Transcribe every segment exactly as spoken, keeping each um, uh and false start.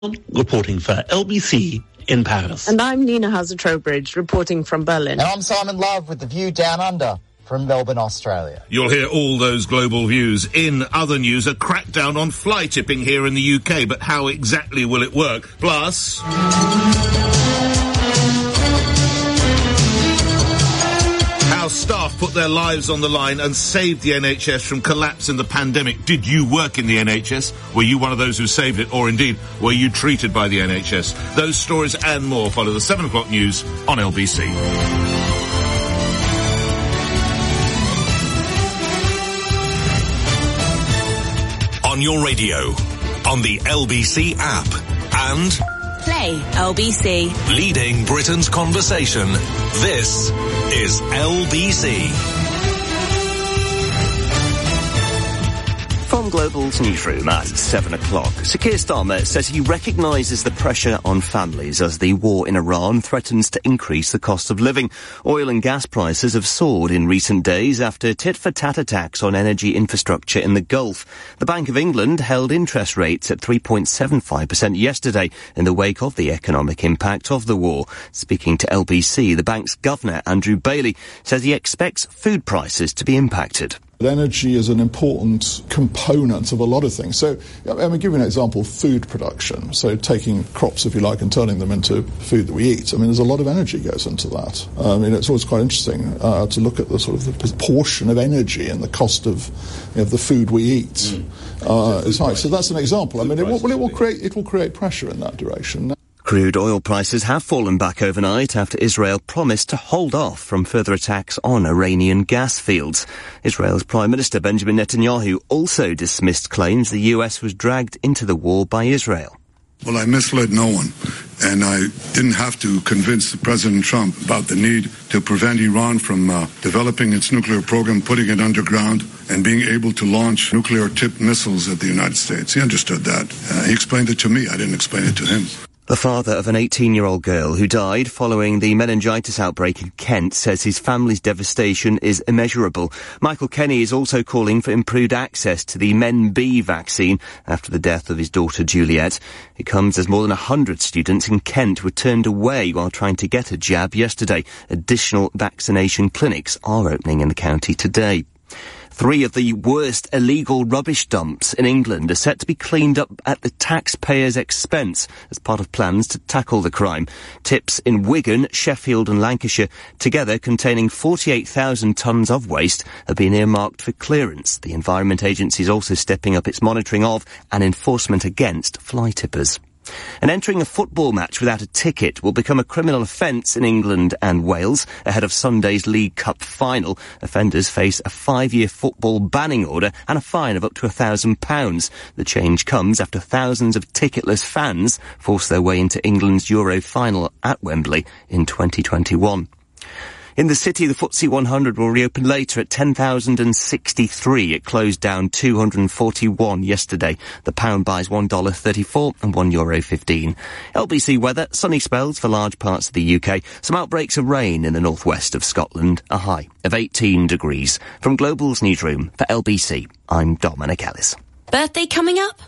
reporting for L B C in Paris. And I'm Nina Hauser-Trowbridge, reporting from Berlin. And I'm Simon Love with The View Down Under from Melbourne, Australia. You'll hear all those global views. In other news, a crackdown on fly tipping here in the U K, but how exactly will it work? Plus... how staff put their lives on the line and saved the N H S from collapse in the pandemic. Did you work in the N H S? Were you one of those who saved it? Or indeed, were you treated by the N H S? Those stories and more follow the seven o'clock news on L B C. On your radio, on the L B C app, and... Play L B C. Leading Britain's conversation. This is L B C. From Global's newsroom at seven o'clock, Sir Keir Starmer says he recognises the pressure on families as the war in Iran threatens to increase the cost of living. Oil and gas prices have soared in recent days after tit-for-tat attacks on energy infrastructure in the Gulf. The Bank of England held interest rates at three point seven five percent yesterday in the wake of the economic impact of the war. Speaking to L B C, the bank's governor, Andrew Bailey, says he expects food prices to be impacted. Energy is an important component of a lot of things. So, I mean, give you an example, food production. So taking crops, if you like, and turning them into food that we eat. I mean, there's a lot of energy goes into that. I mean, it's always quite interesting uh, to look at the sort of the portion of energy and the cost of, you know, the food we eat. Mm. Uh, it's high. So that's an example. I mean, it will, well, it will create it will create pressure in that direction. Crude oil prices have fallen back overnight after Israel promised to hold off from further attacks on Iranian gas fields. Israel's Prime Minister Benjamin Netanyahu also dismissed claims the U S was dragged into the war by Israel. Well, I misled no one, and I didn't have to convince President Trump about the need to prevent Iran from uh, developing its nuclear program, putting it underground, and being able to launch nuclear-tipped missiles at the United States. He understood that. Uh, he explained it to me. I didn't explain it to him. The father of an eighteen-year-old girl who died following the meningitis outbreak in Kent says his family's devastation is immeasurable. Michael Kenny is also calling for improved access to the Men B vaccine after the death of his daughter Juliet. It comes as more than one hundred students in Kent were turned away while trying to get a jab yesterday. Additional vaccination clinics are opening in the county today. Three of the worst illegal rubbish dumps in England are set to be cleaned up at the taxpayers' expense as part of plans to tackle the crime. Tips in Wigan, Sheffield and Lancashire, together containing forty-eight thousand tonnes of waste, have been earmarked for clearance. The Environment Agency is also stepping up its monitoring of and enforcement against fly tippers. And entering a football match without a ticket will become a criminal offence in England and Wales ahead of Sunday's League Cup final. Offenders face a five-year football banning order and a fine of up to a thousand pounds. The change comes after thousands of ticketless fans forced their way into England's Euro final at Wembley in twenty twenty-one. In the city, the F T S E one hundred will reopen later at ten thousand sixty-three. It closed down two hundred forty-one yesterday. The pound buys one dollar thirty-four and one euro fifteen. L B C weather, sunny spells for large parts of the U K. Some outbreaks of rain in the northwest of Scotland. A high of eighteen degrees. From Global's newsroom for L B C, I'm Dominic Ellis. Birthday coming up?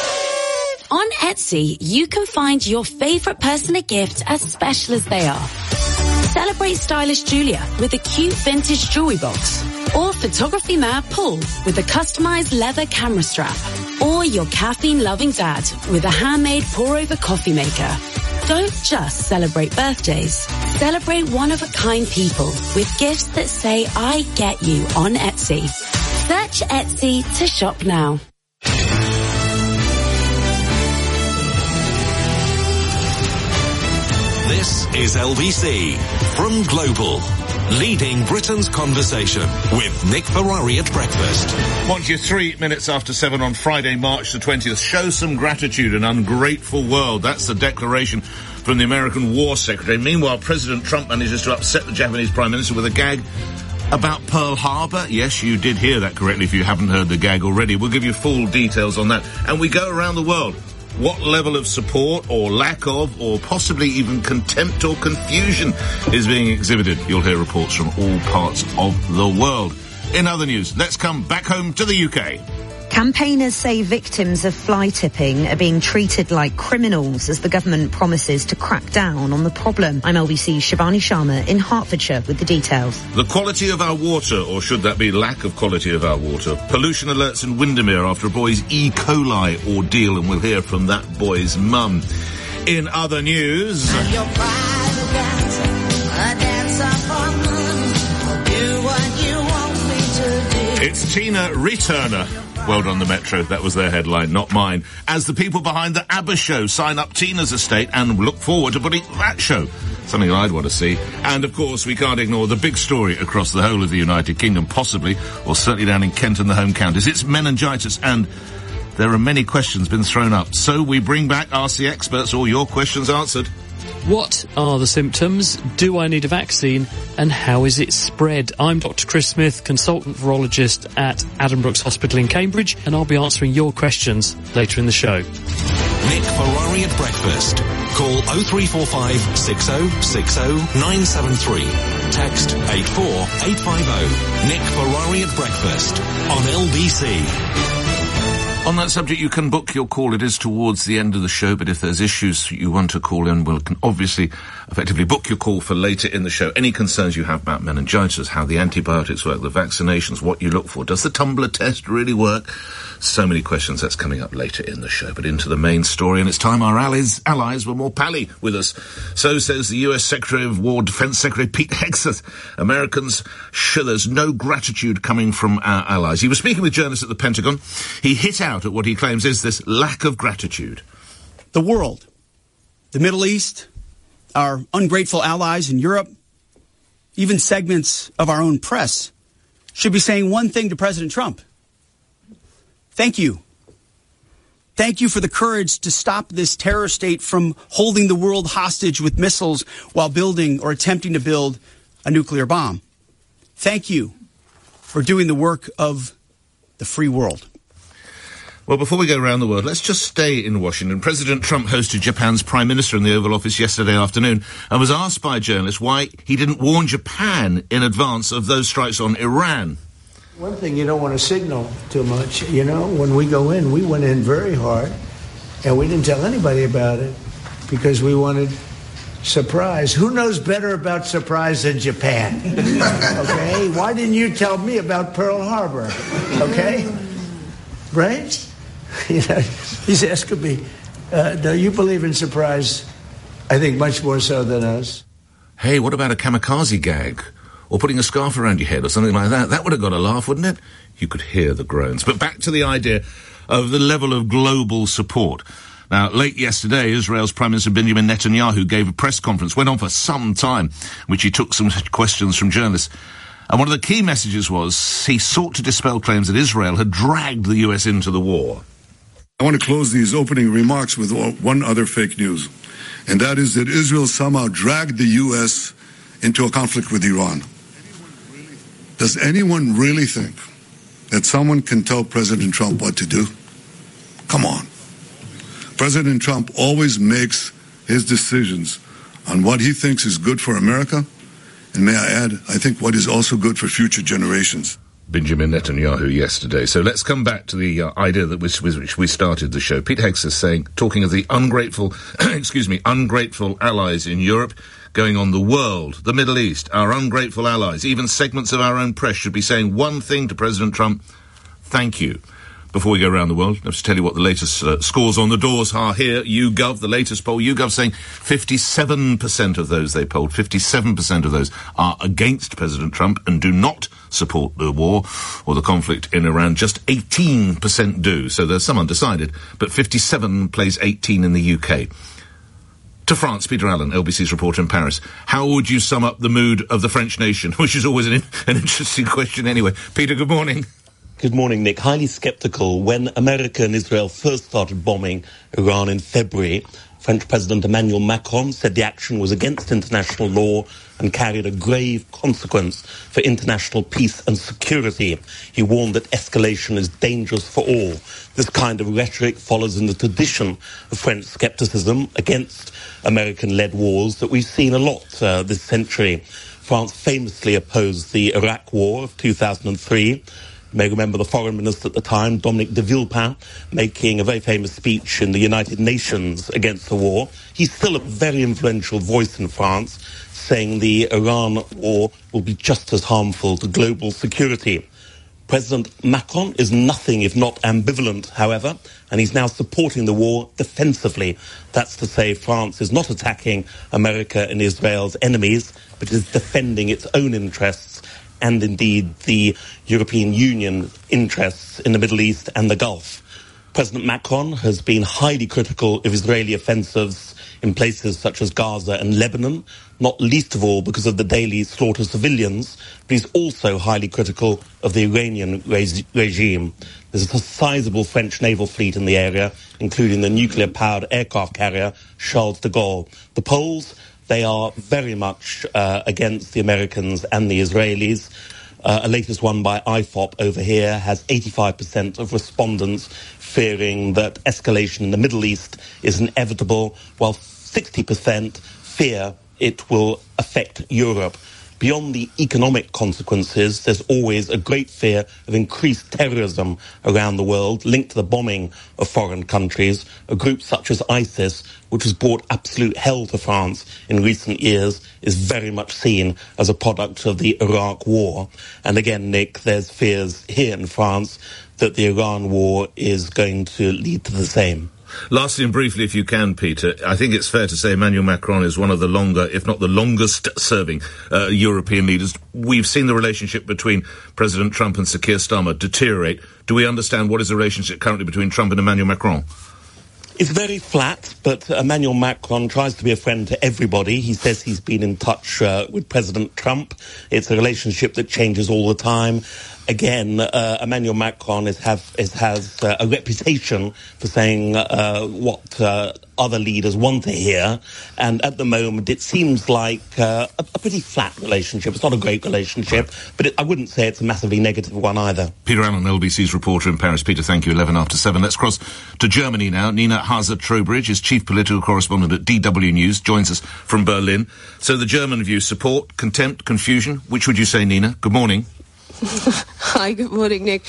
On Etsy, you can find your favourite person a gift as special as they are. Celebrate stylish Julia with a cute vintage jewellery box. Or photography mad Paul with a customised leather camera strap. Or your caffeine-loving dad with a handmade pour-over coffee maker. Don't just celebrate birthdays. Celebrate one-of-a-kind people with gifts that say, I get you on Etsy. Search Etsy to shop now. This is L B C from Global, leading Britain's conversation with Nick Ferrari at breakfast. Want you three minutes after seven on Friday, March the twentieth. Show some gratitude, an ungrateful world. That's the declaration from the American War Secretary. Meanwhile, President Trump manages to upset the Japanese Prime Minister with a gag about Pearl Harbor. Yes, you did hear that correctly if you haven't heard the gag already. We'll give you full details on that. And we go around the world. What level of support or lack of or possibly even contempt or confusion is being exhibited? You'll hear reports from all parts of the world. In other news, let's come back home to the U K. Campaigners say victims of fly tipping are being treated like criminals as the government promises to crack down on the problem. I'm L B C's Shivani Sharma in Hertfordshire with the details. The quality of our water, or should that be lack of quality of our water? Pollution alerts in Windermere after a boy's E. coli ordeal, and we'll hear from that boy's mum. In other news... It's Tina Returner. Well done, the Metro. That was their headline, not mine. As the people behind the ABBA show sign up Tina's estate and look forward to putting that show. Something I'd want to see. And, of course, we can't ignore the big story across the whole of the United Kingdom, possibly, or certainly down in Kent and the home counties. It's meningitis, and there are many questions been thrown up. So we bring back R C experts, all your questions answered. What are the symptoms? Do I need a vaccine? And how is it spread? I'm Doctor Chris Smith, consultant virologist at Addenbrooke's Hospital in Cambridge, and I'll be answering your questions later in the show. Nick Ferrari at breakfast. Call oh three four five, six oh six oh, nine seven three. Text eight four eight five oh. Nick Ferrari at breakfast on L B C. On that subject, you can book your call. It is towards the end of the show, but if there's issues you want to call in, we'll can obviously effectively book your call for later in the show. Any concerns you have about meningitis, how the antibiotics work, the vaccinations, what you look for. Does the tumbler test really work? So many questions. That's coming up later in the show. But into the main story, and it's time our allies, allies were more pally with us. So says the U S Secretary of War, Defense Secretary Pete Hegseth. Americans, sure, there's no gratitude coming from our allies. He was speaking with journalists at the Pentagon. He hit out at what he claims is this lack of gratitude. The world, the Middle East, our ungrateful allies in Europe, even segments of our own press should be saying one thing to President Trump. Thank you. Thank you for the courage to stop this terror state from holding the world hostage with missiles while building or attempting to build a nuclear bomb. Thank you for doing the work of the free world. Well, before we go around the world, let's just stay in Washington. President Trump hosted Japan's Prime Minister in the Oval Office yesterday afternoon and was asked by journalists why he didn't warn Japan in advance of those strikes on Iran. One thing you don't want to signal too much, you know, when we go in, we went in very hard, and we didn't tell anybody about it because we wanted surprise. Who knows better about surprise than Japan? Okay? Why didn't you tell me about Pearl Harbor? Okay? Right? You know, he's asking me, uh, no, you believe in surprise, I think, much more so than us. Hey, what about a kamikaze gag? Or putting a scarf around your head or something like that. That would have got a laugh, wouldn't it? You could hear the groans. But back to the idea of the level of global support. Now, late yesterday, Israel's Prime Minister Benjamin Netanyahu gave a press conference, went on for some time, which he took some questions from journalists. And one of the key messages was he sought to dispel claims that Israel had dragged the U S into the war. I want to close these opening remarks with one other fake news, and that is that Israel somehow dragged the U S into a conflict with Iran. Does anyone really think that someone can tell President Trump what to do? Come on. President Trump always makes his decisions on what he thinks is good for America, and may I add, I think what is also good for future generations. Benjamin Netanyahu yesterday. So let's come back to the uh, idea that which, which we started the show. Pete Hegseth saying, talking of the ungrateful, excuse me, ungrateful allies in Europe, going on the world, the Middle East, our ungrateful allies, even segments of our own press should be saying one thing to President Trump: thank you. Before we go around the world, let's tell you what the latest uh, scores on the doors are here. YouGov, the latest poll, YouGov saying fifty-seven percent of those they polled, fifty-seven percent of those are against President Trump and do not support the war or the conflict in Iran. Just eighteen percent do, so there's some undecided, but fifty-seven plays eighteen in the U K. To France, Peter Allen, L B C's reporter in Paris. How would you sum up the mood of the French nation? Which is always an, an interesting question anyway. Peter, good morning. Good morning, Nick. Highly sceptical. When America and Israel first started bombing Iran in February, French President Emmanuel Macron said the action was against international law and carried a grave consequence for international peace and security. He warned that escalation is dangerous for all. This kind of rhetoric follows in the tradition of French skepticism against American-led wars that we've seen a lot uh, this century. France famously opposed the Iraq War of two thousand three. You may remember the foreign minister at the time, Dominique de Villepin, making a very famous speech in the United Nations against the war. He's still a very influential voice in France, saying the Iran war will be just as harmful to global security. President Macron is nothing if not ambivalent, however, and he's now supporting the war defensively. That's to say France is not attacking America and Israel's enemies, but is defending its own interests and indeed the European Union interests in the Middle East and the Gulf. President Macron has been highly critical of Israeli offensives in places such as Gaza and Lebanon, not least of all because of the daily slaughter of civilians, but he's also highly critical of the Iranian re- regime. There's a sizable French naval fleet in the area, including the nuclear-powered aircraft carrier Charles de Gaulle. The Poles, they are very much uh, against the Americans and the Israelis. Uh, a latest one by I F O P over here has eighty-five percent of respondents fearing that escalation in the Middle East is inevitable, while sixty percent fear it will affect Europe. Beyond the economic consequences, there's always a great fear of increased terrorism around the world linked to the bombing of foreign countries. A group such as ISIS, which has brought absolute hell to France in recent years, is very much seen as a product of the Iraq war. And again, Nick, there's fears here in France that the Iran war is going to lead to the same. Lastly and briefly, if you can, Peter, I think it's fair to say Emmanuel Macron is one of the longer, if not the longest-serving uh, European leaders. We've seen the relationship between President Trump and Sir Keir Starmer deteriorate. Do we understand what is the relationship currently between Trump and Emmanuel Macron? It's very flat, but Emmanuel Macron tries to be a friend to everybody. He says he's been in touch uh, with President Trump. It's a relationship that changes all the time. Again, uh, Emmanuel Macron is have, is, has uh, a reputation for saying uh, what uh, other leaders want to hear, and at the moment it seems like uh, a, a pretty flat relationship. It's not a great relationship, but it, I wouldn't say it's a massively negative one either. Peter Allen, L B C's reporter in Paris. Peter, thank you. eleven after seven. Let's cross to Germany now. Nina Haase-Trowbridge is chief political correspondent at D W News, joins us from Berlin. So the German view: support, contempt, confusion. Which would you say, Nina? Good morning. Hi, good morning, Nick.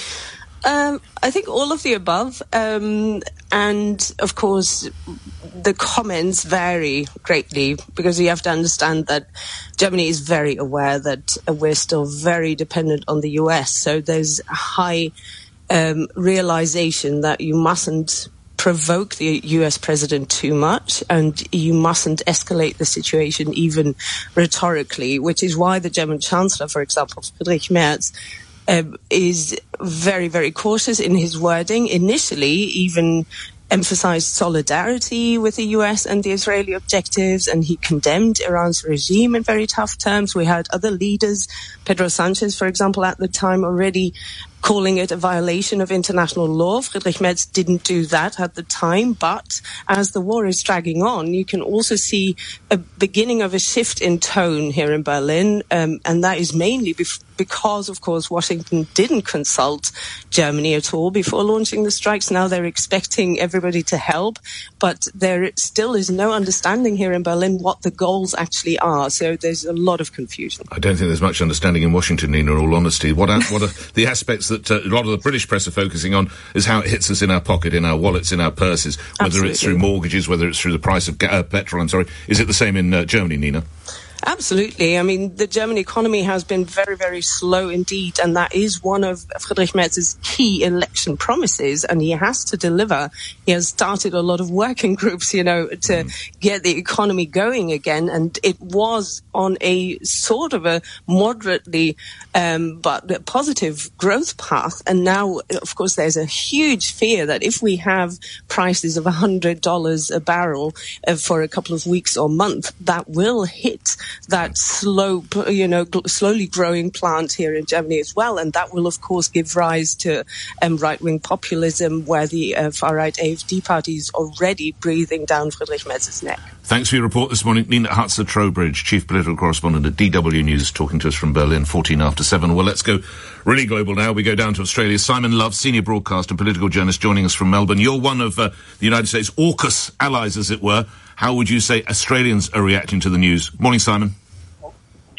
Um, I think all of the above, um, and of course the comments vary greatly because you have to understand that Germany is very aware that uh, we're still very dependent on the U S, so there's a high um, realization that you mustn't provoke the U S president too much, and you mustn't escalate the situation even rhetorically, which is why the German Chancellor, for example, Friedrich Merz, um, is very, very cautious in his wording. Initially, even emphasized solidarity with the U S and the Israeli objectives, and he condemned Iran's regime in very tough terms. We had other leaders, Pedro Sanchez, for example, at the time already calling it a violation of international law. Friedrich Merz didn't do that at the time, but as the war is dragging on, you can also see a beginning of a shift in tone here in Berlin, um, and that is mainly bef- because, of course, Washington didn't consult Germany at all before launching the strikes. Now they're expecting everybody to help, but there still is no understanding here in Berlin what the goals actually are, so there's a lot of confusion. I don't think there's much understanding in Washington, Nina, in all honesty. What are, what are the aspects that uh, a lot of the British press are focusing on is how it hits us in our pocket, in our wallets, in our purses, whether Absolutely. It's through mortgages, whether it's through the price of ga- uh, petrol, I'm sorry. Is it the same in uh, Germany, Nina? Absolutely. I mean, the German economy has been very, very slow indeed, and that is one of Friedrich Merz's key election promises, and he has to deliver. He has started a lot of working groups, you know, to mm. get the economy going again, and it was on a sort of a moderately um, but positive growth path, and now, of course, there's a huge fear that if we have prices of one hundred dollars a barrel uh, for a couple of weeks or months, that will hit that slow, you know, gl- slowly growing plant here in Germany as well. And that will, of course, give rise to um, right-wing populism, where the uh, far-right A F D party is already breathing down Friedrich Merz's neck. Thanks for your report this morning. Nina Haase-Trowbridge, chief political correspondent at D W News, talking to us from Berlin, fourteen after seven. Well, let's go really global now. We go down to Australia. Simon Love, senior broadcaster and political journalist, joining us from Melbourne. You're one of uh, the United States' AUKUS allies, as it were. How would you say Australians are reacting to the news? Morning, Simon.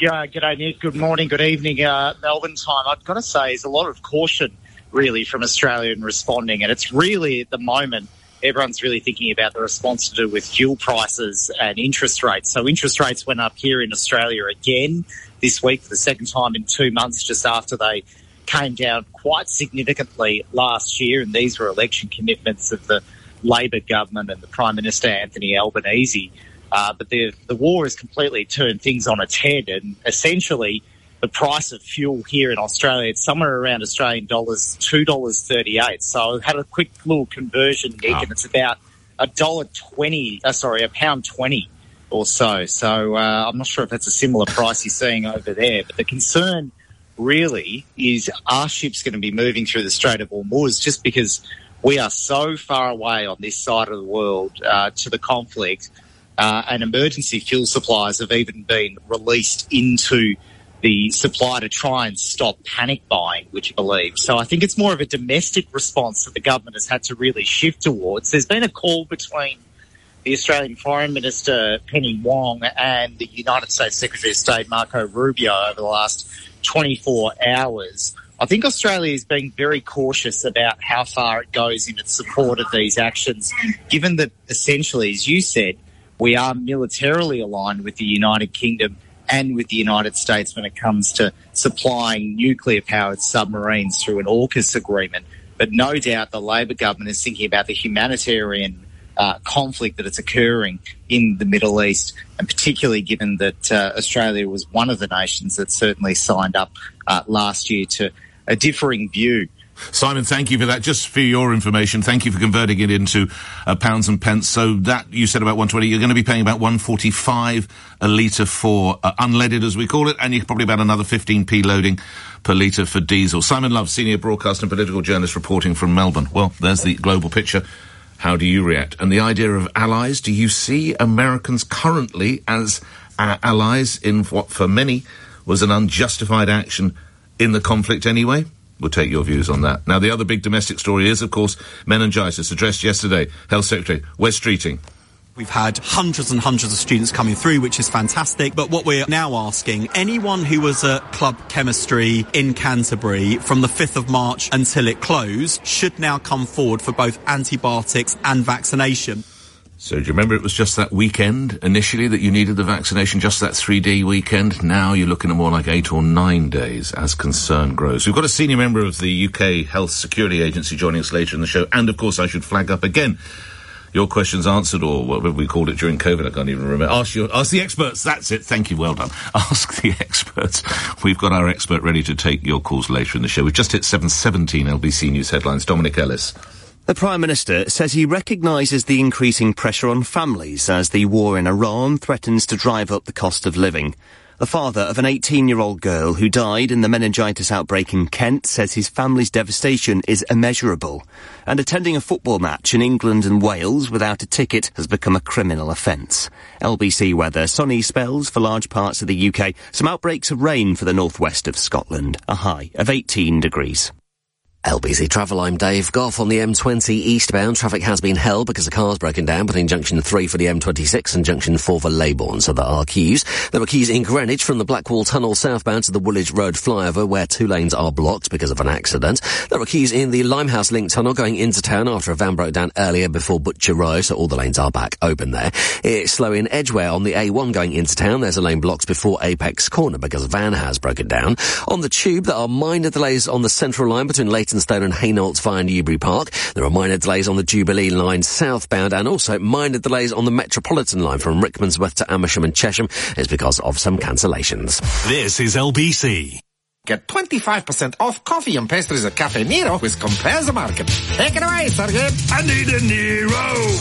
Yeah, g'day, Nick. Good morning, good evening, uh, Melbourne time. I've got to say, there's a lot of caution, really, from Australia in responding, and it's really, at the moment, everyone's really thinking about the response to do with fuel prices and interest rates. So interest rates went up here in Australia again this week for the second time in two months, just after they came down quite significantly last year, and these were election commitments of the Labor government and the Prime Minister, Anthony Albanese. Uh, but the the war has completely turned things on its head, and essentially the price of fuel here in Australia, it's somewhere around Australian dollars, two dollars thirty-eight. So I've had a quick little conversion, Nick, oh. and it's about a dollar twenty, uh, sorry, a pound twenty or so. So uh, I'm not sure if that's a similar price you're seeing over there. But the concern really is, are ships going to be moving through the Strait of Hormuz, just because we are so far away on this side of the world uh, to the conflict. Uh, and emergency fuel supplies have even been released into the supply to try and stop panic buying, would you believe? So I think it's more of a domestic response that the government has had to really shift towards. There's been a call between the Australian Foreign Minister, Penny Wong, and the United States Secretary of State, Marco Rubio, over the last twenty-four hours. I think Australia is being very cautious about how far it goes in its support of these actions, given that essentially, as you said, we are militarily aligned with the United Kingdom and with the United States when it comes to supplying nuclear-powered submarines through an AUKUS agreement. But no doubt the Labor government is thinking about the humanitarian uh, conflict that is occurring in the Middle East, and particularly given that uh, Australia was one of the nations that certainly signed up uh, last year to a differing view. Simon, thank you for that. Just for your information, thank you for converting it into uh, pounds and pence. So that, you said about one twenty, you're going to be paying about one forty-five a litre for uh, unleaded, as we call it, and you're probably about another fifteen p loading per litre for diesel. Simon Love, senior broadcast and political journalist, reporting from Melbourne. Well, there's the global picture. How do you react? And the idea of allies, do you see Americans currently as uh, allies in what for many was an unjustified action in the conflict anyway? We'll take your views on that. Now, the other big domestic story is, of course, meningitis, addressed yesterday. Health Secretary, Wes Streeting. We've had hundreds and hundreds of students coming through, which is fantastic. But what we're now asking, anyone who was at Club Chemistry in Canterbury from the fifth of March until it closed should now come forward for both antibiotics and vaccination. So do you remember it was just that weekend initially that you needed the vaccination, just that three-day weekend? Now you're looking at more like eight or nine days as concern grows. We've got a senior member of the U K Health Security Agency joining us later in the show. And, of course, I should flag up again, your questions answered, or whatever we called it during COVID, I can't even remember. Ask, your, ask the experts, that's it. Thank you, well done. Ask the experts. We've got our expert ready to take your calls later in the show. We've just hit seven seventeen L B C News headlines. Dominic Ellis. The Prime Minister says he recognises the increasing pressure on families as the war in Iran threatens to drive up the cost of living. The father of an eighteen-year-old girl who died in the meningitis outbreak in Kent says his family's devastation is immeasurable. And attending a football match in England and Wales without a ticket has become a criminal offence. L B C weather, sunny spells for large parts of the U K, some outbreaks of rain for the northwest of Scotland, a high of eighteen degrees. L B C Travel, I'm Dave Goff. On the M twenty eastbound, traffic has been held because a car's broken down between junction three for the M twenty-six and junction four for Leybourne, so there are queues. There are queues in Greenwich from the Blackwall Tunnel southbound to the Woolwich Road flyover, where two lanes are blocked because of an accident. There are queues in the Limehouse Link Tunnel going into town after a van broke down earlier before Butcher Road, so all the lanes are back open there. It's slow in Edgware on the A one going into town. There's a lane blocked before Apex Corner because a van has broken down. On the Tube, there are minor delays on the Central Line between Leytonstone and Hainault via Newbury Park. There are minor delays on the Jubilee line southbound, and also minor delays on the Metropolitan line from Rickmansworth to Amersham and Chesham. It's because of some cancellations. This is L B C. Get twenty-five percent off coffee and pastries at Cafe Nero with Compare the Market. Take it away, Sergey. I need a Nero.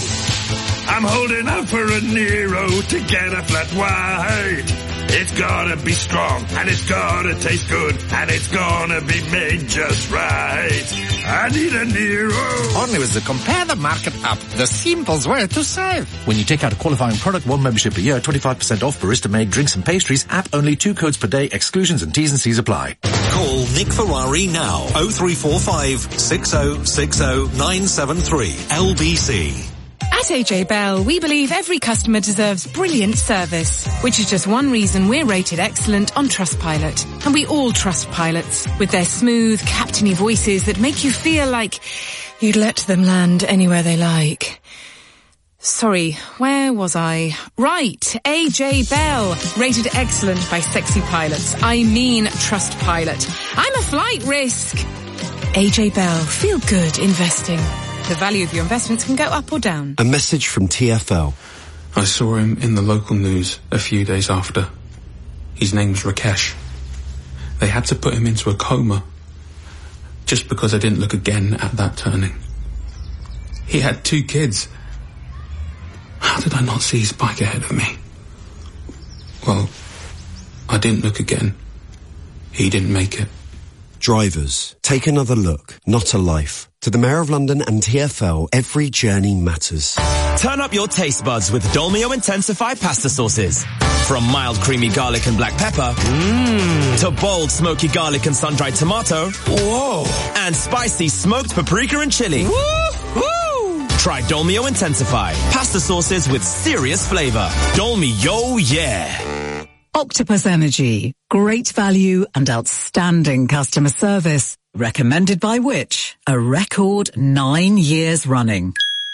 I'm holding out for a Nero to get a flat white. It's gotta be strong, and it's gotta taste good, and it's gonna be made just right. I need a Nero. Only with the Compare the Market app, the simplest way to save. When you take out a qualifying product, one membership a year, twenty-five percent off barista-made drinks and pastries. App only, two codes per day, exclusions and T's and C's apply. Call Nick Ferrari now. oh three four five, six oh six oh, nine seven three. L B C. At A J Bell, we believe every customer deserves brilliant service, which is just one reason we're rated excellent on Trustpilot. And we all trust pilots, with their smooth, captainy voices that make you feel like you'd let them land anywhere they like. Sorry, where was I? Right, A J Bell, rated excellent by sexy pilots. I mean Trustpilot. I'm a flight risk. A J Bell, feel good investing. The value of your investments can go up or down. A message from T F L. I saw him in the local news a few days after. His name's Rakesh. They had to put him into a coma just because I didn't look again at that turning. He had two kids. How did I not see his bike ahead of me? Well, I didn't look again. He didn't make it. Drivers, take another look, not a life. To the Mayor of London and T F L, every journey matters. Turn up your taste buds with Dolmio Intensify pasta sauces. From mild creamy garlic and black pepper, mmm, to bold smoky garlic and sun-dried tomato, whoa, and spicy smoked paprika and chili. Woo! Woo! Try Dolmio Intensify, pasta sauces with serious flavor. Dolmio, yeah! Octopus Energy. Great value and outstanding customer service. Recommended by which? A record nine years running.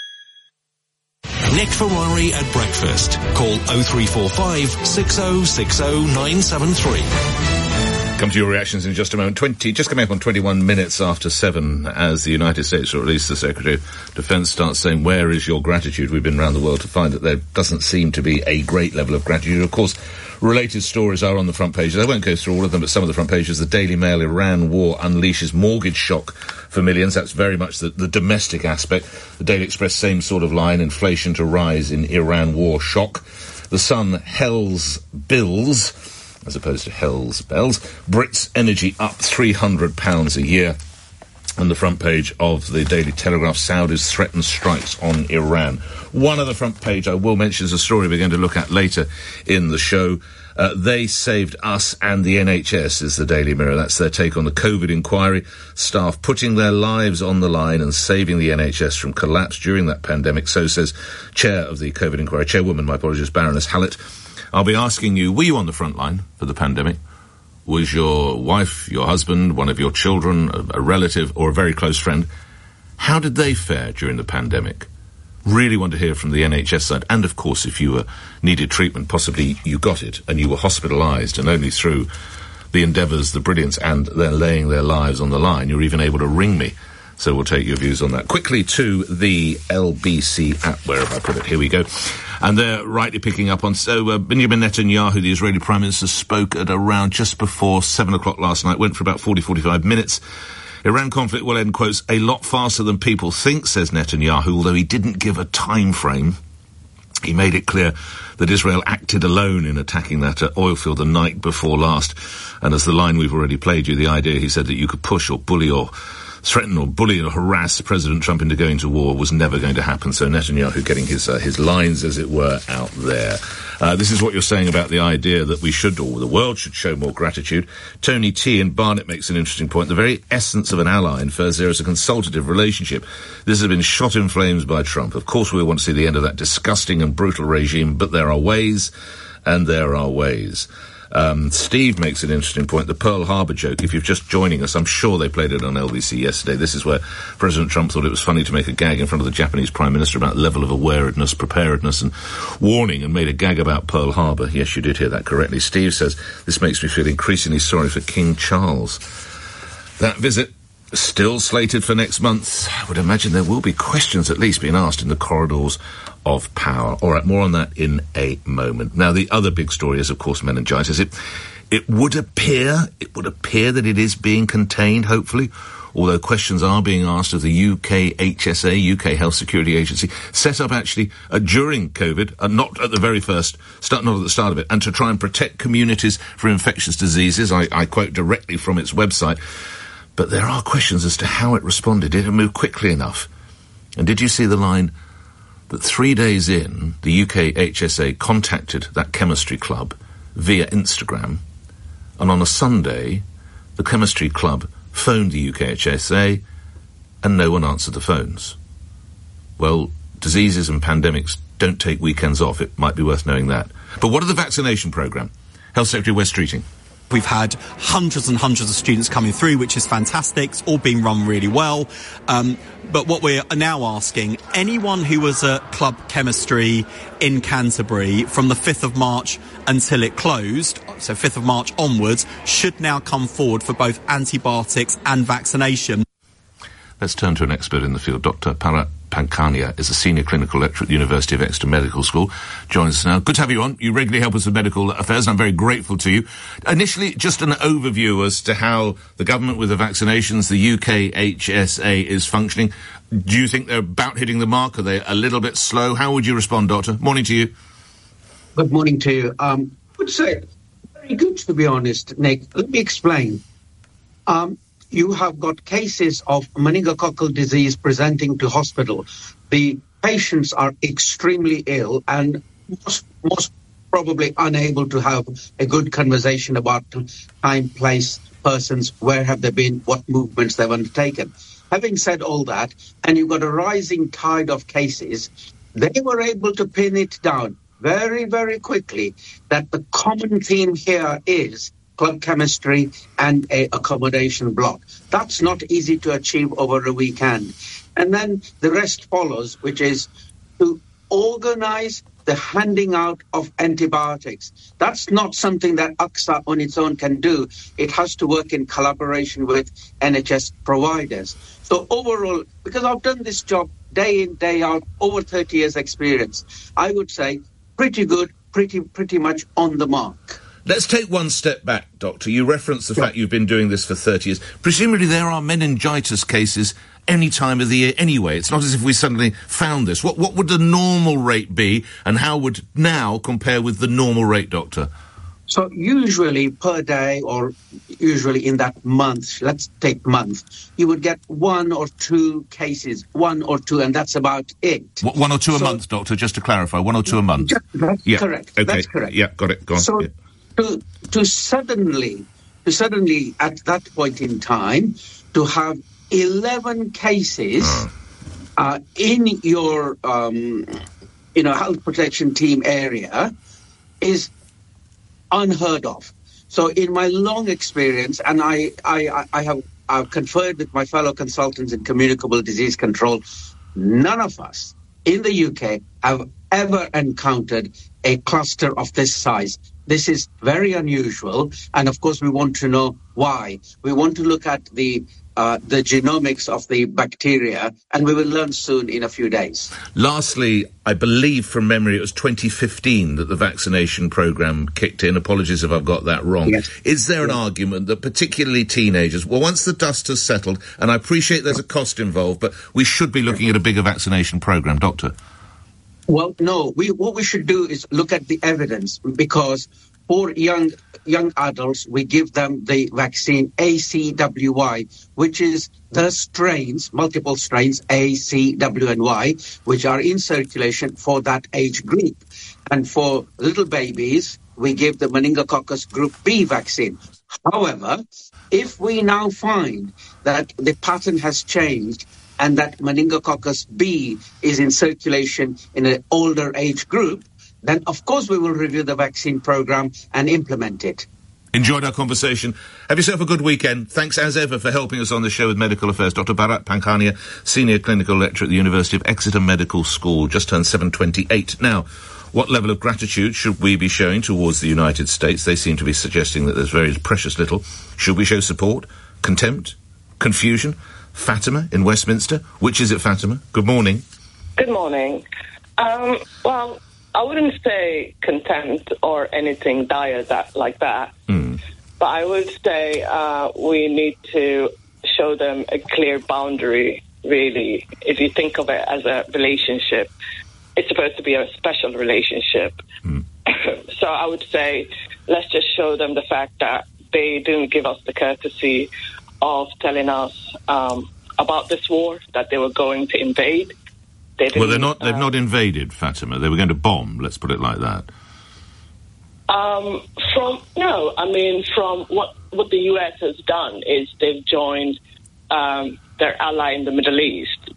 Nick Ferrari at breakfast. Call oh three four five, six oh six oh, nine seven three. Come to your reactions in just a moment. Twenty, just coming up on twenty-one minutes after seven, as the United States, or at least the Secretary of Defence, starts saying, where is your gratitude? We've been around the world to find that there doesn't seem to be a great level of gratitude. Of course, related stories are on the front pages. I won't go through all of them, but some of the front pages. The Daily Mail, Iran war unleashes mortgage shock for millions. That's very much the, the domestic aspect. The Daily Express, same sort of line. Inflation to rise in Iran war shock. The Sun, hell's bills, as opposed to hell's bells. Brits energy up three hundred pounds a year. And the front page of the Daily Telegraph, Saudis threaten strikes on Iran. One other front page I will mention is a story we're going to look at later in the show. Uh, they saved us and the N H S, is the Daily Mirror. That's their take on the COVID inquiry. Staff putting their lives on the line and saving the N H S from collapse during that pandemic. So says Chair of the COVID inquiry, Chairwoman, my apologies, Baroness Hallett. I'll be asking you, were you on the front line for the pandemic? Was your wife, your husband, one of your children, a, a relative, or a very close friend? How did they fare during the pandemic? Really want to hear from the N H S side. And, of course, if you were needed treatment, possibly you got it, and you were hospitalised, and only through the endeavours, the brilliance, and then laying their lives on the line, you're even able to ring me. So we'll take your views on that. Quickly to the L B C app, where have I put it? Here we go. And they're rightly picking up on... So uh, Benjamin Netanyahu, the Israeli Prime Minister, spoke at around just before seven o'clock last night, went for about forty, forty-five minutes. Iran conflict will end, quotes, a lot faster than people think, says Netanyahu, although he didn't give a time frame. He made it clear that Israel acted alone in attacking that uh, oil field the night before last. And as the line we've already played you, the idea, he said, that you could push or bully or threaten or bully or harass President Trump into going to war was never going to happen. So Netanyahu getting his uh, his lines, as it were, out there. Uh, this is what you're saying about the idea that we should, or the world should, show more gratitude. Tony T. in Barnet makes an interesting point. The very essence of an ally infers there is a consultative relationship. This has been shot in flames by Trump. Of course we want to see the end of that disgusting and brutal regime, but there are ways, and there are ways. Um, Steve makes an interesting point. The Pearl Harbor joke, if you're just joining us, I'm sure they played it on L B C yesterday. This is where President Trump thought it was funny to make a gag in front of the Japanese Prime Minister about level of awareness, preparedness and warning, and made a gag about Pearl Harbor. Yes, you did hear that correctly. Steve says, this makes me feel increasingly sorry for King Charles. That visit still slated for next month. I would imagine there will be questions at least being asked in the corridors of power. All right, more on that in a moment. Now, the other big story is, of course, meningitis. It, it would appear, it would appear that it is being contained, hopefully, although questions are being asked of the U K H S A, U K Health Security Agency, set up actually uh, during COVID, uh, not at the very first, start, not at the start of it, and to try and protect communities from infectious diseases. I, I quote directly from its website. But there are questions as to how it responded. Did it move quickly enough? And did you see the line that three days in, the U K H S A contacted that chemistry club via Instagram, and on a Sunday, the chemistry club phoned the U K H S A, and no one answered the phones? Well, diseases and pandemics don't take weekends off. It might be worth knowing that. But what of the vaccination programme? Health Secretary Wes Streeting. We've had hundreds and hundreds of students coming through, which is fantastic. It's all being run really well. Um, but what we're now asking, anyone who was at Club Chemistry in Canterbury from the fifth of March until it closed, so fifth of March onwards, should now come forward for both antibiotics and vaccination. Let's turn to an expert in the field. Doctor Bharat Pankhania is a senior clinical lecturer at the University of Exeter Medical School. Joins us now. Good to have you on. You regularly help us with medical affairs, and I'm very grateful to you. Initially, just an overview as to how the government with the vaccinations, the U K H S A, is functioning. Do you think they're about hitting the mark? Are they a little bit slow? How would you respond, Doctor? Morning to you. Good morning to you. Um, I would say very good, to be honest, Nick. Let me explain. Um, You have got cases of meningococcal disease presenting to hospital. The patients are extremely ill and most, most probably unable to have a good conversation about time, place, persons, where have they been, what movements they've undertaken. Having said all that, and you've got a rising tide of cases, they were able to pin it down very, very quickly that the common theme here is Club Chemistry and a accommodation block. That's not easy to achieve over a weekend. And then the rest follows, which is to organize the handing out of antibiotics. That's not something that A X A on its own can do. It has to work in collaboration with N H S providers. So overall, because I've done this job day in, day out, over thirty years experience, I would say pretty good, pretty, pretty much on the mark. Let's take one step back, Doctor. You referenced the yeah. fact you've been doing this for thirty years. Presumably there are meningitis cases any time of the year anyway. It's not as if we suddenly found this. What, what would the normal rate be, and how would now compare with the normal rate, Doctor? So usually per day, or usually in that month, let's take month, you would get one or two cases, one or two, and that's about it. What, one or two so, a month, Doctor, just to clarify, one or two a month? That's yeah. correct. Okay. That's correct. Yeah, got it. Go on. So yeah. to, to suddenly, to suddenly at that point in time, to have eleven cases oh. uh, in your, um, you know, health protection team area is unheard of. So in my long experience, and I, I, I have I've conferred with my fellow consultants in communicable disease control, none of us in the U K have ever encountered a cluster of this size. This is very unusual, and of course we want to know why. We want to look at the uh, the genomics of the bacteria, and we will learn soon in a few days. Lastly, I believe from memory it was twenty fifteen that the vaccination programme kicked in. Apologies if I've got that wrong. Yes. Is there an yes. argument that particularly teenagers, well, once the dust has settled, and I appreciate there's a cost involved, but we should be looking at a bigger vaccination programme, Doctor? Well, no. We, what we should do is look at the evidence, because for young young adults, we give them the vaccine A C W Y, which is the strains, multiple strains, A, C, W, and Y, which are in circulation for that age group. And for little babies, we give the meningococcus group B vaccine. However, if we now find that the pattern has changed and that meningococcus B is in circulation in an older age group, then of course we will review the vaccine program and implement it. Enjoyed our conversation. Have yourself a good weekend. Thanks as ever for helping us on the show with medical affairs. Doctor Bharat Pankhania, Senior Clinical Lecturer at the University of Exeter Medical School, just turned seven twenty-eight. Now, what level of gratitude should we be showing towards the United States? They seem to be suggesting that there's very precious little. Should we show support, contempt, confusion? Fatima in Westminster. Which is it, Fatima? Good morning. Good morning. Um, well, I wouldn't say contempt or anything dire that like that, mm. but I would say uh, we need to show them a clear boundary, really. If you think of it as a relationship, it's supposed to be a special relationship. Mm. So I would say let's just show them the fact that they didn't give us the courtesy of telling us um, about this war, that they were going to invade. They well, they're not. They've uh, not invaded, Fatima. They were going to bomb. Let's put it like that. Um, from no, I mean, from what what the U S has done is they've joined um, their ally in the Middle East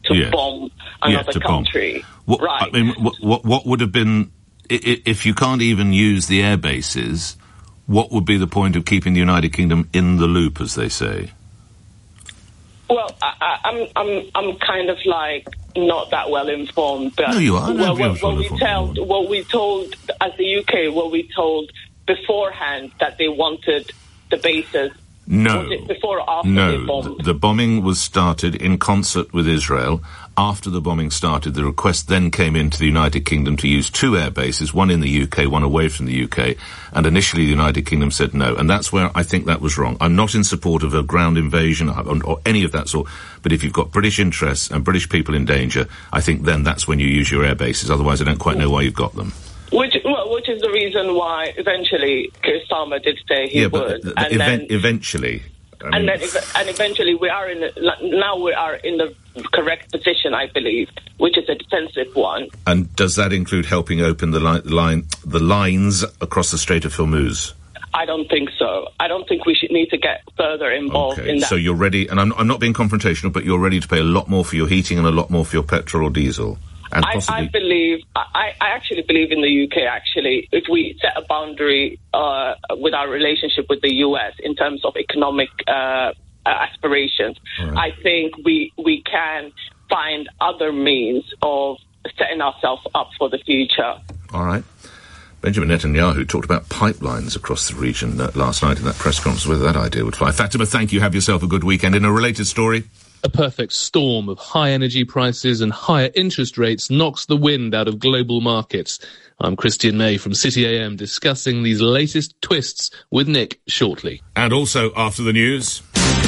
to Yeah. bomb another Yeah, to bomb. country. What, right. I mean, what, what, what would have been, i- i- if you can't even use the air bases, what would be the point of keeping the United Kingdom in the loop, as they say? Well, I, I, I'm, I'm, I'm kind of like not that well informed. But No, you are. No, Well, you're what, well what we informed. told, what we told as the U K, what we told beforehand that they wanted the bases. No. Was it before or after they No, bombed? the, the bombing was started in concert with Israel. After the bombing started, the request then came into the United Kingdom to use two air bases, one in the U K, one away from the U K, and initially the United Kingdom said no, and that's where I think that was wrong. I'm not in support of a ground invasion or, or any of that sort, but if you've got British interests and British people in danger, I think then that's when you use your air bases, otherwise I don't quite know why you've got them. Which, well, which is the reason why eventually Keir Starmer did say he yeah, would, but the, the and event, then eventually... I mean, and then ev- and eventually we are in the, now we are in the correct position, I believe, which is a defensive one. and does that include helping open the li- line, the lines across the Strait of Hormuz? I don't think so. I don't think we should need to get further involved Okay, in that. so you're ready, and I'm, I'm not being confrontational, but you're ready to pay a lot more for your heating and a lot more for your petrol or diesel. And I, possibly... I believe, I, I actually believe in the U K, actually, if we set a boundary uh, with our relationship with the U S in terms of economic uh, aspirations, Right. I think we we can find other means of setting ourselves up for the future. All right. Benjamin Netanyahu talked about pipelines across the region uh, last night in that press conference, whether that idea would fly. Fatima, thank you. Have yourself a good weekend. In a related story... A perfect storm of high energy prices and higher interest rates knocks the wind out of global markets. I'm Christian May from City A M discussing these latest twists with Nick shortly. And also after the news...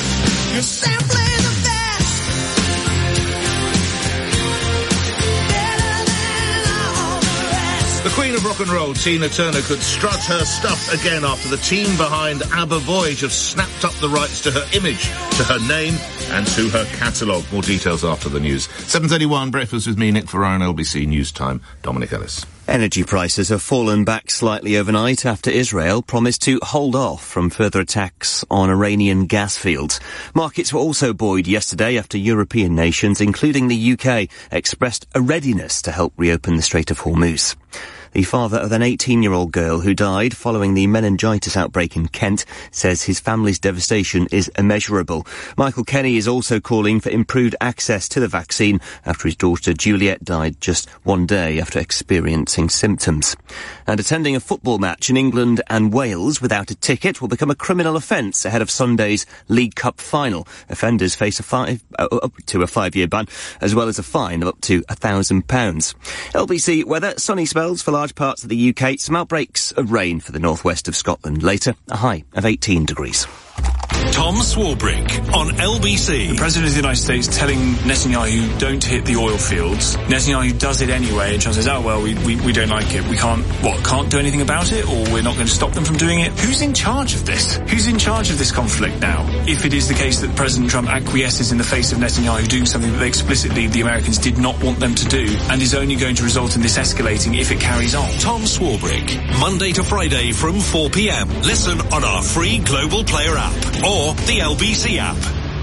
The Queen of Rock and Roll, Tina Turner, could strut her stuff again after the team behind ABBA Voyage have snapped up the rights to her image, to her name, and to her catalogue. More details after the news. seven thirty-one, breakfast with me, Nick Ferraro, L B C News Time, Dominic Ellis. Energy prices have fallen back slightly overnight after Israel promised to hold off from further attacks on Iranian gas fields. Markets were also buoyed yesterday after European nations, including the U K, expressed a readiness to help reopen the Strait of Hormuz. The father of an eighteen-year-old girl who died following the meningitis outbreak in Kent says his family's devastation is immeasurable. Michael Kenny is also calling for improved access to the vaccine after his daughter Juliet died just one day after experiencing symptoms. And attending a football match in England and Wales without a ticket will become a criminal offence ahead of Sunday's League Cup final. Offenders face a five, uh, up to a five-year ban, as well as a fine of up to a thousand pounds. L B C weather, sunny spells for large parts of the U K, some outbreaks of rain for the northwest of Scotland. Later, a high of eighteen degrees. Tom Swarbrick on L B C. The President of the United States telling Netanyahu, don't hit the oil fields. Netanyahu does it anyway, and Trump says, oh, well, we, we, we don't like it. We can't, what, can't do anything about it, or we're not going to stop them from doing it? Who's in charge of this? Who's in charge of this conflict now? If it is the case that President Trump acquiesces in the face of Netanyahu doing something that they explicitly, the Americans, did not want them to do, and is only going to result in this escalating if it carries on. Tom Swarbrick, Monday to Friday from four p.m. Listen on our free Global Player app or the L B C app.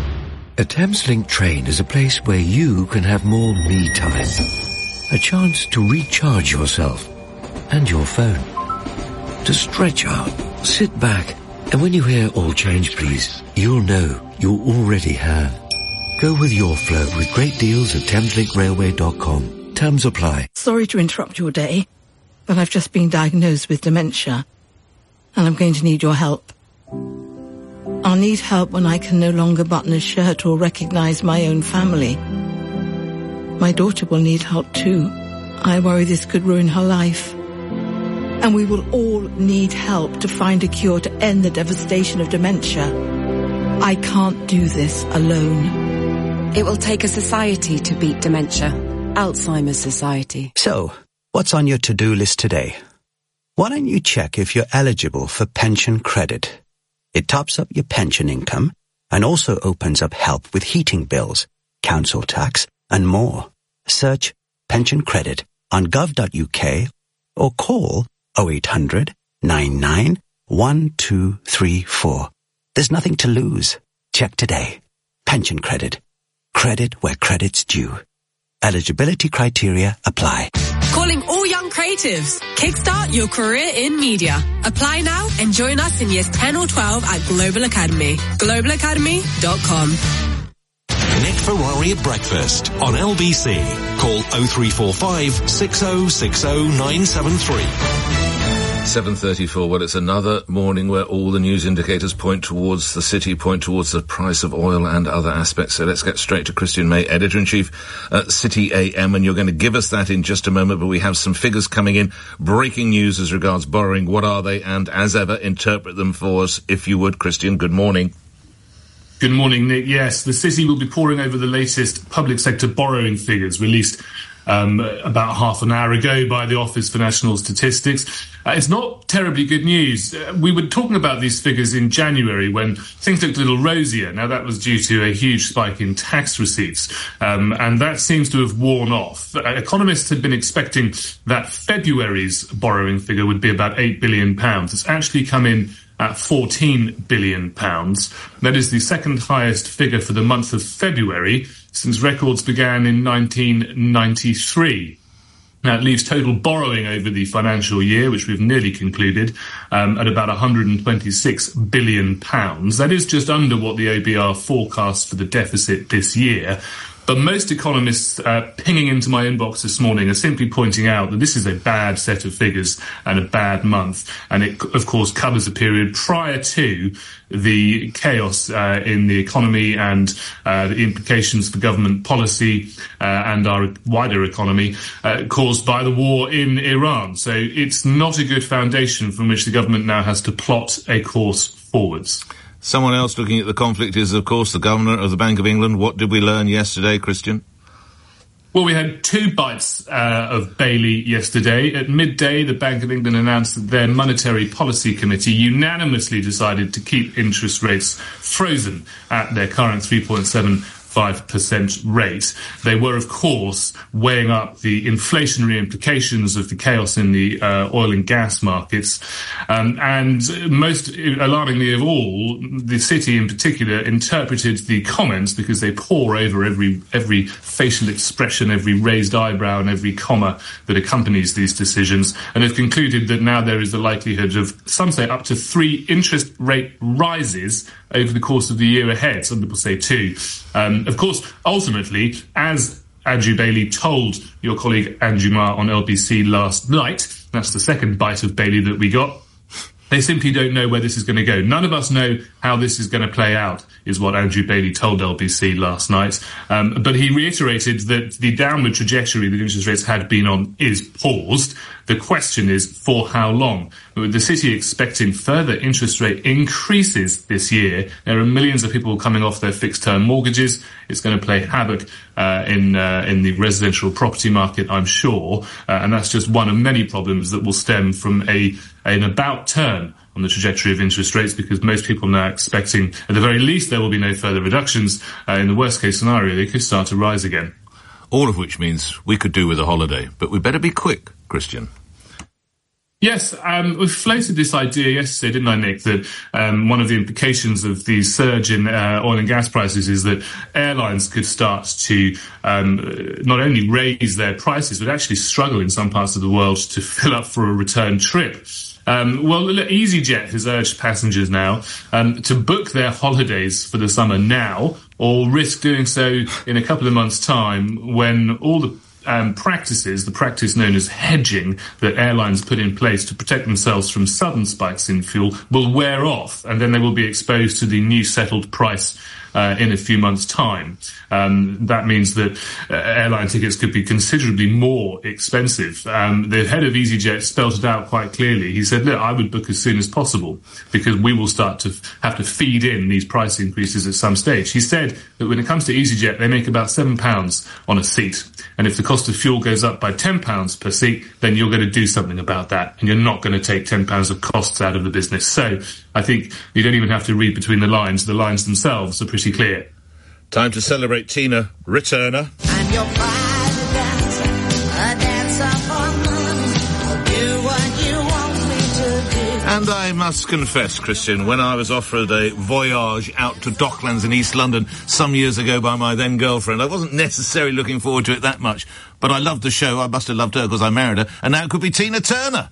A Thameslink train is a place where you can have more me time. A chance to recharge yourself and your phone. To stretch out, sit back, and when you hear all change please, you'll know you already have. Go with your flow with great deals at thameslink railway dot com. Terms apply. Sorry to interrupt your day, but I've just been diagnosed with dementia, and I'm going to need your help. I'll need help when I can no longer button a shirt or recognize my own family. My daughter will need help too. I worry this could ruin her life. And we will all need help to find a cure to end the devastation of dementia. I can't do this alone. It will take a society to beat dementia. Alzheimer's Society. So, what's on your to-do list today? Why don't you check if you're eligible for pension credit? It tops up your pension income and also opens up help with heating bills, council tax, and more. Search pension credit on gov dot U K or call oh eight hundred, nine nine, one two three four. There's nothing to lose. Check today. Pension credit. Credit where credit's due. Eligibility criteria apply. Calling all young creatives. Kickstart your career in media. Apply now and join us in years ten or twelve at Global Academy. global academy dot com. Nick Ferrari at breakfast on L B C. Call oh three four five, six oh six oh, nine seven three. seven thirty-four, well, it's another morning where all the news indicators point towards the city, point towards the price of oil and other aspects. So let's get straight to Christian May, Editor-in-Chief at City A M, and you're going to give us that in just a moment, but we have some figures coming in. Breaking news as regards borrowing. What are they? And as ever, interpret them for us, if you would. Christian, good morning. Good morning, Nick. Yes, the city will be poring over the latest public sector borrowing figures released um, about half an hour ago by the Office for National Statistics. Uh, it's not terribly good news. Uh, we were talking about these figures in January when things looked a little rosier. Now, that was due to a huge spike in tax receipts, um, and that seems to have worn off. Uh, economists had been expecting that February's borrowing figure would be about eight billion pounds. It's actually come in at fourteen billion pounds. That is the second highest figure for the month of February since records began in nineteen ninety-three. Now, it leaves total borrowing over the financial year, which we've nearly concluded, um, at about one hundred twenty-six billion pounds. That is just under what the O B R forecasts for the deficit this year. But most economists uh, pinging into my inbox this morning are simply pointing out that this is a bad set of figures and a bad month. And it, of course, covers a period prior to the chaos uh, in the economy and uh, the implications for government policy uh, and our wider economy uh, caused by the war in Iran. So it's not a good foundation from which the government now has to plot a course forwards. Someone else looking at the conflict is, of course, the Governor of the Bank of England. What did we learn yesterday, Christian? Well, we had two bites uh, of Bailey yesterday. At midday, the Bank of England announced that their Monetary Policy Committee unanimously decided to keep interest rates frozen at their current three point seven five percent rate. They were, of course, weighing up the inflationary implications of the chaos in the uh, oil and gas markets. Um, and most alarmingly of all, the city in particular interpreted the comments, because they pore over every every facial expression, every raised eyebrow and every comma that accompanies these decisions, and have concluded that now there is the likelihood of, some say, up to three interest rate rises over the course of the year ahead. Some people say two. Um, of course, ultimately, as Andrew Bailey told your colleague Andrew Marr on L B C last night, that's the second bite of Bailey that we got, they simply don't know where this is going to go. None of us know how this is going to play out, is what Andrew Bailey told L B C last night. Um, but he reiterated that the downward trajectory that interest rates had been on is paused. The question is, for how long? With the city expecting further interest rate increases this year, there are millions of people coming off their fixed-term mortgages. It's going to play havoc uh, in uh, in the residential property market, I'm sure. Uh, and that's just one of many problems that will stem from a an about turn on the trajectory of interest rates, because most people are now expecting, at the very least, there will be no further reductions. Uh, in the worst-case scenario, they could start to rise again. All of which means we could do with a holiday, but we better be quick, Christian. Yes, um, we floated this idea yesterday, didn't I, Nick, that um, one of the implications of the surge in uh, oil and gas prices is that airlines could start to um, not only raise their prices, but actually struggle in some parts of the world to fill up for a return trip. Um, well, EasyJet has urged passengers now um, to book their holidays for the summer now, or risk doing so in a couple of months' time when all the Um, practices, the practice known as hedging that airlines put in place to protect themselves from sudden spikes in fuel, will wear off, and then they will be exposed to the new settled price uh, in a few months' time. Um, that means that uh, airline tickets could be considerably more expensive. Um, the head of EasyJet spelled it out quite clearly. He said, look, I would book as soon as possible because we will start to f- have to feed in these price increases at some stage. He said that when it comes to EasyJet, they make about seven pounds on a seat. And if the cost of fuel goes up by ten pounds per seat, then you're going to do something about that. And you're not going to take ten pounds of costs out of the business. So I think you don't even have to read between the lines. The lines themselves are pretty clear. Time to celebrate Tina Returner. And you're fine to dance, a dancer for money. Do what you want me to do. And I must confess, Christian, when I was offered a voyage out to Docklands in East London some years ago by my then girlfriend, I wasn't necessarily looking forward to it that much. But I loved the show. I must have loved her because I married her. And now it could be Tina Turner.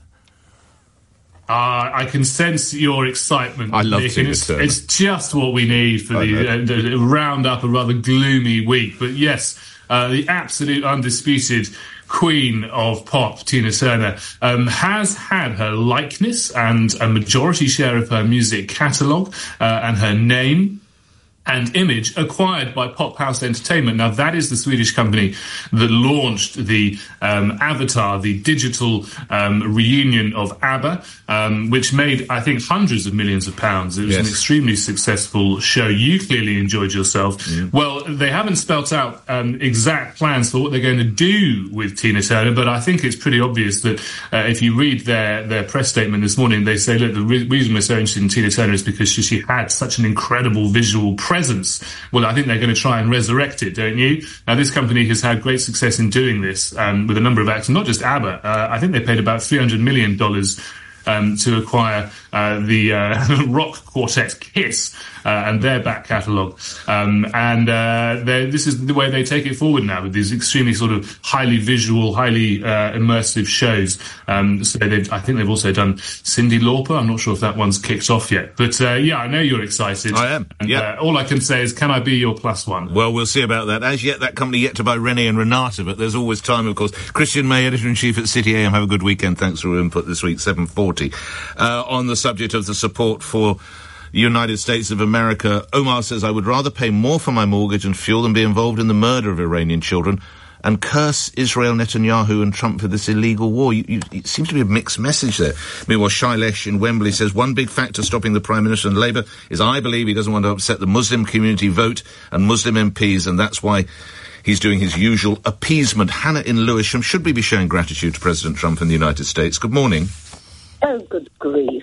Uh, I can sense your excitement. I love Nick, Tina it's, Turner. It's just what we need for the, uh, the round up a rather gloomy week. But yes, uh, the absolute undisputed queen of pop, Tina Turner, um, has had her likeness and a majority share of her music catalogue uh, and her name and image acquired by Pop House Entertainment. Now, that is the Swedish company that launched the um, Avatar, the digital um, reunion of ABBA, um, which made, I think, hundreds of millions of pounds. It was Yes. an extremely successful show. You clearly enjoyed yourself. Yeah. Well, they haven't spelt out um, exact plans for what they're going to do with Tina Turner, but I think it's pretty obvious that uh, if you read their, their press statement this morning, they say, look, the re- reason we're so interested in Tina Turner is because she, she had such an incredible visual presence. Well, I think they're going to try and resurrect it, don't you? Now, this company has had great success in doing this um, with a number of acts, not just ABBA. Uh, I think they paid about three hundred million dollars um, to acquire uh, the uh, rock quartet Kiss uh, and their back catalogue. Um, and uh, this is the way they take it forward now, with these extremely sort of highly visual, highly uh, immersive shows. Um, so they've, I think they've also done Cyndi Lauper. I'm not sure if that one's kicked off yet. But uh, yeah, I know you're excited. I am, And yeah. uh, all I can say is, can I be your plus one? Well, we'll see about that. As yet, that company yet to buy Renee and Renata, but there's always time, of course. Christian May, Editor-in-Chief at City A M. Have a good weekend. Thanks for your input this week, seven forty. Uh, on the subject of the support for the United States of America, Omar says, I would rather pay more for my mortgage and fuel than be involved in the murder of Iranian children and curse Israel, Netanyahu and Trump for this illegal war. You, you, it seems to be a mixed message there. Meanwhile, Shailesh in Wembley says, one big factor stopping the Prime Minister and Labour is I believe he doesn't want to upset the Muslim community vote and Muslim M Ps, and that's why he's doing his usual appeasement. Hannah in Lewisham, should we be showing gratitude to President Trump in the United States? Good morning. Oh, good grief.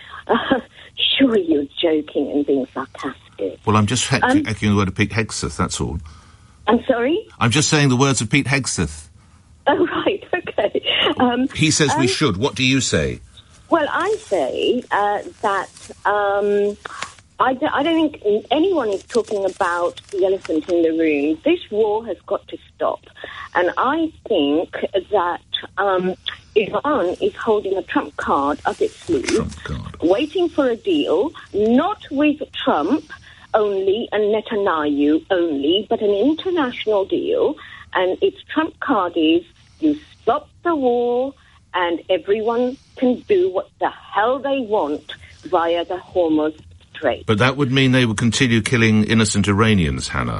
Uh, sure you're joking and being sarcastic. Well, I'm just he- Um, echoing the word of Pete Hegseth, that's all. I'm sorry? I'm just saying the words of Pete Hegseth. Oh, right, okay. Um, He says we um, should. What do you say? Well, I say uh, that um, I, d- I don't think anyone is talking about the elephant in the room. This war has got to stop. And I think that um, Iran is holding a trump card up its sleeve, waiting for a deal, not with Trump only and Netanyahu only, but an international deal. And its trump card is you stop the war and everyone can do what the hell they want via the Hormuz Strait. But that would mean they would continue killing innocent Iranians, Hannah.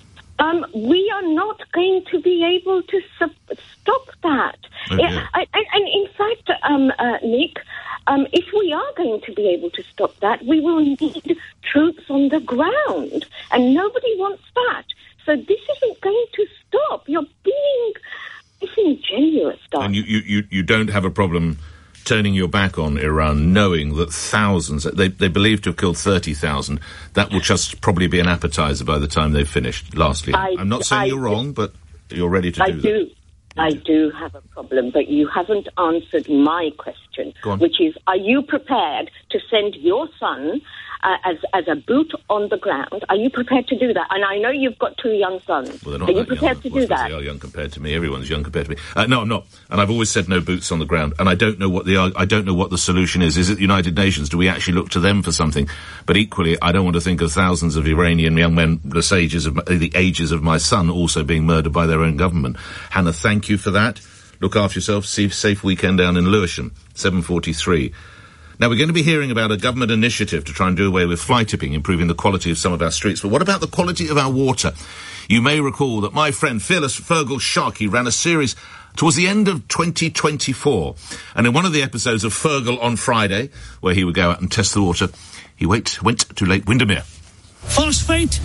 Um, we are not going to be able to su- stop that. Oh, Yeah, dear. I, I, and in fact, um, uh, Nick, um, if we are going to be able to stop that, we will need troops on the ground, and nobody wants that. So this isn't going to stop. You're being disingenuous, darling. And you, you, you, you don't have a problem turning your back on Iran, knowing that thousands, they, they believe to have killed thirty thousand. That will just probably be an appetizer by the time they've finished. Lastly, I- I'm not saying I- you're wrong, but you're ready to I do that. do. I do have a problem, but you haven't answered my question, Go on. which is, are you prepared to send your son uh, as as a boot on the ground? Are you prepared to do that? And I know you've got two young sons. Well, they're not are you that prepared young. to Well, do that? They are young compared to me. Everyone's young compared to me. Uh, no, I'm not. And I've always said no boots on the ground. And I don't know what the ar- I don't know what the solution is. Is it the United Nations? Do we actually look to them for something? But equally, I don't want to think of thousands of Iranian young men the ages of my, the ages of my son also being murdered by their own government. Hannah, thank you for that. Look after yourself. Safe, safe weekend down in Lewisham. seven forty-three. Now, we're going to be hearing about a government initiative to try and do away with fly tipping, improving the quality of some of our streets. But what about the quality of our water? You may recall that my friend Fearless Fergal Sharkey ran a series towards the end of twenty twenty-four. And in one of the episodes of Fergal on Friday, where he would go out and test the water, he went, went to Lake Windermere. Phosphate,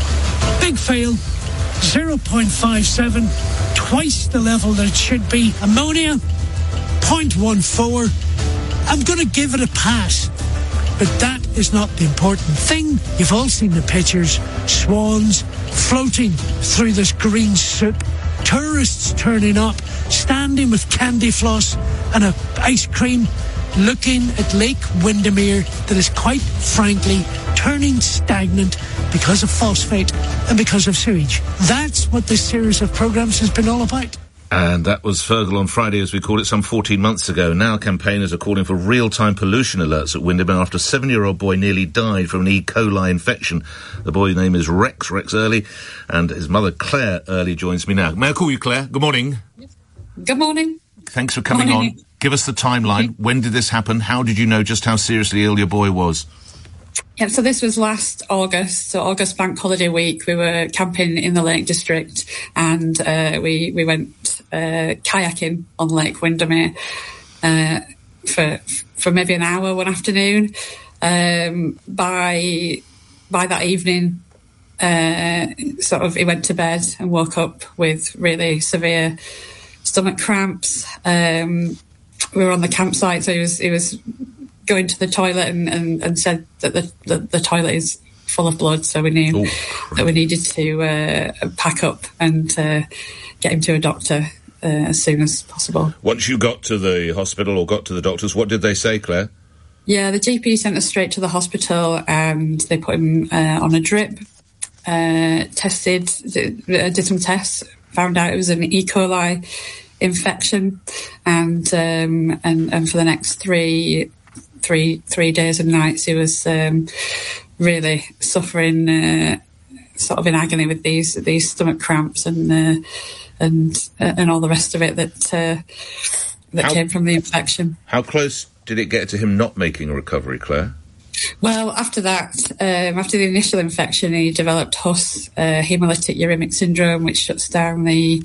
big fail, zero point five seven, twice the level that it should be. Ammonia, zero point one four. I'm going to give it a pass. But that is not the important thing. You've all seen the pictures. Swans floating through this green soup. Tourists turning up, standing with candy floss and a ice cream. looking at Lake Windermere that is quite frankly turning stagnant because of phosphate and because of sewage. That's what this series of programmes has been all about. And that was Fergal on Friday, as we called it, some fourteen months ago. Now campaigners are calling for real-time pollution alerts at Windermere after a seven-year-old boy nearly died from an E. coli infection. The boy's name is Rex, Rex Early, and his mother, Claire Early, joins me now. May I call you Claire? Good morning. Good morning. Thanks for coming Morning. on. Give us the timeline. When did this happen? How did you know just how seriously ill your boy was? Yeah, so this was last August, so August Bank Holiday Week. We were camping in the Lake District, and uh, we we went uh, kayaking on Lake Windermere uh, for for maybe an hour one afternoon. Um, by by that evening, uh, sort of he went to bed and woke up with really severe stomach cramps. Um, we were on the campsite, so he was he was. going to the toilet and, and, and said that the, the, the toilet is full of blood, so we knew oh, that we needed to uh, pack up and uh, get him to a doctor uh, as soon as possible. Once you got to the hospital or got to the doctors, what did they say, Claire? Yeah, the G P sent us straight to the hospital and they put him uh, on a drip, uh, tested, did, did some tests, found out it was an E. coli infection, and um, and, and for the next three three three days and nights he was um, really suffering, uh, sort of in agony with these these stomach cramps and uh, and uh, and all the rest of it that uh, that how, came from the infection. How close did it get to him not making a recovery, Claire? Well, after that, um, after the initial infection, he developed H U S, uh, hemolytic uremic syndrome, which shuts down the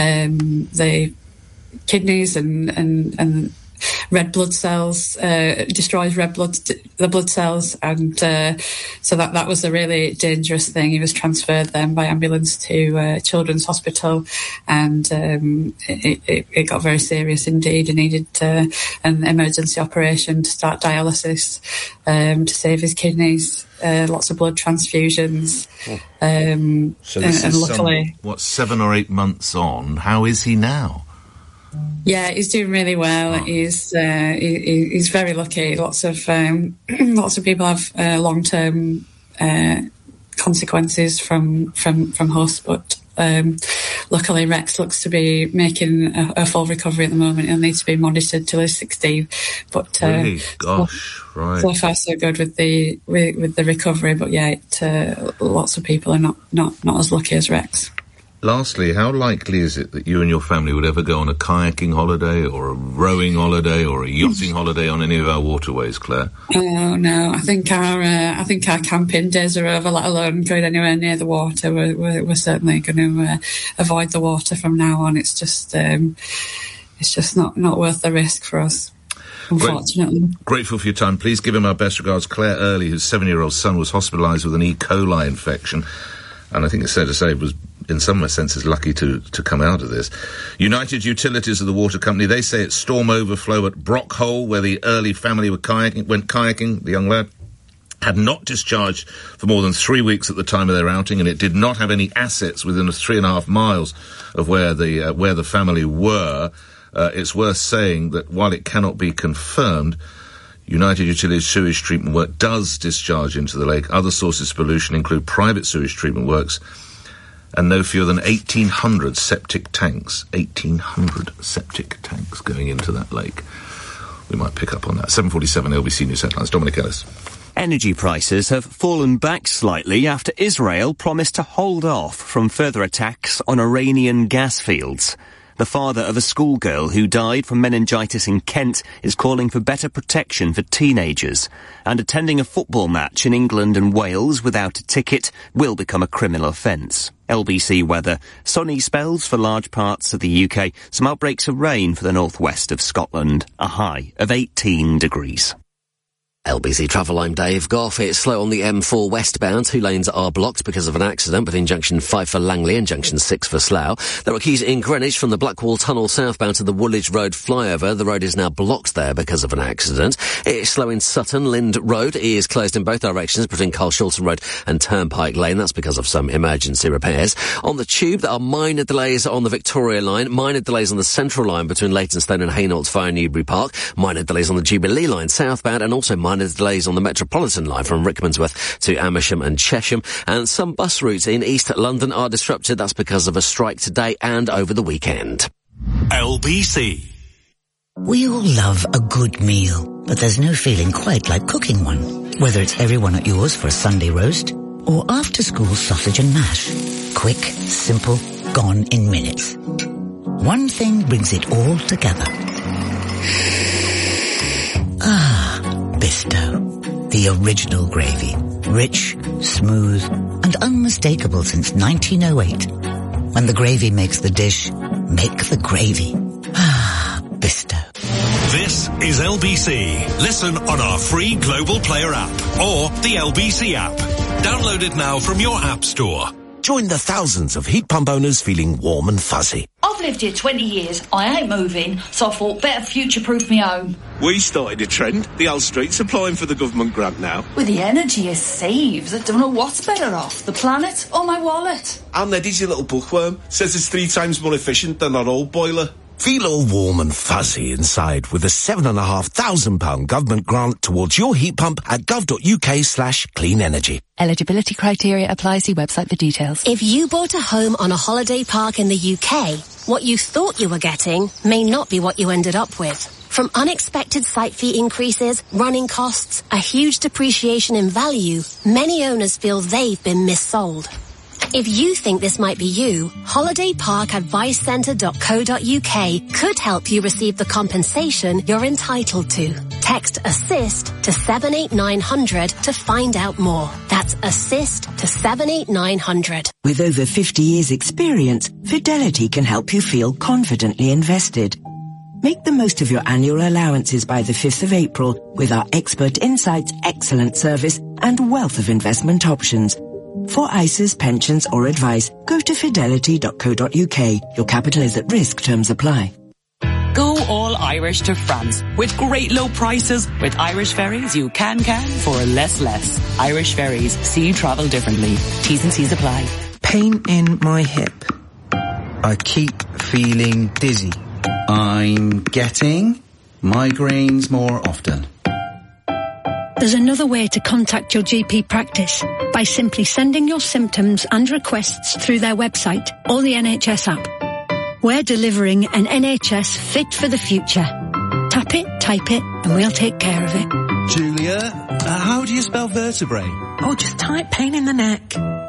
um, the kidneys and and and red blood cells, uh, destroys red blood, the blood cells, and uh, so that that was a really dangerous thing. He was transferred then by ambulance to uh, Children's Hospital, and um, it, it, it got very serious indeed. He needed uh, an emergency operation to start dialysis um, to save his kidneys. Uh, lots of blood transfusions. Oh. Um, so this and, is and luckily, some, what, seven or eight months on? How is he now? Yeah, he's doing really well. Oh. He's uh, he, he's very lucky. Lots of um, lots of people have uh, long term uh, consequences from from from H U S, but um, luckily Rex looks to be making a, a full recovery at the moment. He'll need to be monitored till he's sixteen. But uh, really, gosh, so, right. So far, so good with the with, with the recovery. But yeah, it, uh, lots of people are not not not as lucky as Rex. Lastly, how likely is it that you and your family would ever go on a kayaking holiday or a rowing holiday or a yachting holiday on any of our waterways, Claire? Oh no, I think our uh, I think our camping days are over. Let alone going anywhere near the water. We're, we're, we're certainly going to uh, avoid the water from now on. It's just um, it's just not, not worth the risk for us, unfortunately. Great, grateful for your time. Please give him our best regards. Claire Early, whose seven-year-old son was hospitalised with an E. coli infection, and I think it's fair to say was, in some senses, lucky to, to come out of this. United Utilities of the water company, they say it's storm overflow at Brockhole, where the Early family were kayaking, went kayaking, the young lad had not discharged for more than three weeks at the time of their outing, and it did not have any assets within a three and a half miles of where the uh, where the family were. Uh, it's worth saying that while it cannot be confirmed, United Utilities sewage treatment work does discharge into the lake. Other sources of pollution include private sewage treatment works and no fewer than eighteen hundred septic tanks. eighteen hundred septic tanks going into that lake. We might pick up on that. seven forty-seven L B C News Headlines. Dominic Ellis. Energy prices have fallen back slightly after Israel promised to hold off from further attacks on Iranian gas fields. The father of a schoolgirl who died from meningitis in Kent is calling for better protection for teenagers. And attending a football match in England and Wales without a ticket will become a criminal offence. L B C weather. Sunny spells for large parts of the U K. Some outbreaks of rain for the northwest of Scotland. A high of eighteen degrees. L B C Travel, I'm Dave Goff. It's slow on the M four westbound. Two lanes are blocked because of an accident between junction five for Langley and junction six for Slough. There are queues in Greenwich from the Blackwall Tunnel southbound to the Woolwich Road flyover. The road is now blocked there because of an accident. It's slow in Sutton. Lind Road is closed in both directions between Carl Shulton Road and Turnpike Lane. That's because of some emergency repairs. On the Tube, there are minor delays on the Victoria Line, minor delays on the Central Line between Leytonstone and Hainault via Newbury Park, minor delays on the Jubilee Line southbound, and also minor delays on the Metropolitan Line from Rickmansworth to Amersham and Chesham. And some bus routes in East London are disrupted. That's because of a strike today and over the weekend. L B C. We all love a good meal, but there's no feeling quite like cooking one. Whether it's everyone at yours for a Sunday roast or after-school sausage and mash. Quick, simple, gone in minutes. One thing brings it all together. Ah, Bisto. The original gravy. Rich, smooth, and unmistakable since nineteen oh eight. When the gravy makes the dish, make the gravy. Ah, Bisto. This is L B C. Listen on our free Global Player app or the L B C app. Download it now from your app store. Join the thousands of heat pump owners feeling warm and fuzzy. I've lived here twenty years. I ain't moving, so I thought better future-proof me home. We started a trend. The Hull Street's applying for the government grant now. With the energy it saves, I don't know what's better off, the planet or my wallet. And Eddie's your little bookworm. Says it's three times more efficient than our old boiler. Feel all warm and fuzzy inside with a seven and a half thousand pound government grant towards your heat pump at gov.uk slash clean energy. Eligibility criteria apply. See website for details. If you bought a home on a holiday park in the U K, what you thought you were getting may not be what you ended up with. From unexpected site fee increases, running costs, a huge depreciation in value, many owners feel they've been missold. If you think this might be you, holiday park advice centre dot co dot uk could help you receive the compensation you're entitled to. Text ASSIST to seven eight nine hundred to find out more. That's ASSIST to seven eight nine hundred. With over fifty years experience, Fidelity can help you feel confidently invested. Make the most of your annual allowances by the fifth of April with our expert insights, excellent service and wealth of investment options. For I S As, pensions or advice, go to fidelity dot co dot uk. Your capital is at risk. Terms apply. Go all Irish to France with great low prices. With Irish Ferries, you can can for less less. Irish Ferries, see you travel differently. T's and C's apply. Pain in my hip. I keep feeling dizzy. I'm getting migraines more often. There's another way to contact your G P practice by simply sending your symptoms and requests through their website or the N H S app. We're delivering an N H S fit for the future. Tap it, type it, and we'll take care of it. Julia, uh, how do you spell vertebrae? Oh, just type pain in the neck.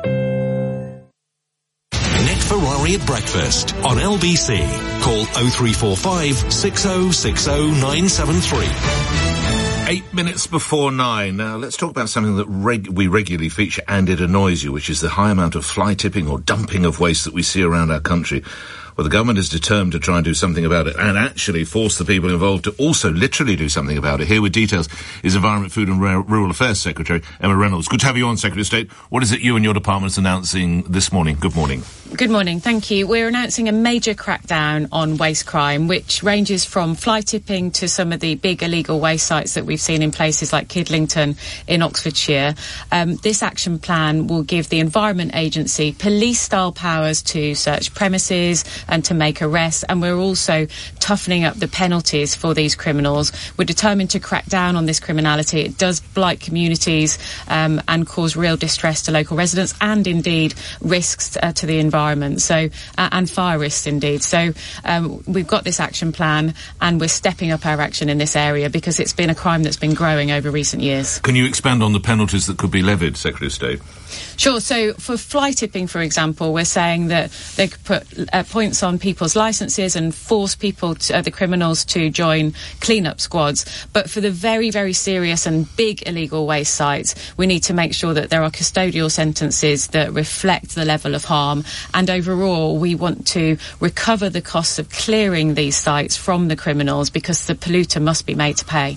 Nick Ferrari at breakfast on L B C. Call oh three four five, six oh six oh, nine seven three. Eight minutes before nine. Now, let's talk about something that reg- we regularly feature and it annoys you, which is the high amount of fly tipping or dumping of waste that we see around our country. Well, the government is determined to try and do something about it and actually force the people involved to also literally do something about it. Here with details is Environment, Food and Rural Affairs Secretary Emma Reynolds. Good to have you on, Secretary of State. What is it you and your department's announcing this morning? Good morning. Good morning, thank you. We're announcing a major crackdown on waste crime, which ranges from fly tipping to some of the big illegal waste sites that we've seen in places like Kidlington in Oxfordshire. Um, this action plan will give the Environment Agency police-style powers to search premises and to make arrests, and we're also toughening up the penalties for these criminals. We're determined to crack down on this criminality. It does blight communities um, and cause real distress to local residents and indeed risks uh, to the environment, so uh, and fire risks indeed. So um, we've got this action plan and we're stepping up our action in this area because it's been a crime that's been growing over recent years. Can you expand on the penalties that could be levied, Secretary of State? Sure. So for fly tipping, for example, we're saying that they could put uh, points on people's licences and force people, to, uh, the criminals, to join clean-up squads. But for the very, very serious and big illegal waste sites, we need to make sure that there are custodial sentences that reflect the level of harm. And overall, we want to recover the costs of clearing these sites from the criminals because the polluter must be made to pay.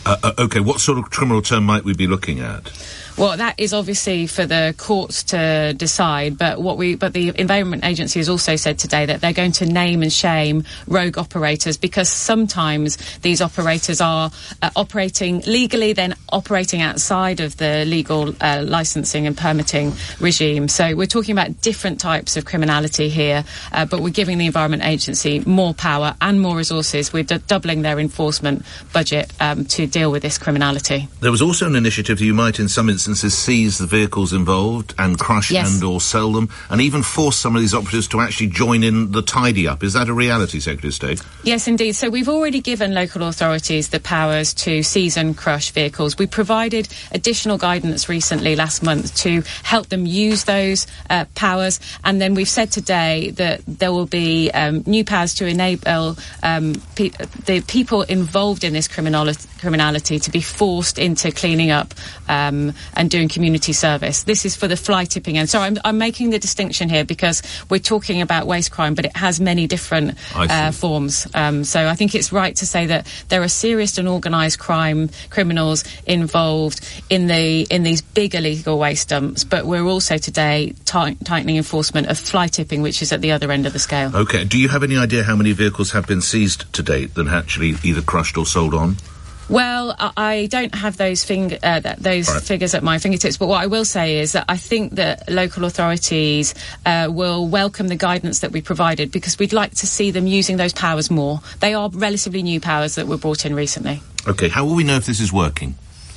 Uh, uh, OK, what sort of criminal term might we be looking at? Well, that is obviously for the courts to decide, but what we, but the Environment Agency has also said today that they're going to name and shame rogue operators, because sometimes these operators are uh, operating legally, then operating outside of the legal uh, licensing and permitting regime. So we're talking about different types of criminality here, uh, but we're giving the Environment Agency more power and more resources. We're d- doubling their enforcement budget um, to deal with this criminality. There was also an initiative that you might, in some instances, seize the vehicles involved and crush Yes. and or sell them, and even force some of these operatives to actually join in the tidy-up. Is that a reality, Secretary of State? Yes, indeed. So we've already given local authorities the powers to seize and crush vehicles. We provided additional guidance recently, last month, to help them use those uh, powers. And then we've said today that there will be um, new powers to enable um, pe- the people involved in this criminality, criminality to be forced into cleaning up um, and doing community service. This is for the fly tipping end. So I'm, I'm making the distinction here because we're talking about waste crime, but it has many different uh, forms. Um, so I think it's right to say that there are serious and organised crime criminals involved in the in these big illegal waste dumps, but we're also today tight, tightening enforcement of fly tipping, which is at the other end of the scale. OK. Do you have any idea how many vehicles have been seized to date that actually either crushed or sold on? Well, I I don't have those fing- uh, th- those Right. figures at my fingertips, but what I will say is that I think that local authorities uh, will welcome the guidance that we provided, because we'd like to see them using those powers more. They are relatively new powers that were brought in recently. OK, how will we know if this is working?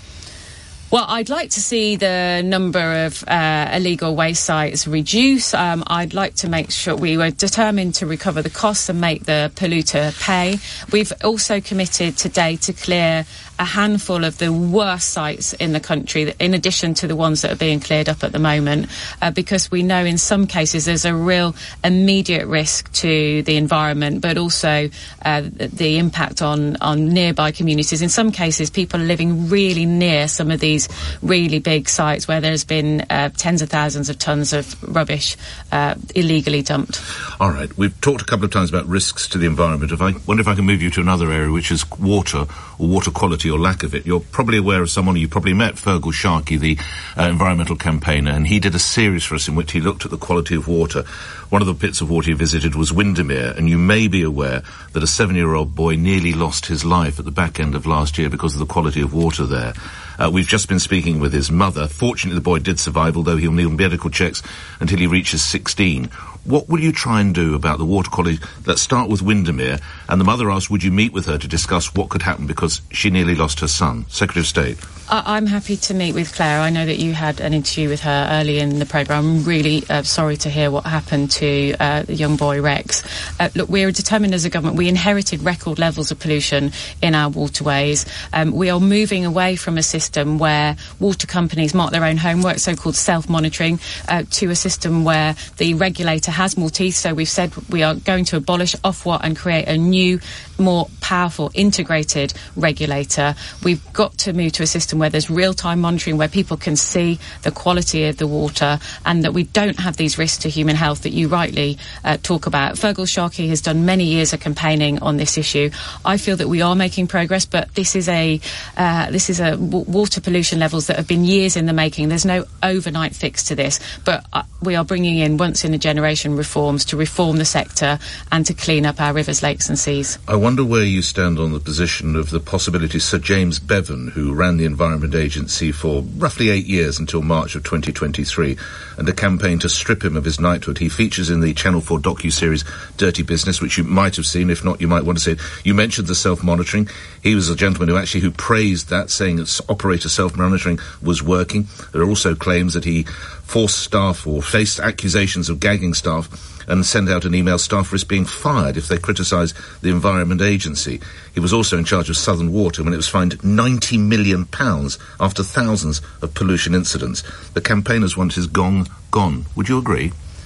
Well, I'd like to see the number of uh, illegal waste sites reduce. Um, I'd like to make sure we were determined to recover the costs and make the polluter pay. We've also committed today to clear a handful of the worst sites in the country, in addition to the ones that are being cleared up at the moment, uh, because we know in some cases there's a real immediate risk to the environment, but also uh, the, the impact on, on nearby communities. In some cases, people are living really near some of these really big sites where there's been uh, tens of thousands of tonnes of rubbish uh, illegally dumped. All right, we've talked a couple of times about risks to the environment. If I wonder if I can move you to another area, which is water, or water quality or lack of it. You're probably aware of someone you probably met, Fergal Sharkey, the uh, environmental campaigner, and he did a series for us in which he looked at the quality of water. One of the pits of water he visited was Windermere, and you may be aware that a seven-year-old boy nearly lost his life at the back end of last year because of the quality of water there. Uh, we've just been speaking with his mother. Fortunately, the boy did survive, although he'll need medical checks until he reaches sixteen. What will you try and do about the water quality? Let's start with Windermere. And the mother asked, would you meet with her to discuss what could happen because she nearly lost her son? Secretary of State. I- I'm happy to meet with Claire. I know that you had an interview with her early in the programme. I'm really uh, sorry to hear what happened to uh, the young boy Rex. Uh, look, we're determined as a government. We inherited record levels of pollution in our waterways. Um, we are moving away from a system where water companies mark their own homework, so-called self-monitoring, uh, to a system where the regulator has more teeth. So we've said we are going to abolish Ofwat and create a new, more powerful, integrated regulator. We've got to move to a system where there's real-time monitoring, where people can see the quality of the water, and that we don't have these risks to human health that you rightly uh, talk about. Fergal Sharkey has done many years of campaigning on this issue. I feel that we are making progress, but this is a uh, this is a w- water pollution levels that have been years in the making. There's no overnight fix to this, but uh, we are bringing in once-in-a-generation reforms to reform the sector and to clean up our rivers, lakes and seas. I wonder where you stand on the position of the possibility Sir James Bevan, who ran the Environment Agency for roughly eight years until March of twenty twenty-three, and a campaign to strip him of his knighthood. He features in the Channel four docu-series Dirty Business, which you might have seen. If not, you might want to see it. You mentioned the self-monitoring. He was a gentleman who actually who praised that, saying that operator self-monitoring was working. There are also claims that he forced staff or faced accusations of gagging staff and sent out an email, staff risk being fired if they criticised the Environment Agency. He was also in charge of Southern Water when it was fined ninety million pounds after thousands of pollution incidents. The campaigners want his gong gone. Would you agree?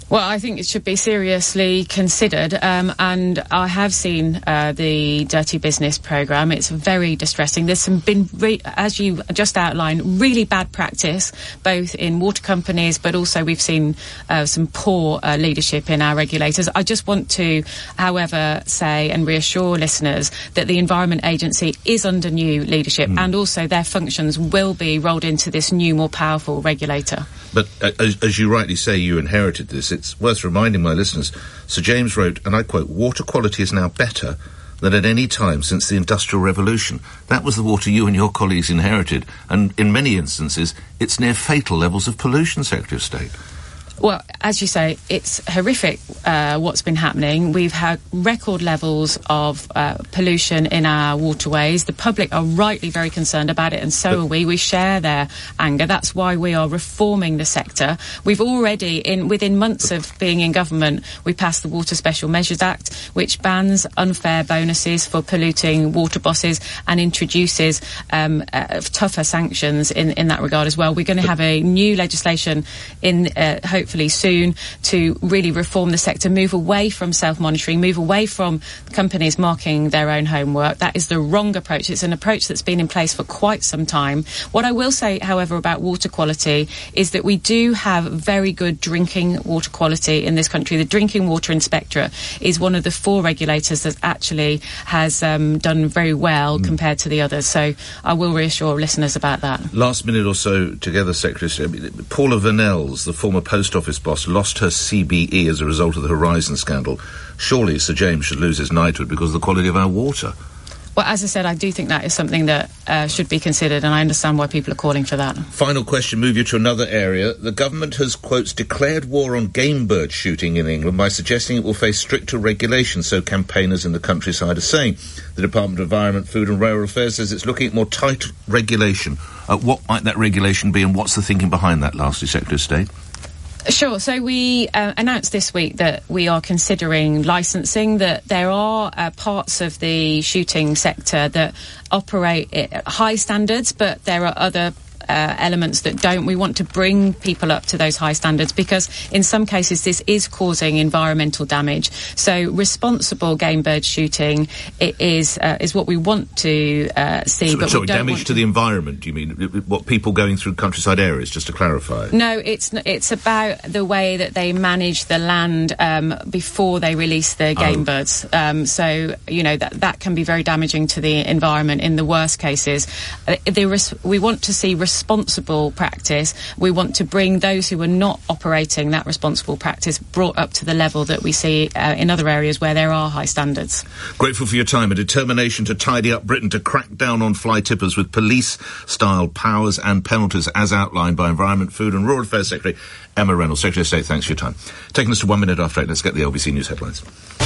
Well, I think it should be seriously considered, um, and I have seen uh, the Dirty Business programme. It's very distressing. There's some been, re- as you just outlined, really bad practice, both in water companies, but also we've seen uh, some poor uh, leadership in our regulators. I just want to, however, say and reassure listeners that the Environment Agency is under new leadership, mm. and also their functions will be rolled into this new, more powerful regulator. But uh, as, as you rightly say, you inherited this. It's worth reminding my listeners, Sir James wrote, and I quote, "Water quality is now better than at any time since the Industrial Revolution." That was the water you and your colleagues inherited, and in many instances, it's near fatal levels of pollution, Secretary of State. Well, as you say, it's horrific uh, what's been happening. We've had record levels of uh, pollution in our waterways. The public are rightly very concerned about it, and so but, are we. We share their anger. That's why we are reforming the sector. We've already, in within months of being in government, we passed the Water Special Measures Act, which bans unfair bonuses for polluting water bosses and introduces um, uh, tougher sanctions in, in that regard as well. We're going to have a new legislation in uh, hope hopefully soon to really reform the sector, move away from self-monitoring, move away from companies marking their own homework. That is the wrong approach. It's an approach that's been in place for quite some time. What I will say, however, about water quality is that we do have very good drinking water quality in this country. The Drinking Water Inspectorate is one of the four regulators that actually has um, done very well mm. compared to the others. So I will reassure listeners about that. Last minute or so together, Secretary. Paula Vanells, the former post office boss, lost her C B E as a result of the Horizon scandal. Surely Sir James should lose his knighthood because of the quality of our water. Well, as I said, I do think that is something that uh, should be considered, and I understand why people are calling for that. Final question, move you to another area. The government has, quotes, declared war on game bird shooting in England by suggesting it will face stricter regulations, so campaigners in the countryside are saying. The Department of Environment, Food and Rural Affairs says it's looking at more tight regulation. Uh, what might that regulation be, and what's the thinking behind that, lastly, Secretary of State? Sure. So we uh, announced this week that we are considering licensing, that there are uh, parts of the shooting sector that operate at high standards, but there are other Uh, elements that don't. We want to bring people up to those high standards because in some cases this is causing environmental damage. So responsible game bird shooting it is uh, is what we want to uh, see. So, but sorry, we don't damage want to the environment, do you mean? What, people going through countryside areas, just to clarify? No, it's it's about the way that they manage the land um, before they release the game oh. birds. Um, so, you know, that, that can be very damaging to the environment in the worst cases. Uh, the res- we want to see responsible practice. We want to bring those who are not operating that responsible practice brought up to the level that we see uh, in other areas where there are high standards. Grateful for your time. A determination to tidy up Britain, to crack down on fly tippers with police-style powers and penalties as outlined by Environment, Food and Rural Affairs Secretary Emma Reynolds. Secretary of State, thanks for your time. Taking us to one minute after eight, let's get the L B C News headlines.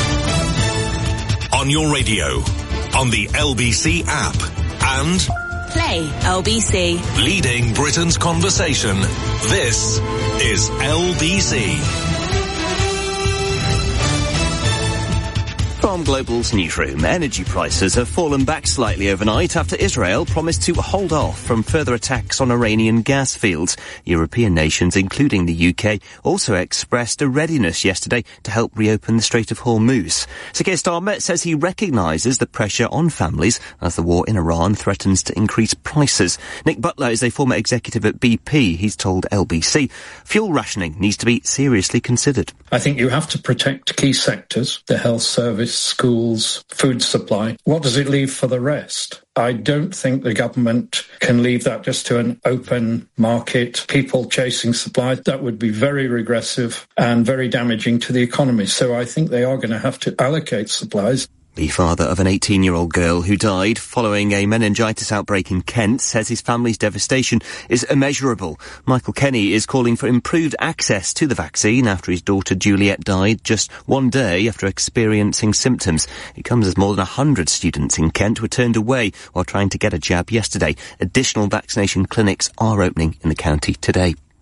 On your radio, on the L B C app, and Play L B C. Leading Britain's conversation. This is L B C. From Global's newsroom, energy prices have fallen back slightly overnight after Israel promised to hold off from further attacks on Iranian gas fields. European nations, including the U K, also expressed a readiness yesterday to help reopen the Strait of Hormuz. Sir Keir Starmer says he recognises the pressure on families as the war in Iran threatens to increase prices. Nick Butler is a former executive at B P. He's told L B C fuel rationing needs to be seriously considered. I think you have to protect key sectors, the health service, schools, food supply. What does it leave for the rest? I don't think the government can leave that just to an open market, people chasing supply. That would be very regressive and very damaging to the economy. So I think they are going to have to allocate supplies. The father of an eighteen-year-old girl who died following a meningitis outbreak in Kent says his family's devastation is immeasurable. Michael Kenny is calling for improved access to the vaccine after his daughter Juliet died just one day after experiencing symptoms. It comes as more than one hundred students in Kent were turned away while trying to get a jab yesterday. Additional vaccination clinics are opening in the county today.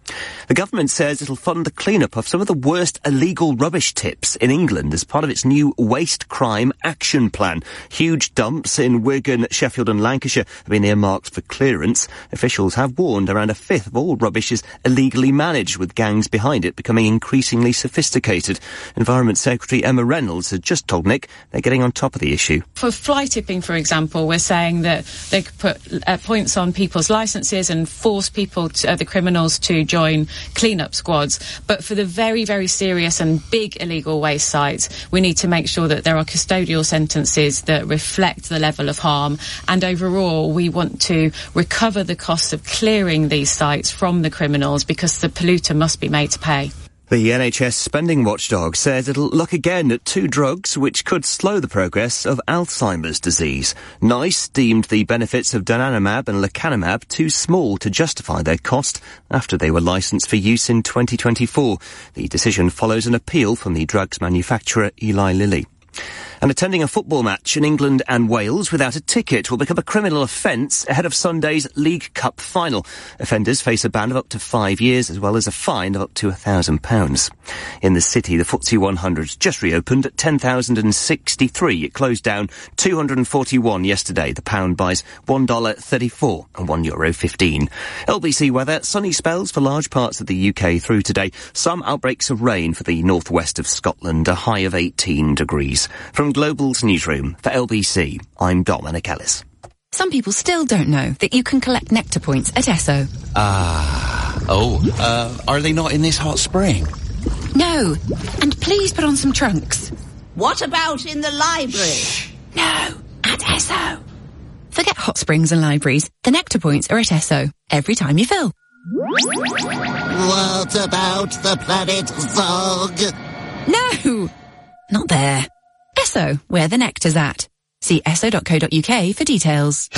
The government says it'll fund the clean-up of some of the worst illegal rubbish tips in England as part of its new waste crime action plan. Huge dumps in Wigan, Sheffield and Lancashire have been earmarked for clearance. Officials have warned around a fifth of all rubbish is illegally managed, with gangs behind it becoming increasingly sophisticated. Environment Secretary Emma Reynolds has just told Nick they're getting on top of the issue. For fly tipping, for example, we're saying that they could put uh, points on people's licences and force people, to, uh, the criminals, to join clean-up squads. But for the very, very serious and big illegal waste sites, we need to make sure that there are custodial sentences that reflect the level of harm. And overall, we want to recover the costs of clearing these sites from the criminals, because the polluter must be made to pay. The N H S spending watchdog says it'll look again at two drugs which could slow the progress of Alzheimer's disease. NICE deemed the benefits of donanemab and lecanemab too small to justify their cost after they were licensed for use in twenty twenty-four. The decision follows an appeal from the drugs manufacturer Eli Lilly. And attending a football match in England and Wales without a ticket will become a criminal offence ahead of Sunday's League Cup final. Offenders face a ban of up to five years as well as a fine of up to one thousand pounds. In the city, the F T S E one hundred just reopened at ten thousand sixty-three. It closed down two hundred forty-one yesterday. The pound buys one dollar thirty-four and one euro fifteen. L B C weather, sunny spells for large parts of the U K through today. Some outbreaks of rain for the northwest of Scotland, a high of eighteen degrees. From Global's newsroom for L B C, I'm Dominic Ellis. Some people still don't know that you can collect Nectar points at Esso. Ah. Oh, uh, are they not in this hot spring? No. And please put on some trunks. What about in the library? Shh. No. At Esso. Forget hot springs and libraries. The Nectar points are at Esso. Every time you fill. What about the planet Zog? No. Not there. Esso, where the nectar's at. See esso dot co dot uk for details.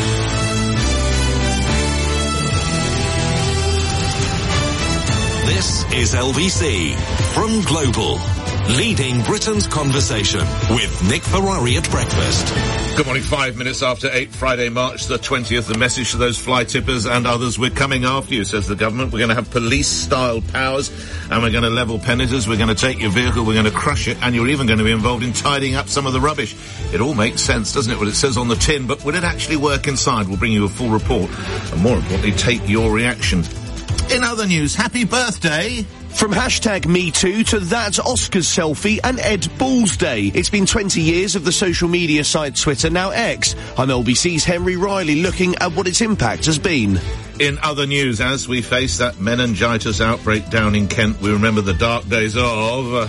This is L B C from Global, leading Britain's conversation with Nick Ferrari at breakfast. Good morning, five minutes after eight, Friday, March the twentieth. The message to those fly tippers and others: we're coming after you, says the government. We're going to have police-style powers, and we're going to level penalties. We're going to take your vehicle, we're going to crush it, and you're even going to be involved in tidying up some of the rubbish. It all makes sense, doesn't it, what it says on the tin, but will it actually work inside? We'll bring you a full report, and more importantly, take your reaction. In other news, happy birthday! From hashtag Me Too to That's Oscars selfie and Ed Balls Day. It's been twenty years of the social media site Twitter, now X. I'm L B C's Henry Riley, looking at what its impact has been. In other news, as we face that meningitis outbreak down in Kent, we remember the dark days of... Uh,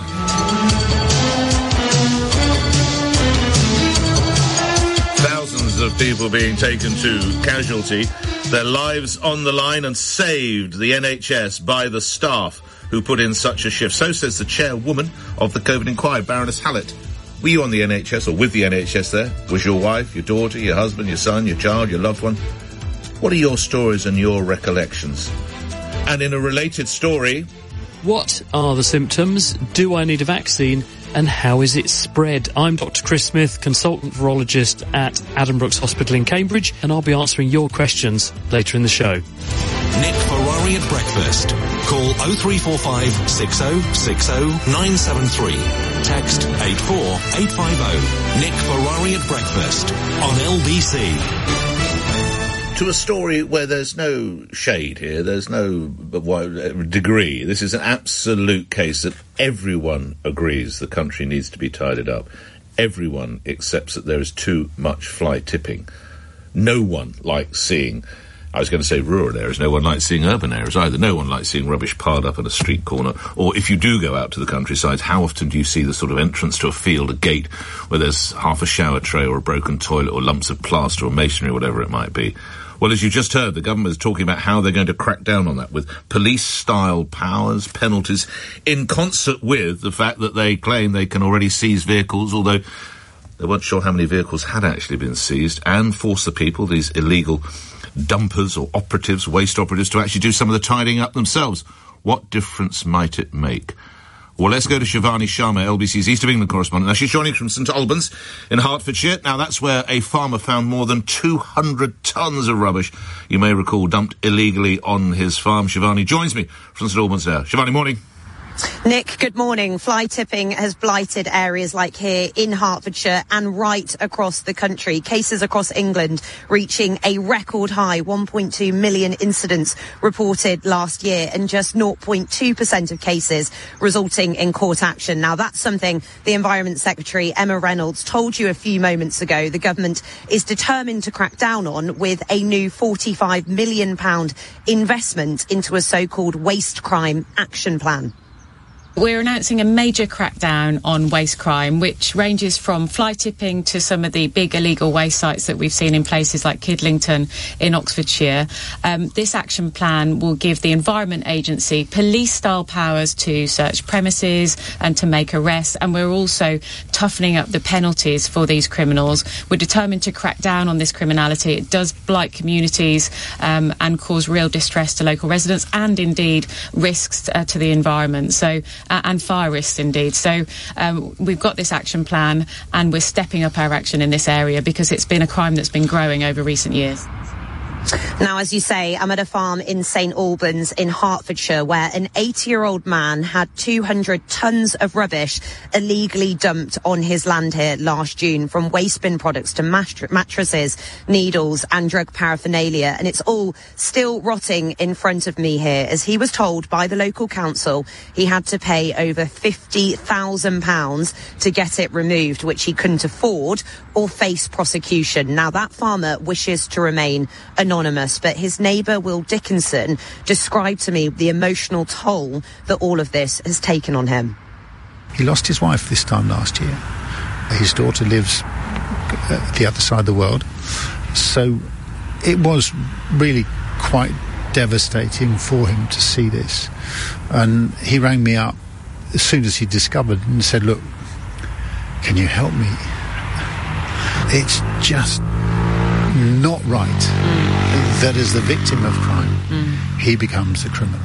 thousands of people being taken to casualty, their lives on the line, and saved the N H S by the staff who put in such a shift. So says the chairwoman of the COVID inquiry, Baroness Hallett. Were you on the N H S or with the N H S there? Was your wife, your daughter, your husband, your son, your child, your loved one? What are your stories and your recollections? And in a related story... What are the symptoms? Do I need a vaccine? And how is it spread? I'm Doctor Chris Smith, consultant virologist at Addenbrooke's Hospital in Cambridge, and I'll be answering your questions later in the show. Nick Ferrari at breakfast. Call oh three four five, six oh six oh, nine seven three. Text eight four eight five oh. Nick Ferrari at breakfast on L B C. To a story where there's no shade here, there's no degree. This is an absolute case that everyone agrees the country needs to be tidied up. Everyone accepts that there is too much fly tipping. No one likes seeing, I was going to say rural areas, no one likes seeing urban areas either. No one likes seeing rubbish piled up in a street corner. Or if you do go out to the countryside, how often do you see the sort of entrance to a field, a gate, where there's half a shower tray or a broken toilet or lumps of plaster or masonry, whatever it might be? Well, as you just heard, the government is talking about how they're going to crack down on that with police-style powers, penalties, in concert with the fact that they claim they can already seize vehicles, although they weren't sure how many vehicles had actually been seized, and force the people, these illegal dumpers or operatives, waste operatives, to actually do some of the tidying up themselves. What difference might it make? Well, let's go to Shivani Sharma, L B C's East of England correspondent. Now, she's joining from St Albans in Hertfordshire. Now, that's where a farmer found more than two hundred tonnes of rubbish, you may recall, dumped illegally on his farm. Shivani joins me from St Albans now. Shivani, morning. Nick, good morning. Fly tipping has blighted areas like here in Hertfordshire and right across the country. Cases across England reaching a record high, one point two million incidents reported last year, and just zero point two percent of cases resulting in court action. Now, that's something the Environment Secretary, Emma Reynolds, told you a few moments ago the government is determined to crack down on with a new forty-five million pounds investment into a so-called waste crime action plan. We're announcing a major crackdown on waste crime, which ranges from fly tipping to some of the big illegal waste sites that we've seen in places like Kidlington in Oxfordshire. Um, this action plan will give the Environment Agency police-style powers to search premises and to make arrests, and we're also toughening up the penalties for these criminals. We're determined to crack down on this criminality. It does blight communities um, and cause real distress to local residents and, indeed, risks uh, to the environment. So. Uh, and fire risks, indeed. So um, we've got this action plan and we're stepping up our action in this area because it's been a crime that's been growing over recent years. Now, as you say, I'm at a farm in St Albans in Hertfordshire where an eighty-year-old man had two hundred tonnes of rubbish illegally dumped on his land here last June, from waste bin products to mat- mattresses, needles and drug paraphernalia. And it's all still rotting in front of me here, as he was told by the local council he had to pay over fifty thousand pounds to get it removed, which he couldn't afford, or face prosecution. Now, that farmer wishes to remain anonymous, but his neighbour, Will Dickinson, described to me the emotional toll that all of this has taken on him. He lost his wife this time last year. His daughter lives at the other side of the world. So it was really quite devastating for him to see this. And he rang me up as soon as he discovered and said, look, can you help me? It's just not right mm. that as the victim of crime, mm. he becomes the criminal.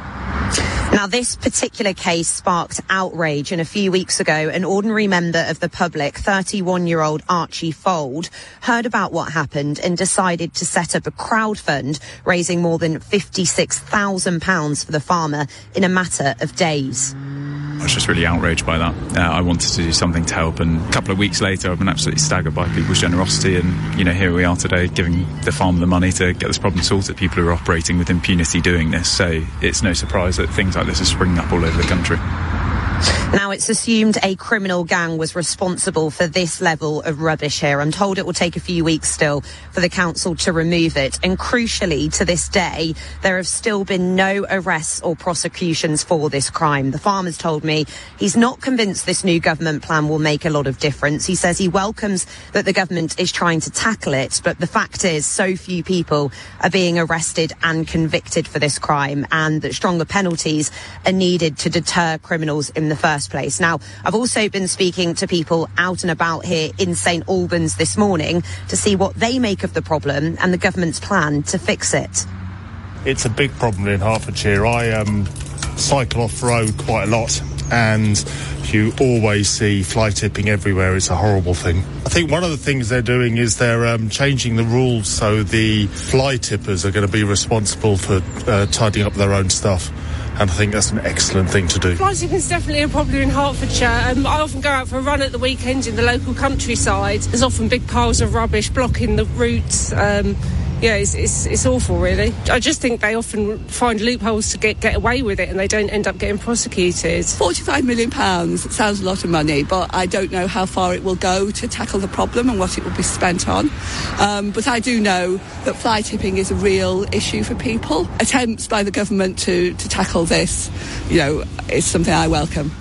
Now, this particular case sparked outrage, and a few weeks ago, an ordinary member of the public, thirty-one-year-old Archie Fold, heard about what happened and decided to set up a crowd fund, raising more than fifty-six thousand pounds for the farmer in a matter of days. I was just really outraged by that. Uh, I wanted to do something to help, and a couple of weeks later I've been absolutely staggered by people's generosity, and, you know, here we are today giving the farmer the money to get this problem sorted. People are operating with impunity doing this, so it's no surprise that things like this are springing up all over the country. Now, it's assumed a criminal gang was responsible for this level of rubbish here. I'm told it will take a few weeks still for the council to remove it. And crucially, to this day, there have still been no arrests or prosecutions for this crime. The farmer's told me he's not convinced this new government plan will make a lot of difference. He says he welcomes that the government is trying to tackle it, but the fact is so few people are being arrested and convicted for this crime, and that stronger penalties are needed to deter criminals in the first place. Now, I've also been speaking to people out and about here in St Albans this morning to see what they make of the problem and the government's plan to fix it. It's a big problem in Hertfordshire. I um, cycle off road quite a lot, and you always see fly tipping everywhere. It's a horrible thing. I think one of the things they're doing is they're um, changing the rules so the fly tippers are going to be responsible for uh, tidying up their own stuff. And I think that's an excellent thing to do. Fly tipping is definitely a problem in Hertfordshire. Um, I often go out for a run at the weekends in the local countryside. There's often big piles of rubbish blocking the routes. Um, yeah, it's, it's it's awful, really. I just think they often find loopholes to get, get away with it, and they don't end up getting prosecuted. forty-five million pounds, it sounds a lot of money, but I don't know how far it will go to tackle the problem and what it will be spent on. Um, but I do know that fly tipping is a real issue for people. Attempts by the government to, to tackle this, you know, is something I welcome.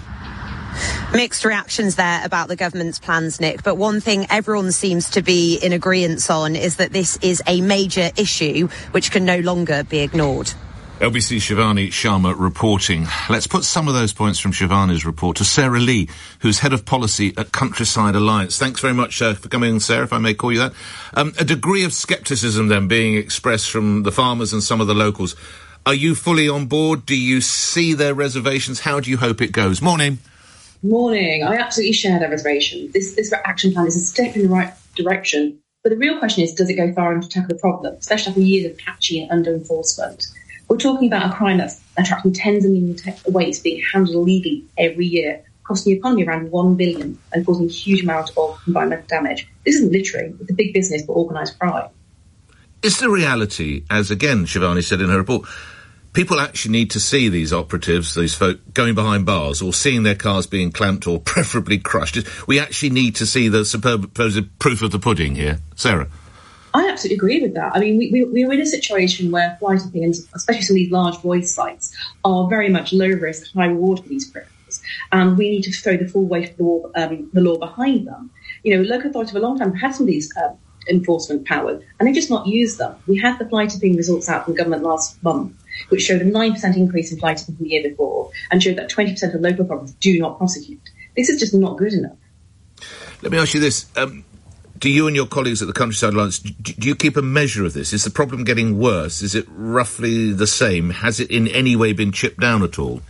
Mixed reactions there about the government's plans, Nick, but one thing everyone seems to be in agreement on is that this is a major issue which can no longer be ignored. L B C Shivani Sharma reporting. Let's put some of those points from Shivani's report to Sarah Lee, who's Head of Policy at Countryside Alliance. Thanks very much uh, for coming in, Sarah, if I may call you that. Um, a degree of scepticism then being expressed from the farmers and some of the locals Are you fully on board? Do you see their reservations? How do you hope it goes? Morning. Morning. I absolutely share their reservations. This, this action plan is a step in the right direction. But the real question is, does it go far enough to tackle the problem, especially after years of patchy and under-enforcement? We're talking about a crime that's attracting tens of millions of waste being handled illegally every year, costing the economy around one billion dollars and causing a huge amount of environmental damage. This isn't littering. It's a big business for organised crime. Is the reality, as again Shivani said in her report, people actually need to see these operatives, these folk, going behind bars or seeing their cars being clamped or preferably crushed? We actually need to see the superb proof of the pudding here. Sarah? I absolutely agree with that. I mean, we, we, we're in a situation where fly tipping, and especially some of these large voice sites, are very much low risk, high reward for these criminals. And we need to throw the full weight of the law, um, the law behind them. You know, local authorities for a long time had some of these um, enforcement powers, and they've just not used them. We had the fly tipping results out from government last month, which showed a nine percent increase in fly tipping from the year before, and showed that twenty percent of local authorities do not prosecute. This is just not good enough. Let me ask you this. Um, do you and your colleagues at the Countryside Alliance, do, do you keep a measure of this? Is the problem getting worse? Is it roughly the same? Has it in any way been chipped down at all?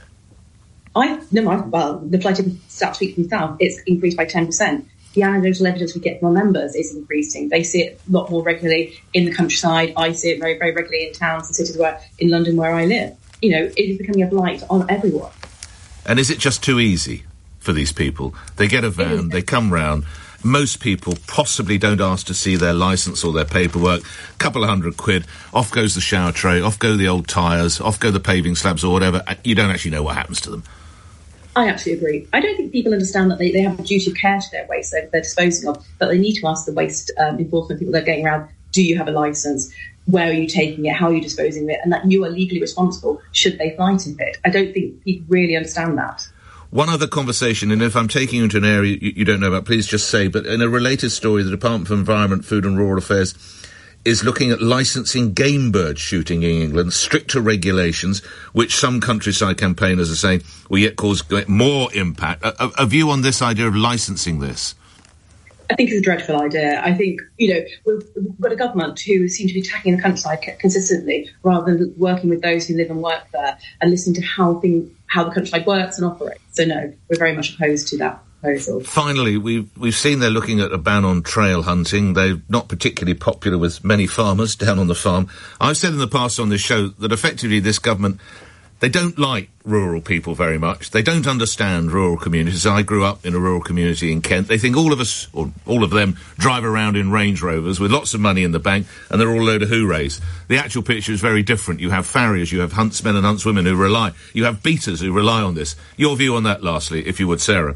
I no, I, well, the fly tipping stats speak for themselves. It's increased by ten percent. The anecdotal evidence we get from our members is increasing. They see it a lot more regularly in the countryside. I see it very, very regularly in towns and cities where, in London where I live. You know, it is becoming a blight on everyone. And is it just too easy for these people? They get a van, they come round. Most people possibly don't ask to see their licence or their paperwork. Couple of hundred quid, off goes the shower tray, off go the old tyres, off go the paving slabs or whatever. You don't actually know what happens to them. I absolutely agree. I don't think people understand that they, they have a duty of care to their waste that they're disposing of, but they need to ask the waste um, enforcement people that are getting around, do you have a licence? Where are you taking it? How are you disposing of it? And that you are legally responsible should they fly tip it. I don't think people really understand that. One other conversation, and if I'm taking you into an area you, you don't know about, please just say, but in a related story, the Department for Environment, Food and Rural Affairs is looking at licensing game bird shooting in England, stricter regulations, which some countryside campaigners are saying will yet cause more impact. A, a, a view on this idea of licensing this? I think it's a dreadful idea. I think, you know, we've, we've got a government who seem to be attacking the countryside consistently rather than working with those who live and work there and listening to how, thing, how the countryside works and operates. So, no, we're very much opposed to that. Finally, we've, we've seen they're looking at a ban on trail hunting. They're not particularly popular with many farmers down on the farm. I've said in the past on this show that effectively this government, they don't like rural people very much. They don't understand rural communities. I grew up in a rural community in Kent. They think all of us, or all of them, drive around in Range Rovers with lots of money in the bank, and they're all a load of hoorays. The actual picture is very different. You have farriers, you have huntsmen and huntswomen who rely, you have beaters who rely on this. Your view on that, lastly, if you would, Sarah?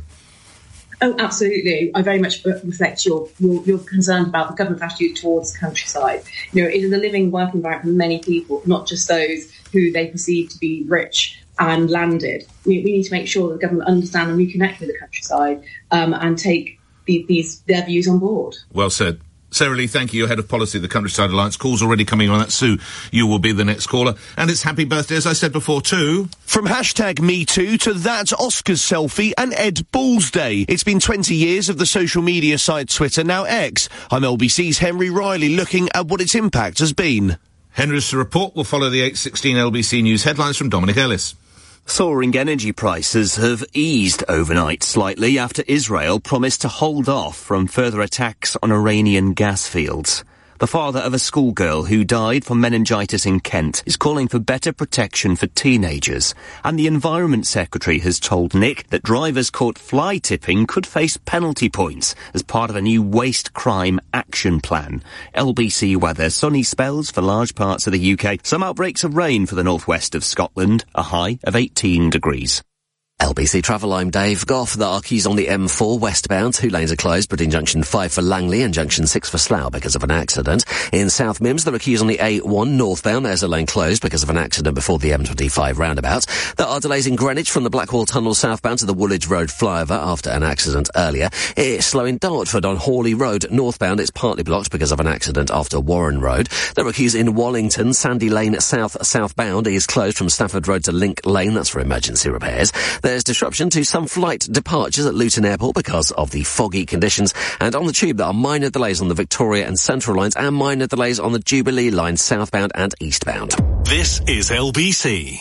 Oh, absolutely. I very much reflect your, your, your concern about the government's attitude towards the countryside. You know, it is a living, working environment for many people, not just those who they perceive to be rich and landed. We, we need to make sure that the government understand and reconnect with the countryside um, and take the, these their views on board. Well said. Sarah Lee, thank you. You're Head of Policy of the Countryside Alliance. Calls already coming on that. Sue, you will be the next caller. And it's happy birthday, as I said before, too. From hashtag Me Too to That Oscars Selfie and Ed Balls Day. It's been twenty years of the social media site Twitter, now X. I'm L B C's Henry Riley looking at what its impact has been. Henry's report will follow the eight sixteen L B C News headlines from Dominic Ellis. Soaring energy prices have eased overnight slightly after Israel promised to hold off from further attacks on Iranian gas fields. The father of a schoolgirl who died from meningitis in Kent is calling for better protection for teenagers. And the Environment Secretary has told Nick that drivers caught fly tipping could face penalty points as part of a new waste crime action plan. L B C weather, sunny spells for large parts of the U K. Some outbreaks of rain for the northwest of Scotland, a high of eighteen degrees. L B C Travel, I'm Dave Goff. There are queues on the M four westbound. Two lanes are closed, but in junction five for Langley and junction six for Slough because of an accident. In South Mims, there are queues on the A one northbound. There's a lane closed because of an accident before the M twenty-five roundabout. There are delays in Greenwich from the Blackwall Tunnel southbound to the Woolwich Road flyover after an accident earlier. It's slow in Dartford on Hawley Road northbound. It's partly blocked because of an accident after Warren Road. There are queues in Wallington. Sandy Lane south southbound is closed from Stafford Road to Link Lane. That's for emergency repairs. There's disruption to some flight departures at Luton Airport because of the foggy conditions, and on the tube there are minor delays on the Victoria and Central lines and minor delays on the Jubilee line southbound and eastbound. This is L B C.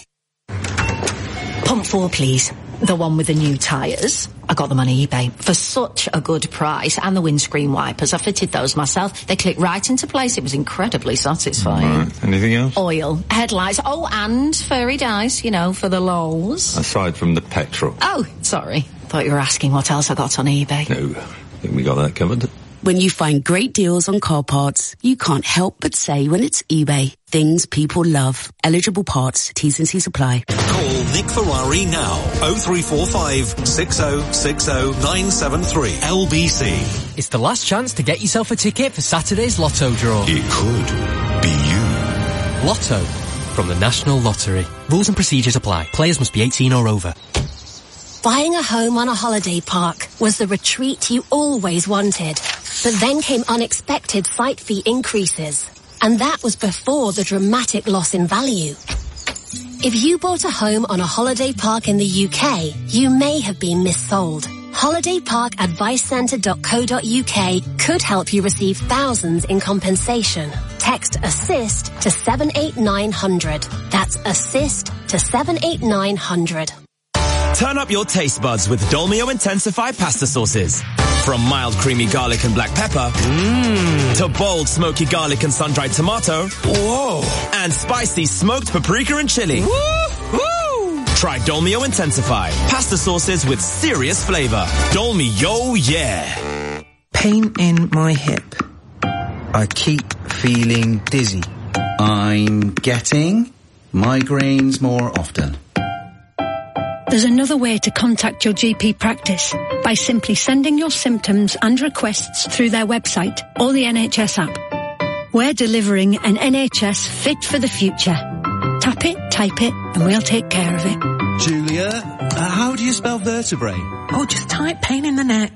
Pump four, please. The one with the new tyres. I got them on eBay for such a good price, and the windscreen wipers. I fitted those myself. They clicked right into place. It was incredibly satisfying. Right. Anything else? Oil, headlights, oh, and fairy dice, you know, for the lows. Aside from the petrol. Oh, sorry. Thought you were asking what else I got on eBay. No, I think we got that covered. When you find great deals on car parts, you can't help but say when it's eBay, things people love. Eligible parts, T's and C's apply. Call Nick Ferrari now. oh three four five, six oh six oh, nine seven three. L B C. It's the last chance to get yourself a ticket for Saturday's Lotto draw. It could be you. Lotto from the National Lottery. Rules and procedures apply. Players must be eighteen or over. Buying a home on a holiday park was the retreat you always wanted. But then came unexpected site fee increases. And that was before the dramatic loss in value. If you bought a home on a holiday park in the U K, you may have been missold. holiday park advice centre dot co dot U K could help you receive thousands in compensation. Text ASSIST to seven eight nine hundred. That's ASSIST to seven eight nine hundred. Turn up your taste buds with Dolmio Intensify pasta sauces. From mild creamy garlic and black pepper, mmm, to bold smoky garlic and sun-dried tomato, whoa, and spicy smoked paprika and chili. Woo-hoo! Try Dolmio Intensify, pasta sauces with serious flavor. Dolmio, yeah. Pain in my hip. I keep feeling dizzy. I'm getting migraines more often. There's another way to contact your G P practice by simply sending your symptoms and requests through their website or the N H S app. We're delivering an N H S fit for the future. Tap it, type it, and we'll take care of it. Julia, uh, how do you spell vertebrae? Oh, just type pain in the neck.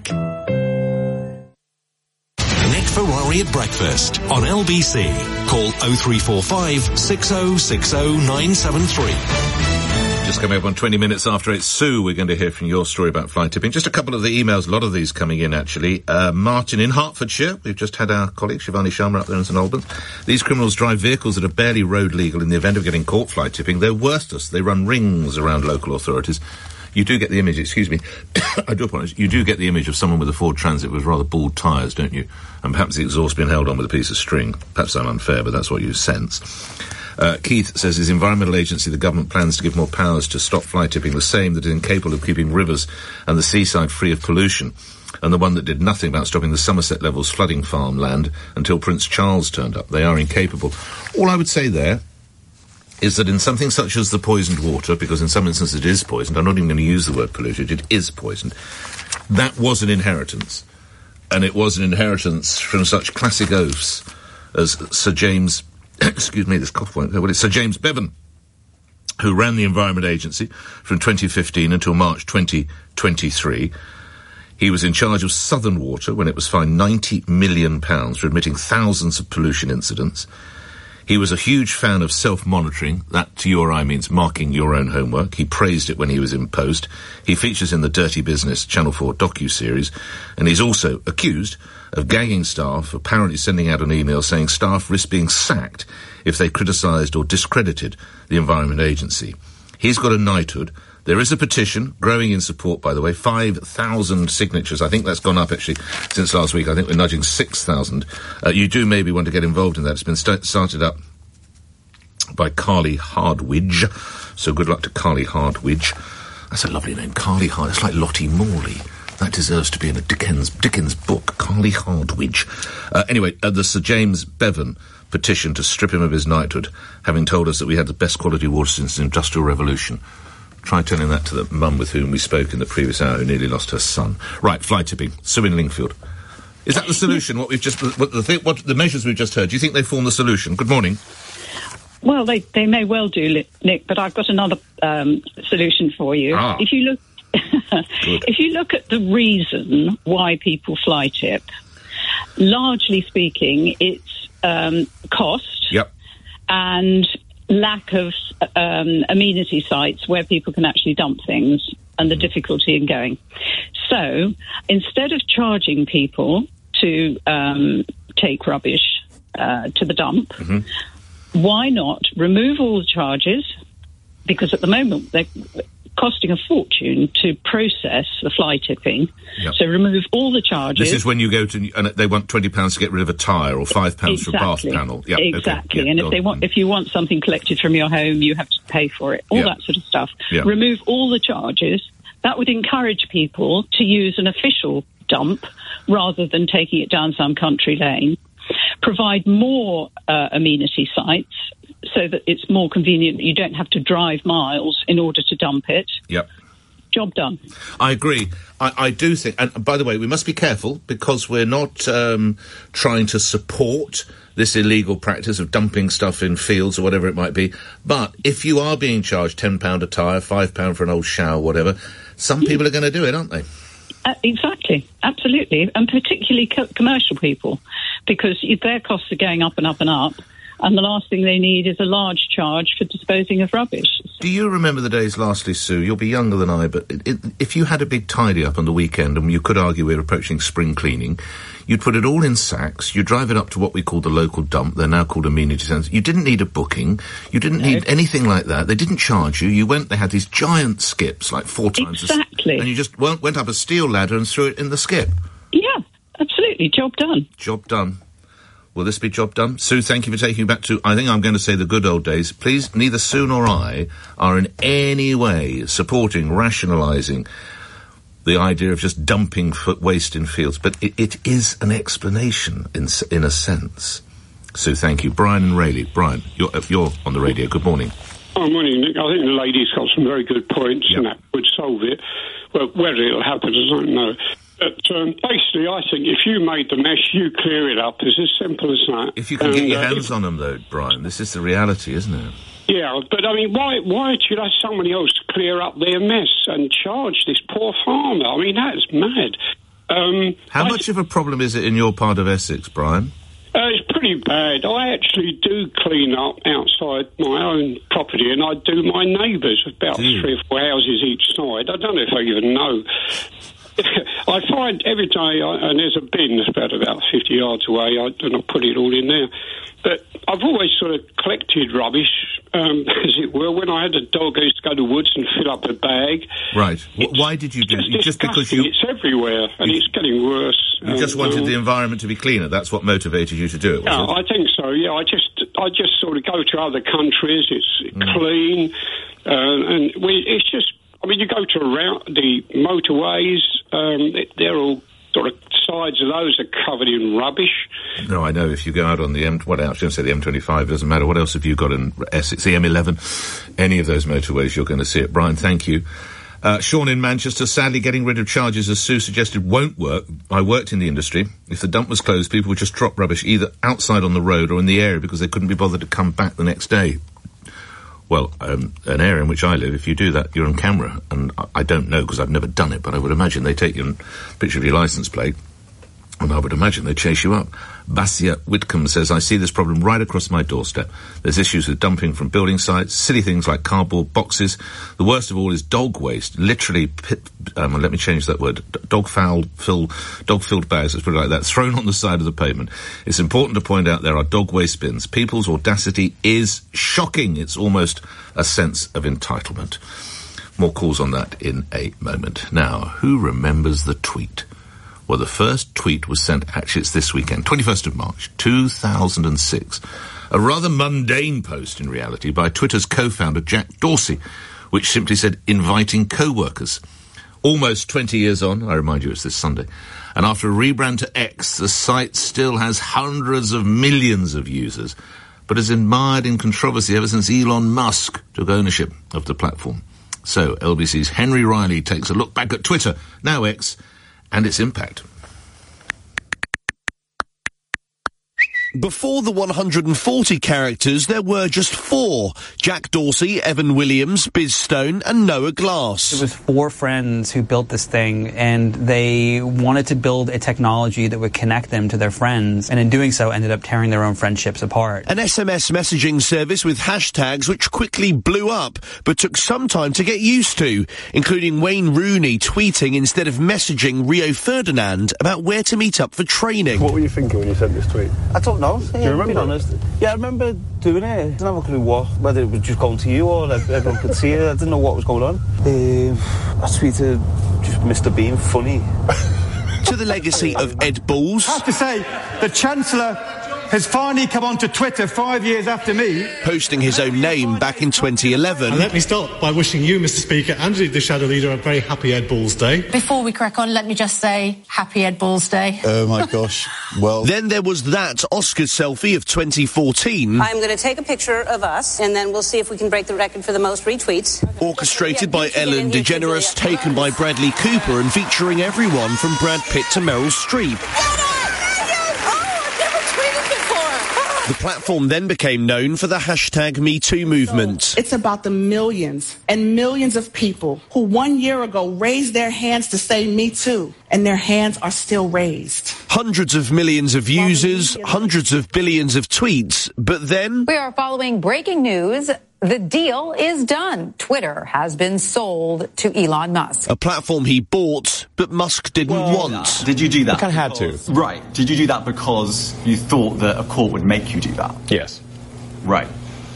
Nick Ferrari at breakfast on L B C. Call oh three four five, six oh six oh, nine seven three. Just coming up on twenty minutes after eight. Sue, we're going to hear from your story about fly tipping. Just a couple of the emails, a lot of these coming in, actually. Uh, Martin in Hertfordshire. We've just had our colleague, Shivani Sharma, up there in St Albans. These criminals drive vehicles that are barely road legal in the event of getting caught fly tipping. They're worthless. They run rings around local authorities. You do get the image, excuse me, I do apologise, you do get the image of someone with a Ford Transit with rather bald tyres, don't you? And perhaps the exhaust being held on with a piece of string. Perhaps I'm unfair, but that's what you sense. Uh, Keith says his environmental agency, the government, plans to give more powers to stop fly tipping, the same that is incapable of keeping rivers and the seaside free of pollution, and the one that did nothing about stopping the Somerset Levels flooding farmland until Prince Charles turned up. They are incapable. All I would say there is that in something such as the poisoned water, because in some instances it is poisoned, I'm not even going to use the word polluted, it is poisoned, that was an inheritance. And it was an inheritance from such classic oafs as Sir James excuse me, this cough won't go. Well, it's Sir James Bevan, who ran the Environment Agency from twenty fifteen until March twenty twenty-three. He was in charge of Southern Water when it was fined ninety million pounds for admitting thousands of pollution incidents. He was a huge fan of self-monitoring. That, to you or I, means marking your own homework. He praised it when he was in post. He features in the Dirty Business Channel four docu-series, and he's also accused of gagging staff, apparently sending out an email saying staff risk being sacked if they criticised or discredited the Environment Agency. He's got a knighthood. There is a petition, growing in support, by the way, five thousand signatures. I think that's gone up, actually, since last week. I think we're nudging six thousand. Uh, you do maybe want to get involved in that. It's been st- started up by Carly Hardwidge. So good luck to Carly Hardwidge. That's a lovely name, Carly Hard. It's like Lottie Morley. That deserves to be in a Dickens, Dickens book, Carly Hardwidge. Uh, anyway, uh, the Sir James Bevan petition to strip him of his knighthood, having told us that we had the best quality water since the Industrial Revolution. Try telling that to the mum with whom we spoke in the previous hour who nearly lost her son. Right, fly tipping. Sue in Lingfield. Is that the solution, what we've just... What the, th- what the measures we've just heard, do you think they form the solution? Good morning. Well, they, they may well do, Nick, but I've got another um, solution for you. Ah. If you look... If you look at the reason why people fly tip, largely speaking, it's um, cost yep. and lack of um, amenity sites where people can actually dump things. and the difficulty in going. So instead of charging people to um, take rubbish uh, to the dump, mm-hmm. why not remove all the charges? Because at the moment they're costing a fortune to process the fly tipping. Yep. So remove all the charges. This is when you go to, and they want twenty pounds to get rid of a tyre or five pounds exactly. for a bath panel. Yep. Exactly. Okay. And yep. if they want, if you want something collected from your home, you have to pay for it. All yep. that sort of stuff. Yep. Remove all the charges. That would encourage people to use an official dump rather than taking it down some country lane. Provide more uh, amenity sites so that it's more convenient that you don't have to drive miles in order to dump it. Yep. Job done. I agree. I, I do think, and by the way, we must be careful because we're not um, trying to support this illegal practice of dumping stuff in fields or whatever it might be. But if you are being charged ten pounds a tyre, five pounds for an old shower, whatever, some people are going to do it, aren't they? Uh, exactly. Absolutely. And particularly co- commercial people, because their costs are going up and up and up. And the last thing they need is a large charge for disposing of rubbish. Do you remember the days, lastly, Sue, you'll be younger than I, but it, it, if you had a big tidy-up on the weekend, and you could argue we're approaching spring cleaning, you'd put it all in sacks, you'd drive it up to what we call the local dump, they're now called amenity centres. You didn't need a booking, you didn't no. need anything like that, they didn't charge you, you went, they had these giant skips, like four times exactly. a, and you just went, went up a steel ladder and threw it in the skip. Yeah, absolutely, job done. Job done. Will this be job done? Sue, thank you for taking me back to, I think I'm going to say, the good old days. Please, neither Sue nor I are in any way supporting, rationalising the idea of just dumping waste in fields, but it, it is an explanation in in a sense. Sue, thank you. Brian and Rayleigh. Brian, you're, uh, you're on the radio. Good morning. Oh, morning, Nick. I think the lady's got some very good points, yep. and that would solve it. Well, whether it'll happen, I don't know. But um, basically, I think if you made the mess, you clear it up. It's as simple as that. If you can and, get your hands uh, on them, though, Brian, this is the reality, isn't it? Yeah, but I mean, why why should I have somebody else clear up their mess and charge this poor farmer? I mean, that's mad. Um, How I, much of a problem is it in your part of Essex, Brian? Uh, it's pretty bad. I actually do clean up outside my own property, and I do my neighbours, about three or four houses each side. I don't know if I even know. I find every day, I, and there's a bin that's about about fifty yards away, I, and I put it all in there. But I've always sort of collected rubbish, um, as it were. When I had a dog, I used to go to the woods and fill up a bag. Right. W- why did you do it? Just because you... It's everywhere, and you, it's getting worse. You um, just wanted um, the environment to be cleaner. That's what motivated you to do it, was yeah, it? I think so, yeah. I just I just sort of go to other countries. It's mm. clean, uh, and we, it's just... I mean, you go to around the motorways, um, they're all sort of sides of those are covered in rubbish. No, I know. If you go out on the M, what else? You don't say the M twenty-five, doesn't matter. What else have you got in Essex? The M eleven, any of those motorways, you're going to see it. Brian, thank you. Uh, Sean in Manchester, sadly getting rid of charges, as Sue suggested, won't work. I worked in the industry. If the dump was closed, people would just drop rubbish either outside on the road or in the area because they couldn't be bothered to come back the next day. Well, um, an area in which I live, if you do that, you're on camera. And I, I don't know because I've never done it, but I would imagine they take your picture of your licence plate, and I would imagine they chase you up. Basia Whitcomb says, I see this problem right across my doorstep. There's issues with dumping from building sites, silly things like cardboard boxes. The worst of all is dog waste. Literally, pit, um, let me change that word, dog foul, fill, dog-filled bags, let's put it like that, thrown on the side of the pavement. It's important to point out there are dog waste bins. People's audacity is shocking. It's almost a sense of entitlement. More calls on that in a moment. Now, who remembers the tweet? Well, the first tweet was sent, actually it's this weekend, twenty-first of March, two thousand six. A rather mundane post, in reality, by Twitter's co-founder Jack Dorsey, which simply said, inviting co-workers. Almost twenty years on, I remind you it's this Sunday, and after a rebrand to X, the site still has hundreds of millions of users, but has been mired in controversy ever since Elon Musk took ownership of the platform. So, L B C's Henry Riley takes a look back at Twitter, now X, and its impact. Before the one hundred forty characters, there were just four. Jack Dorsey, Evan Williams, Biz Stone and Noah Glass. It was four friends who built this thing, and they wanted to build a technology that would connect them to their friends, and in doing so ended up tearing their own friendships apart. An S M S messaging service with hashtags which quickly blew up, but took some time to get used to, including Wayne Rooney tweeting instead of messaging Rio Ferdinand about where to meet up for training. What were you thinking when you sent this tweet? I don't know. Do you remember? Being honest. Yeah, I remember doing it. I didn't have a clue what, whether it was just going to you or like, everyone could see it. I didn't know what was going on. Uh, I tweeted just Mister Bean funny. To the legacy of Ed Balls. I have to say, the Chancellor has finally come onto Twitter five years after me. Posting his own name back in twenty eleven. And let me start by wishing you, Mister Speaker, and the Shadow Leader, a very happy Ed Balls Day. Before we crack on, let me just say, happy Ed Balls Day. Oh my gosh. Well... Then there was that Oscars selfie of twenty fourteen. I'm going to take a picture of us, and then we'll see if we can break the record for the most retweets. Orchestrated by Ellen DeGeneres, taken by Bradley Cooper, and featuring everyone from Brad Pitt to Meryl Streep. The platform then became known for the hashtag Me Too movement. It's about the millions and millions of people who one year ago raised their hands to say Me Too, and their hands are still raised. Hundreds of millions of users, hundreds of billions of tweets, but then... We are following breaking news. The deal is done. Twitter has been sold to Elon Musk. A platform he bought, but Musk didn't well, want. Did you do that? You kind of had to. Right. Did you do that because you thought that a court would make you do that? Yes. Right.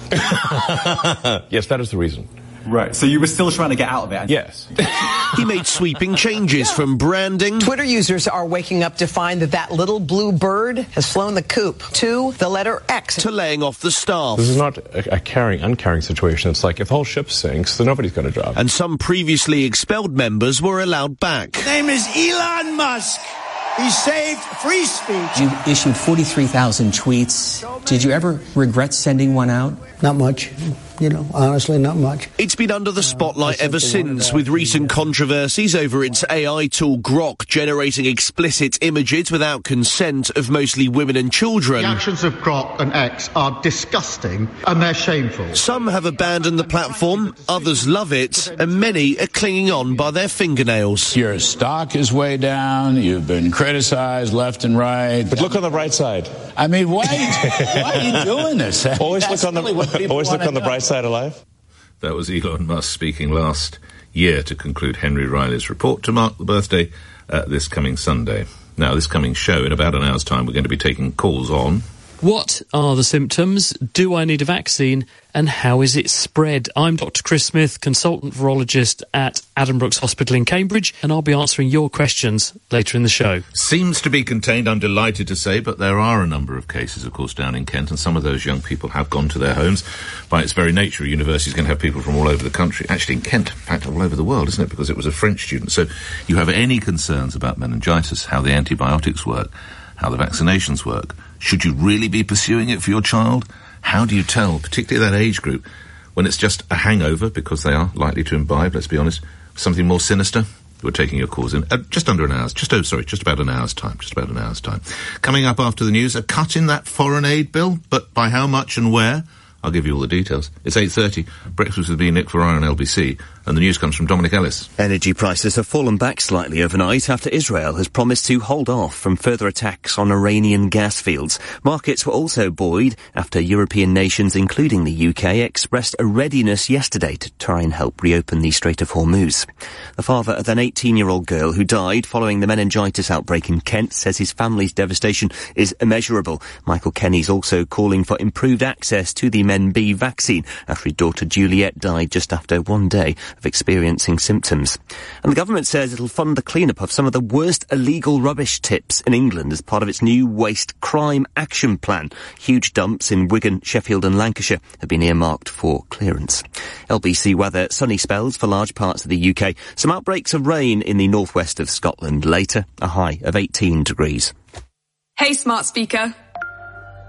Yes, that is the reason. Right, so you were still trying to get out of it? Yes. He made sweeping changes from branding... Twitter users are waking up to find that that little blue bird has flown the coop to the letter X. ...to laying off the staff. This is not a, a caring, uncaring situation. It's like if the whole ship sinks, then nobody's got a job. And some previously expelled members were allowed back. His name is Elon Musk. He saved free speech. You issued forty-three thousand tweets. Did you ever regret sending one out? Not much. You know, honestly, not much. It's been under the spotlight uh, ever since, with recent controversies over its A I tool Grok generating explicit images without consent of mostly women and children. The actions of Grok and X are disgusting, and they're shameful. Some have abandoned the platform, others love it, and many are clinging on by their fingernails. Your stock is way down, you've been criticized left and right. But look on the bright side. I mean, why, why are you doing this? Always look on really the, always look on the bright side of life. That was Elon Musk speaking last year to conclude Henry Riley's report to mark the birthday uh, this coming Sunday. Now, this coming show, in about an hour's time, we're going to be taking calls on... What are the symptoms? Do I need a vaccine? And how is it spread? I'm Doctor Chris Smith, consultant virologist at Addenbrooke's Hospital in Cambridge, and I'll be answering your questions later in the show. Seems to be contained, I'm delighted to say, but there are a number of cases, of course, down in Kent, and some of those young people have gone to their homes. By its very nature, a university is going to have people from all over the country. Actually, in Kent, in fact, all over the world, isn't it? Because it was a French student. So you have any concerns about meningitis, how the antibiotics work, how the vaccinations work. Should you really be pursuing it for your child? How do you tell, particularly that age group, when it's just a hangover, because they are likely to imbibe, let's be honest, something more sinister? We're taking your calls in uh, just under an hour's, just, oh, sorry, just about an hour's time, just about an hour's time. Coming up after the news, a cut in that foreign aid bill, but by how much and where? I'll give you all the details. It's eight thirty. Breakfast with me, Nick Ferrari on L B C. And the news comes from Dominic Ellis. Energy prices have fallen back slightly overnight after Israel has promised to hold off from further attacks on Iranian gas fields. Markets were also buoyed after European nations, including the U K, expressed a readiness yesterday to try and help reopen the Strait of Hormuz. The father of an eighteen-year-old girl who died following the meningitis outbreak in Kent says his family's devastation is immeasurable. Michael Kenny's also calling for improved access to the Men B vaccine after his daughter Juliet died just after one day of experiencing symptoms. And the government says it'll fund the clean-up of some of the worst illegal rubbish tips in England as part of its new waste crime action plan. Huge dumps in Wigan, Sheffield and Lancashire have been earmarked for clearance. L B C weather, sunny spells for large parts of the U K. Some outbreaks of rain in the northwest of Scotland later, a high of eighteen degrees. Hey, smart speaker.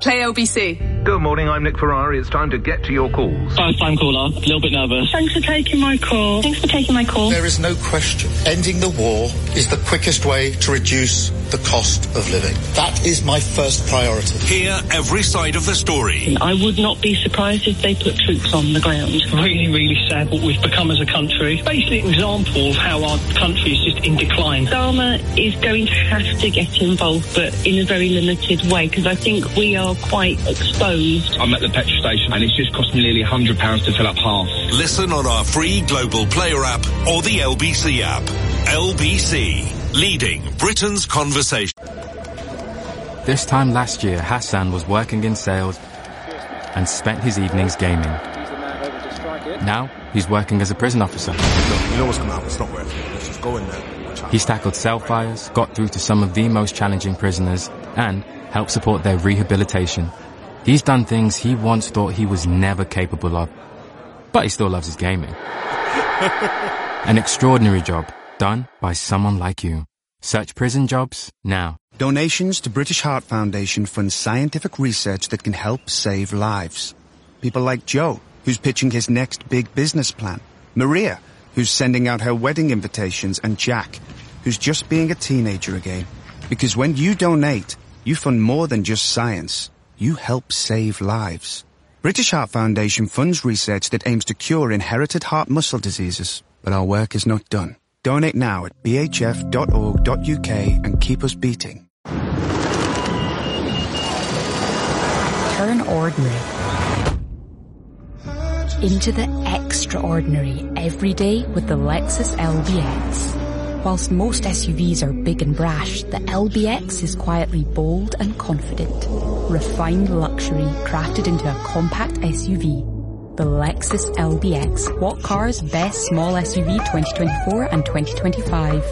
Play L B C. Good morning, I'm Nick Ferrari. It's time to get to your calls. First time caller, a little bit nervous. Thanks for taking my call. Thanks for taking my call. There is no question. Ending the war is the quickest way to reduce the cost of living. That is my first priority. Hear every side of the story. I would not be surprised if they put troops on the ground. Really, really sad what we've become as a country. Basically an example of how our country is just in decline. Dharma is going to have to get involved, but in a very limited way, because I think we are quite exposed. I'm at the petrol station and it's just cost me nearly one hundred pounds to fill up half. Listen on our free Global Player app or the L B C app. L B C, leading Britain's conversation. This time last year, Hassan was working in sales and spent his evenings gaming. Now, he's working as a prison officer. Look, you know what's going to happen. It's not worth it. Let's just go in there. He's tackled cell fires, got through to some of the most challenging prisoners, and helped support their rehabilitation. He's done things he once thought he was never capable of. But he still loves his gaming. An extraordinary job done by someone like you. Search prison jobs now. Donations to British Heart Foundation fund scientific research that can help save lives. People like Joe, who's pitching his next big business plan. Maria, who's sending out her wedding invitations. And Jack, who's just being a teenager again. Because when you donate, you fund more than just science. You help save lives. British Heart Foundation funds research that aims to cure inherited heart muscle diseases. But our work is not done. Donate now at b h f dot org dot u k and keep us beating. Turn ordinary into the extraordinary every day with the Lexus L B X. Whilst most S U Vs are big and brash, the L B X is quietly bold and confident. Refined luxury crafted into a compact S U V. The Lexus L B X. What car's best small S U V twenty twenty-four and twenty twenty-five?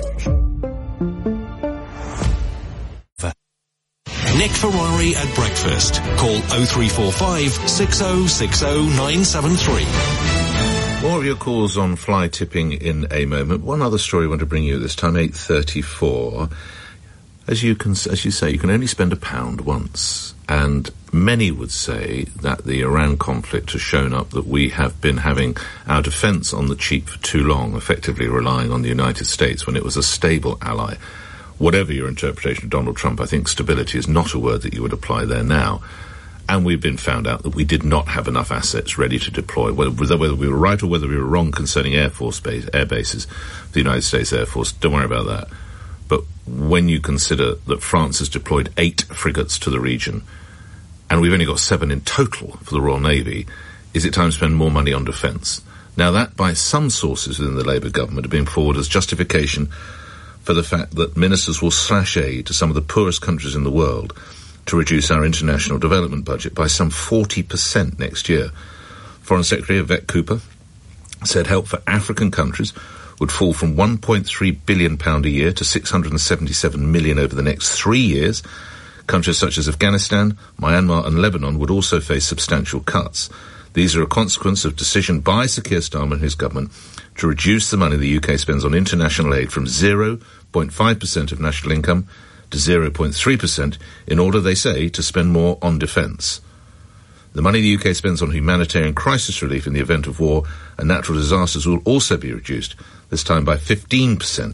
Nick Ferrari at breakfast. Call oh three four five, six oh six oh, nine seven three. More of your calls on fly tipping in a moment. One other story I want to bring you this time, eight thirty-four. As you can, as you say, you can only spend a pound once. And many would say that the Iran conflict has shown up that we have been having our defence on the cheap for too long, effectively relying on the United States when it was a stable ally. Whatever your interpretation of Donald Trump, I think stability is not a word that you would apply there now. And we've been found out that we did not have enough assets ready to deploy, whether, whether we were right or whether we were wrong concerning Air Force base, air bases, the United States Air Force. Don't worry about that. But when you consider that France has deployed eight frigates to the region, and we've only got seven in total for the Royal Navy, is it time to spend more money on defence? Now that, by some sources within the Labour government, have been forward as justification for the fact that ministers will slash aid to some of the poorest countries in the world to reduce our international development budget by some forty percent next year. Foreign Secretary Yvette Cooper said help for African countries would fall from one point three billion pounds a year to six hundred seventy-seven million pounds over the next three years. Countries such as Afghanistan, Myanmar and Lebanon would also face substantial cuts. These are a consequence of decision by Sir Keir Starmer and his government to reduce the money the U K spends on international aid from zero point five percent of national income to zero point three percent in order, they say, to spend more on defence. The money the U K spends on humanitarian crisis relief in the event of war and natural disasters will also be reduced, this time by fifteen percent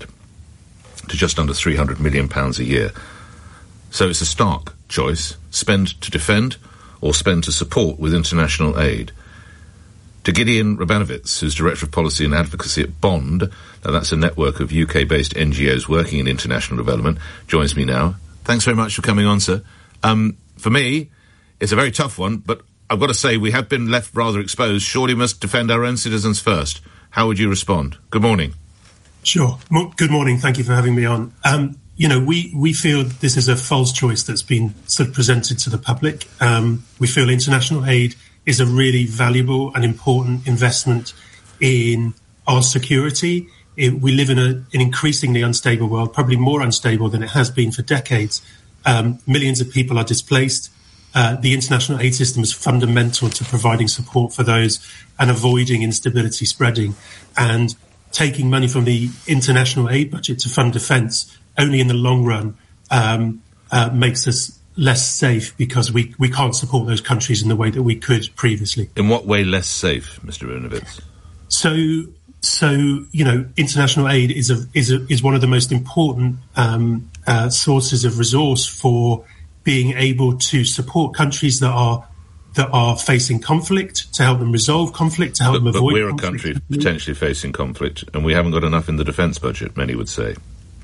to just under three hundred million pounds a year. So it's a stark choice: spend to defend or spend to support with international aid. To Gideon Rabanovitz, who's Director of Policy and Advocacy at Bond, now that's a network of U K-based N G Os working in international development, joins me now. Thanks very much for coming on, sir. Um, for me, it's a very tough one, but I've got to say we have been left rather exposed. Surely we must defend our own citizens first. How would you respond? Good morning. Sure. Mo- good morning. Thank you for having me on. Um, you know, we, we feel this is a false choice that's been sort of presented to the public. Um, we feel international aid is a really valuable and important investment in our security. It, we live in a, an increasingly unstable world, probably more unstable than it has been for decades. Um, millions of people are displaced. Uh, the international aid system is fundamental to providing support for those and avoiding instability spreading. And taking money from the international aid budget to fund defence only in the long run um, uh, makes us less safe because we, we can't support those countries in the way that we could previously. In what way less safe, Mister Rabinovitz? So, so you know, international aid is a is a, is one of the most important um, uh, sources of resource for being able to support countries that are that are facing conflict, to help them resolve conflict, to help but, them avoid. But we're conflict. a country potentially facing conflict, and we haven't got enough in the defence budget. Many would say.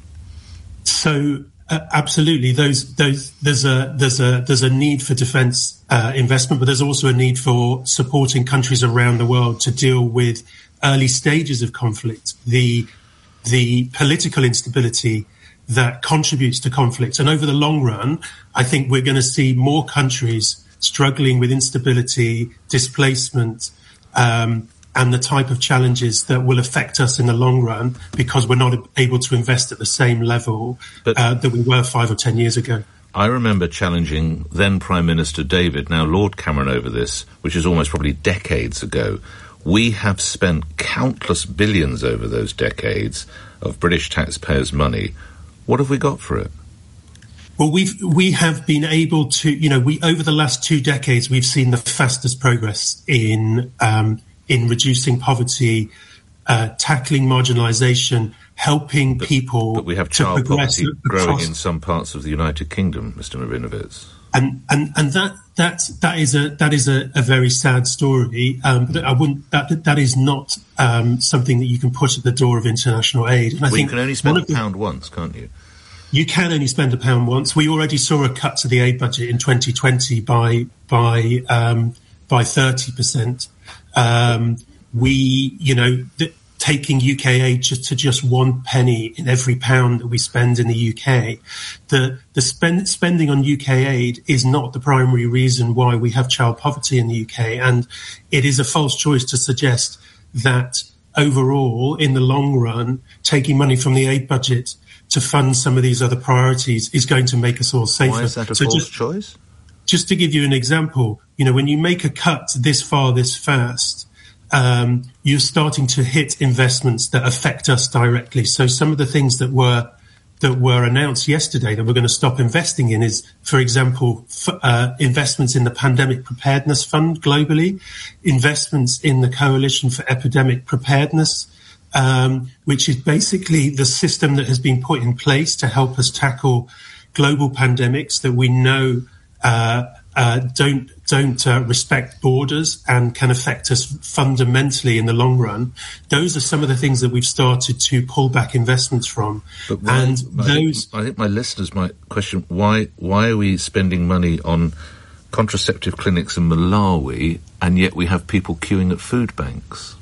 So. Uh, absolutely, those those there's a there's a there's a need for defence uh, investment, but there's also a need for supporting countries around the world to deal with early stages of conflict, the the political instability that contributes to conflict, and over the long run, I think we're going to see more countries struggling with instability, displacement. Um, and the type of challenges that will affect us in the long run because we're not able to invest at the same level uh, that we were five or ten years ago. I remember challenging then Prime Minister David, now Lord Cameron, over this, which is almost probably decades ago. We have spent countless billions over those decades of British taxpayers' money. What have we got for it? Well, we've, we have been able to, you know, we, over the last two decades, we've seen the fastest progress in, um, in reducing poverty, uh, tackling marginalisation, helping but, people but we have to child progress poverty growing across, in some parts of the United Kingdom, Mister Rabinovitz. And and and that that that is a that is a, a very sad story. Um, but I wouldn't that that is not um, something that you can put at the door of international aid. And I well, think you can only spend a the, pound once, can't you? You can only spend a pound once. We already saw a cut to the aid budget in twenty twenty by by um, by thirty percent. Um, we, you know, th- taking U K aid just to just one penny in every pound that we spend in the U K, the the spend, spending on U K aid is not the primary reason why we have child poverty in the U K, and it is a false choice to suggest that overall, in the long run, taking money from the aid budget to fund some of these other priorities is going to make us all safer. Why is that a so false just, choice? Just to give you an example, you know, when you make a cut this far, this fast, um, you're starting to hit investments that affect us directly. So some of the things that were that were announced yesterday that we're going to stop investing in is, for example, f- uh, investments in the Pandemic Preparedness Fund globally, investments in the Coalition for Epidemic Preparedness, um, which is basically the system that has been put in place to help us tackle global pandemics that we know uh, uh, don't don't uh, respect borders and can affect us fundamentally in the long run. Those are some of the things that we've started to pull back investments from. But why, and I those, think, I think my listeners might question why why are we spending money on contraceptive clinics in Malawi and yet we have people queuing at food banks?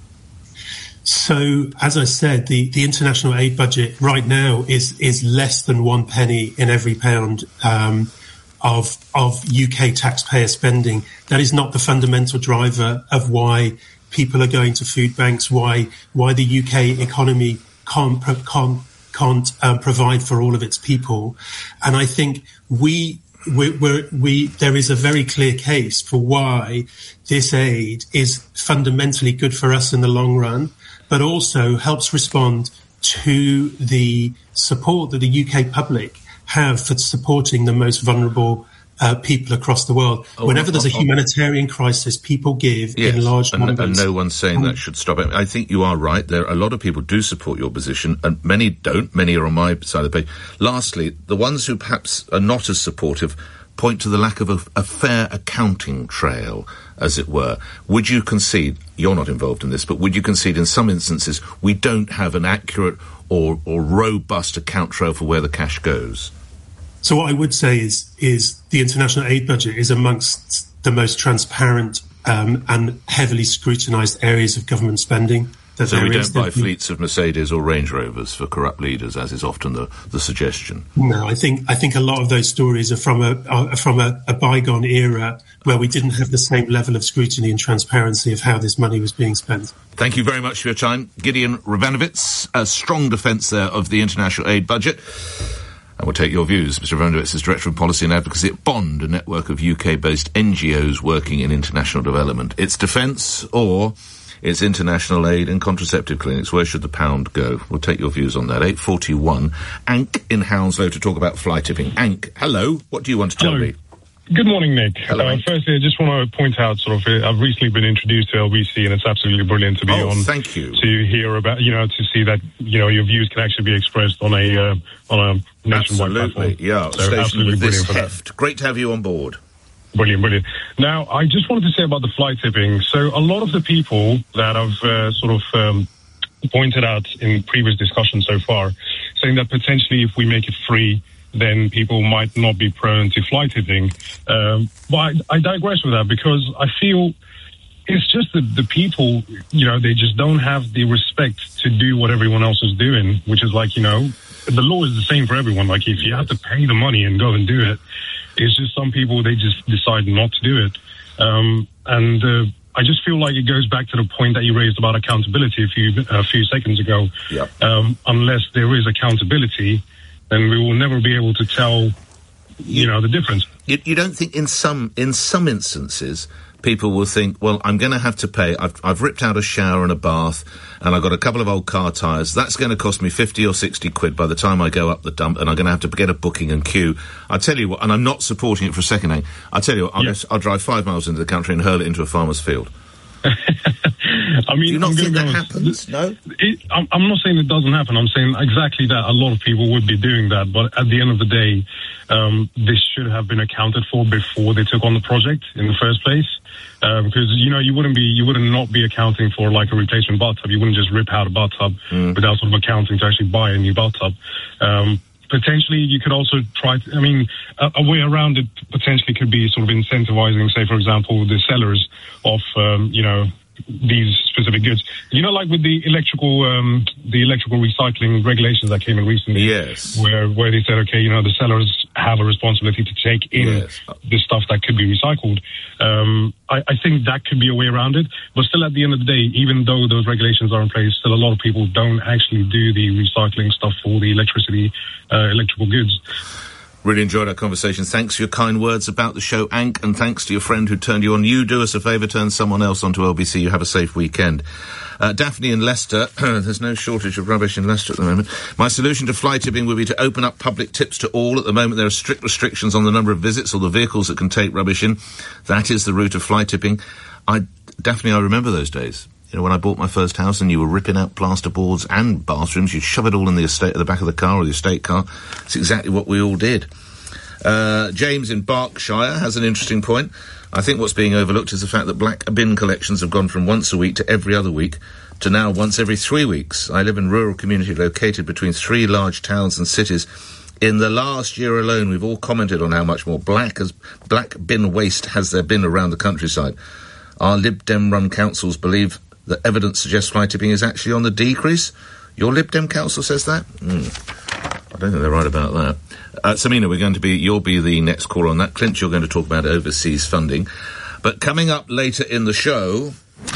So, as I said, the, the international aid budget right now is is less than one penny in every pound um, of of U K taxpayer spending. That is not the fundamental driver of why people are going to food banks, why why the U K economy can't can't, can't um, provide for all of its people. And I think we we we're, we there is a very clear case for why this aid is fundamentally good for us in the long run, but also helps respond to the support that the U K public have for supporting the most vulnerable uh, people across the world. Oh, Whenever oh, there's a oh, humanitarian crisis, people give yes, in large and, numbers. and no one's saying that should stop it. I think you are right. There are a lot of people do support your position, and many don't. Many are on my side of the page. Lastly, the ones who perhaps are not as supportive point to the lack of a, a fair accounting trail, as it were. Would you concede, you're not involved in this, but would you concede in some instances we don't have an accurate or, or robust account trail for where the cash goes? So what I would say is is the international aid budget is amongst the most transparent um, and heavily scrutinised areas of government spending. That So there we is. don't buy fleets of Mercedes or Range Rovers for corrupt leaders, as is often the, the suggestion. No, I think I think a lot of those stories are from a are from a, a bygone era where we didn't have the same level of scrutiny and transparency of how this money was being spent. Thank you very much for your time. Gideon Rabinovitz, a strong defence there of the international aid budget. And we'll take your views. Mister Rabinovitz is Director of Policy and Advocacy at Bond, a network of U K-based N G Os working in international development. It's defence or it's international aid and contraceptive clinics. Where should the pound go? We'll take your views on that. eight forty-one. Ank in Hounslow to talk about fly tipping. Ank, hello. What do you want to tell hello. me? Good morning, Nick. Hello. Uh, firstly, I just want to point out, sort of, uh, I've recently been introduced to L B C, and it's absolutely brilliant to be oh, on. Thank you. To hear about, you know, to see that, you know, your views can actually be expressed on a uh, on a nationwide Absolutely, platform. yeah. So Station absolutely with this brilliant heft. Great to have you on board. Brilliant, brilliant. Now, I just wanted to say about the fly tipping. So, a lot of the people that I've uh, sort of um, pointed out in previous discussions so far, saying that potentially if we make it free, then people might not be prone to fly tipping. Um, but I, I digress with that because I feel it's just that the people, you know, they just don't have the respect to do what everyone else is doing, which is like, you know, the law is the same for everyone. Like, if you have to pay the money and go and do it, it's just some people, they just decide not to do it. Um, and uh, I just feel like it goes back to the point that you raised about accountability a few, a few seconds ago. Yep. Um, unless there is accountability, then we will never be able to tell, you, you know, the difference. You, you don't think in some in some instances people will think, well, I'm going to have to pay. I've, I've ripped out a shower and a bath, and I've got a couple of old car tyres. That's going to cost me fifty or sixty quid by the time I go up the dump, and I'm going to have to get a booking and queue. I tell you what, and I'm not supporting it for a second, eh? I tell you what, I'll, Yeah. just, I'll drive five miles into the country and hurl it into a farmer's field. I mean, Do you not I'm think gonna that go- happens? No? It, I'm, I'm not saying it doesn't happen. I'm saying exactly that. A lot of people would be doing that, but at the end of the day, um, this should have been accounted for before they took on the project in the first place. Uh, because you know you wouldn't be you wouldn't not be accounting for like a replacement bathtub. You wouldn't just rip out a bathtub Mm. without sort of accounting to actually buy a new bathtub. Um, potentially, you could also try. To, I mean, a, a way around it potentially could be sort of incentivizing, say, for example, the sellers of um, you know these specific goods. You know, like with the electrical um, the electrical recycling regulations that came in recently. Yes. Where where they said, okay, you know, the sellers have a responsibility to take in Yes. the stuff that could be recycled. Um, I, I think that could be a way around it. But still, at the end of the day, even though those regulations are in place, still a lot of people don't actually do the recycling stuff for the electricity, uh, electrical goods. Really enjoyed our conversation. Thanks for your kind words about the show, Ank, and thanks to your friend who turned you on. You do us a favour, turn someone else onto L B C. You have a safe weekend. Uh, Daphne in Leicester. There's no shortage of rubbish in Leicester at the moment. My solution to fly tipping would be to open up public tips to all. At the moment, there are strict restrictions on the number of visits or the vehicles that can take rubbish in. That is the route of fly tipping. I, Daphne, I remember those days. You know, when I bought my first house and you were ripping out plasterboards and bathrooms, you'd shove it all in the estate at the back of the car or the estate car. It's exactly what we all did. Uh, James in Berkshire has an interesting point. I think what's being overlooked is the fact that black bin collections have gone from once a week to every other week to now once every three weeks. I live in a rural community located between three large towns and cities. In the last year alone, we've all commented on how much more black as black bin waste has there been around the countryside. Our Lib Dem-run councils believe that evidence suggests fly tipping is actually on the decrease. Your Lib Dem council says that? Mm. I don't think they're right about that. Uh, Samina, we're going to be, you'll be the next caller on that. Clint, you're going to talk about overseas funding. But coming up later in the show,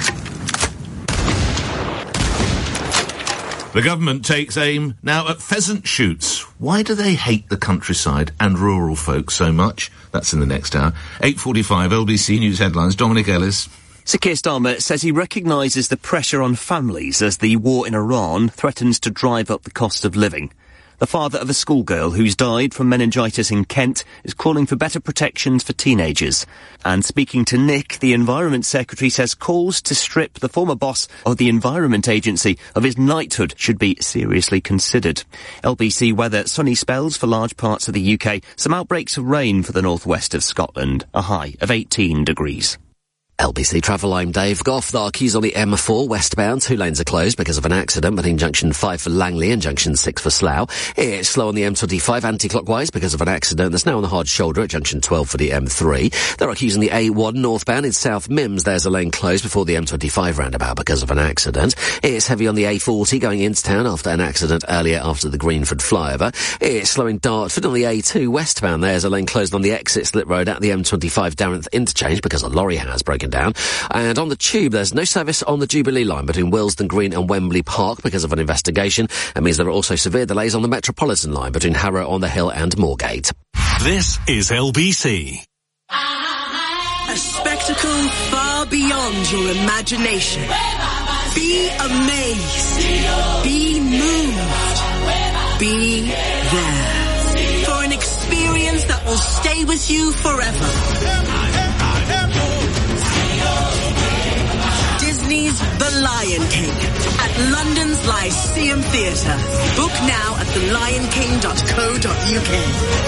the government takes aim now at pheasant shoots. Why do they hate the countryside and rural folk so much? That's in the next hour. eight forty-five, L B C News Headlines. Dominic Ellis. Sir Keir Starmer says he recognises the pressure on families as the war in Iran threatens to drive up the cost of living. The father of a schoolgirl who's died from meningitis in Kent is calling for better protections for teenagers. And speaking to Nick, the Environment Secretary says calls to strip the former boss of the Environment Agency of his knighthood should be seriously considered. L B C weather, sunny spells for large parts of the U K, some outbreaks of rain for the northwest of Scotland, a high of eighteen degrees. L B C Travel, I'm Dave Goff. There are queues on the M four westbound. Two lanes are closed because of an accident between junction five for Langley and junction six for Slough. It's slow on the M twenty-five anti-clockwise because of an accident that's now on the hard shoulder at junction twelve for the M three. There are queues on the A one northbound in South Mims. There's a lane closed before the M twenty-five roundabout because of an accident. It's heavy on the A forty going into town after an accident earlier after the Greenford flyover. It's slow in Dartford on the A two westbound. There's a lane closed on the exit slip road at the M twenty-five Darrenth interchange because a lorry has broken down. And on the tube, there's no service on the Jubilee line between Willesden Green and Wembley Park because of an investigation. It means there are also severe delays on the Metropolitan line between Harrow on the Hill and Moorgate. This is L B C. A spectacle far beyond your imagination. Be amazed. Be moved. Be there. For an experience that will stay with you forever. Disney's The Lion King at London's Lyceum Theatre. Book now at the lion king dot co dot u k.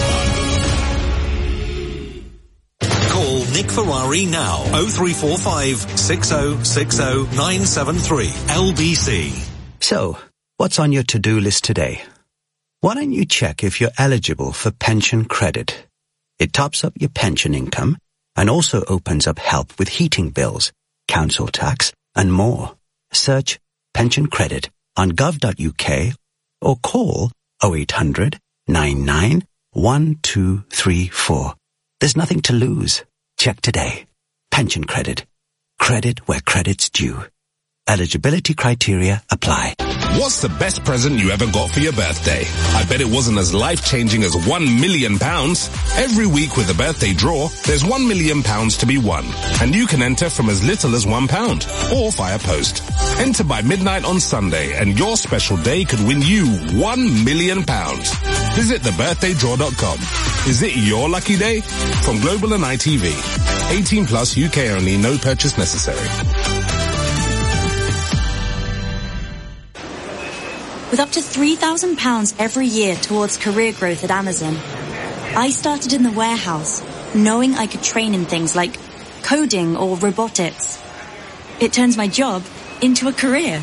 Call Nick Ferrari now. oh three four five, six oh six oh, nine seven three. L B C. So, what's on your to-do list today? Why don't you check if you're eligible for pension credit? It tops up your pension income and also opens up help with heating bills, council tax, and more. Search pension credit on gov dot u k or call oh eight hundred, nine nine, one two three four. There's nothing to lose. Check today. Pension credit. Credit where credit's due. Eligibility criteria apply. What's the best present you ever got for your birthday? I bet it wasn't as life-changing as one million pounds. Every week with the birthday draw, there's one million pounds to be won. And you can enter from as little as one pound or via post. Enter by midnight on Sunday and your special day could win you one million pounds. Visit the birthday draw dot com. Is it your lucky day? From Global and I T V. eighteen plus, U K only, no purchase necessary. With up to three thousand pounds every year towards career growth at Amazon, I started in the warehouse, knowing I could train in things like coding or robotics. It turns my job into a career.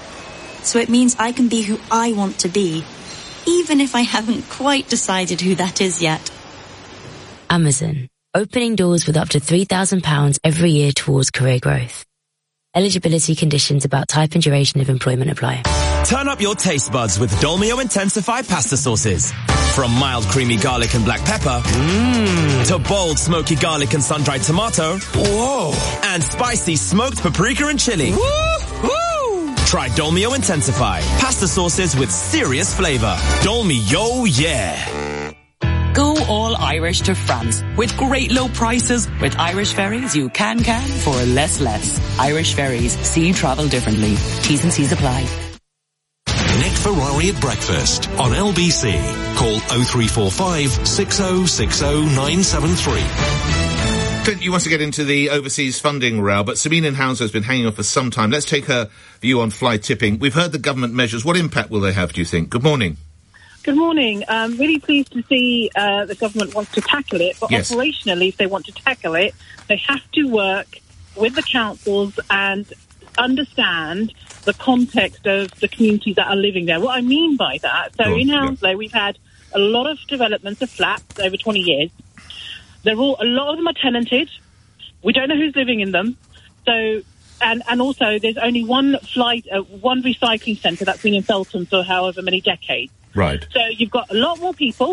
So it means I can be who I want to be, even if I haven't quite decided who that is yet. Amazon, opening doors with up to three thousand pounds every year towards career growth. Eligibility conditions about type and duration of employment apply. Turn up your taste buds with Dolmio Intensify pasta sauces. From mild creamy garlic and black pepper, mmm, to bold smoky garlic and sun-dried tomato, whoa, and spicy smoked paprika and chili. Woo, woo. Try Dolmio Intensify, pasta sauces with serious flavor. Dolmio, yeah. Go all Irish to France with great low prices. With Irish Ferries, you can can for less less. Irish Ferries, see travel differently. T's and C's apply. Nick Ferrari at breakfast on L B C. Call oh three four five, six oh six oh, nine seven three. Clint, you want to get into the overseas funding row, but Sabine in Hounslow has been hanging on for some time. Let's take her view on fly tipping. We've heard the government measures. What impact will they have, do you think? Good morning. Good morning. I'm really pleased to see uh, the government wants to tackle it, but yes. Operationally, if they want to tackle it, they have to work with the councils and understand the context of the communities that are living there. What I mean by that, so oh, in Hounslow, yeah. we've had a lot of developments of flats over twenty years. They're all, a lot of them are tenanted. We don't know who's living in them. So, and, and also there's only one flight, uh, one recycling centre that's been in Feltham for however many decades. Right. So you've got a lot more people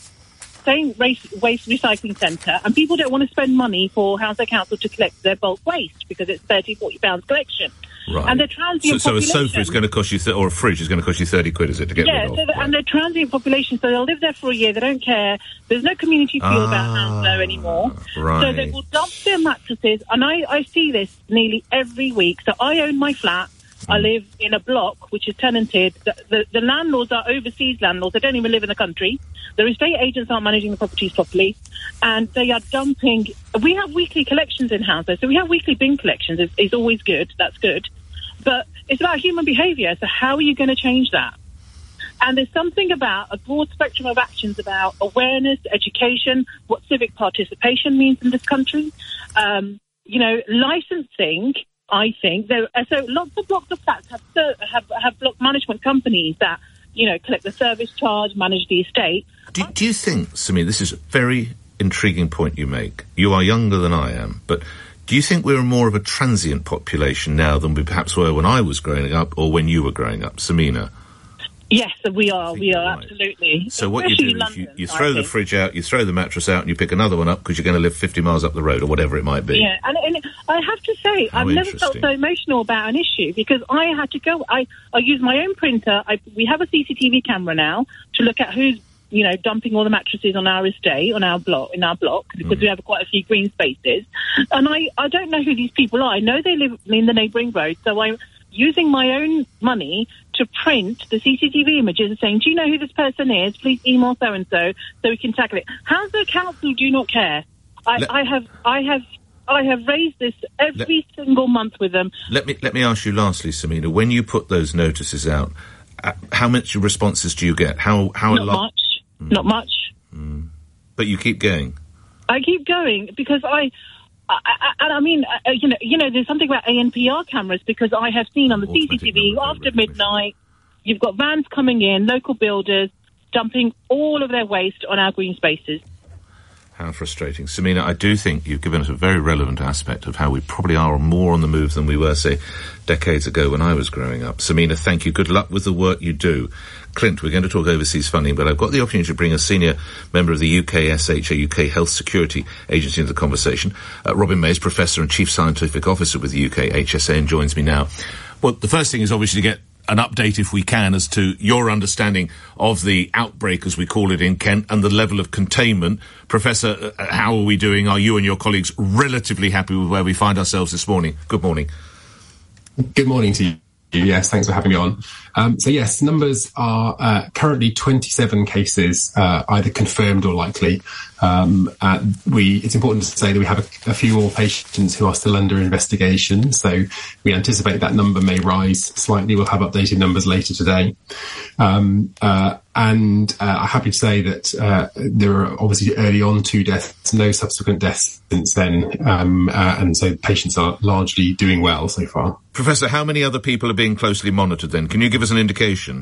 saying waste, waste recycling centre, and people don't want to spend money for Hounslow Council to collect their bulk waste because it's thirty, forty pounds collection. Right. And they're transient so, so population. a sofa is going to cost you, th- or a fridge is going to cost you thirty quid, is it, to get yeah, rid of? So the, right. and they're transient population, so they'll live there for a year, they don't care. There's no community feel ah, about Hounslow anymore. Right. So they will dump their mattresses, and I, I see this nearly every week. So I own my flat. I live in a block which is tenanted. The, the, the landlords are overseas landlords. They don't even live in the country. The estate agents aren't managing the properties properly. And they are dumping. We have weekly collections in Hounslow. So we have weekly bin collections. It's, it's always good. That's good. But it's about human behaviour. So how are you going to change that? And there's something about a broad spectrum of actions about awareness, education, what civic participation means in this country. Um, you know, licensing. I think there. So lots of blocks of flats have have have block management companies that you know collect the service charge, manage the estate. Do, do you think, Sami, this is a very intriguing point you make. You are younger than I am, but do you think we're more of a transient population now than we perhaps were when I was growing up or when you were growing up, Samina? Yes, we are. We are, right. Absolutely. So what you do is you, you throw the fridge out, you throw the mattress out, and you pick another one up because you're going to live fifty miles up the road or whatever it might be. Yeah, and, and I have to say, How I've never felt so emotional about an issue because I had to go. I, I use my own printer. I, we have a C C T V camera now to look at who's you know, dumping all the mattresses on our estate, on our block, in our block, because mm. we have quite a few green spaces. And I, I don't know who these people are. I know they live in the neighbouring road, so I'm using my own money to print the C C T V images and saying, do you know who this person is? Please email so-and-so so we can tackle it. How's the council do not care? I, Let- I have, I have, I have raised this every Let- single month with them. Let me let me ask you lastly, Samina, when you put those notices out, uh, how much responses do you get? How how Not lo- much. Mm. Not much. Mm. But you keep going. I keep going because I, I, I, and I mean, uh, you know, you know, there's something about A N P R cameras because I have seen on the C C T V after midnight, you've got vans coming in, local builders dumping all of their waste on our green spaces. How frustrating. Samina, I do think you've given us a very relevant aspect of how we probably are more on the move than we were, say, decades ago when I was growing up. Samina, thank you. Good luck with the work you do. Clint, we're going to talk overseas funding, but I've got the opportunity to bring a senior member of the U K S H A, U K Health Security Agency, into the conversation. Uh, Robin Mays, Professor and Chief Scientific Officer with the U K H S A, and joins me now. Well, the first thing is obviously to get an update, if we can, as to your understanding of the outbreak, as we call it in Kent, and the level of containment. Professor, uh, how are we doing? Are you and your colleagues relatively happy with where we find ourselves this morning? Good morning. Good morning to you. Yes, thanks for having me on. Um, so yes, numbers are uh, currently twenty-seven cases, uh, either confirmed or likely. Um, uh, we, it's important to say that we have a, a few more patients who are still under investigation. So we anticipate that number may rise slightly. We'll have updated numbers later today. Um, uh, and uh, I'm happy to say that uh, there are obviously early on two deaths, no subsequent deaths since then. Um, uh, and so patients are largely doing well so far. Professor, how many other people are being closely monitored then? Can you give us an indication?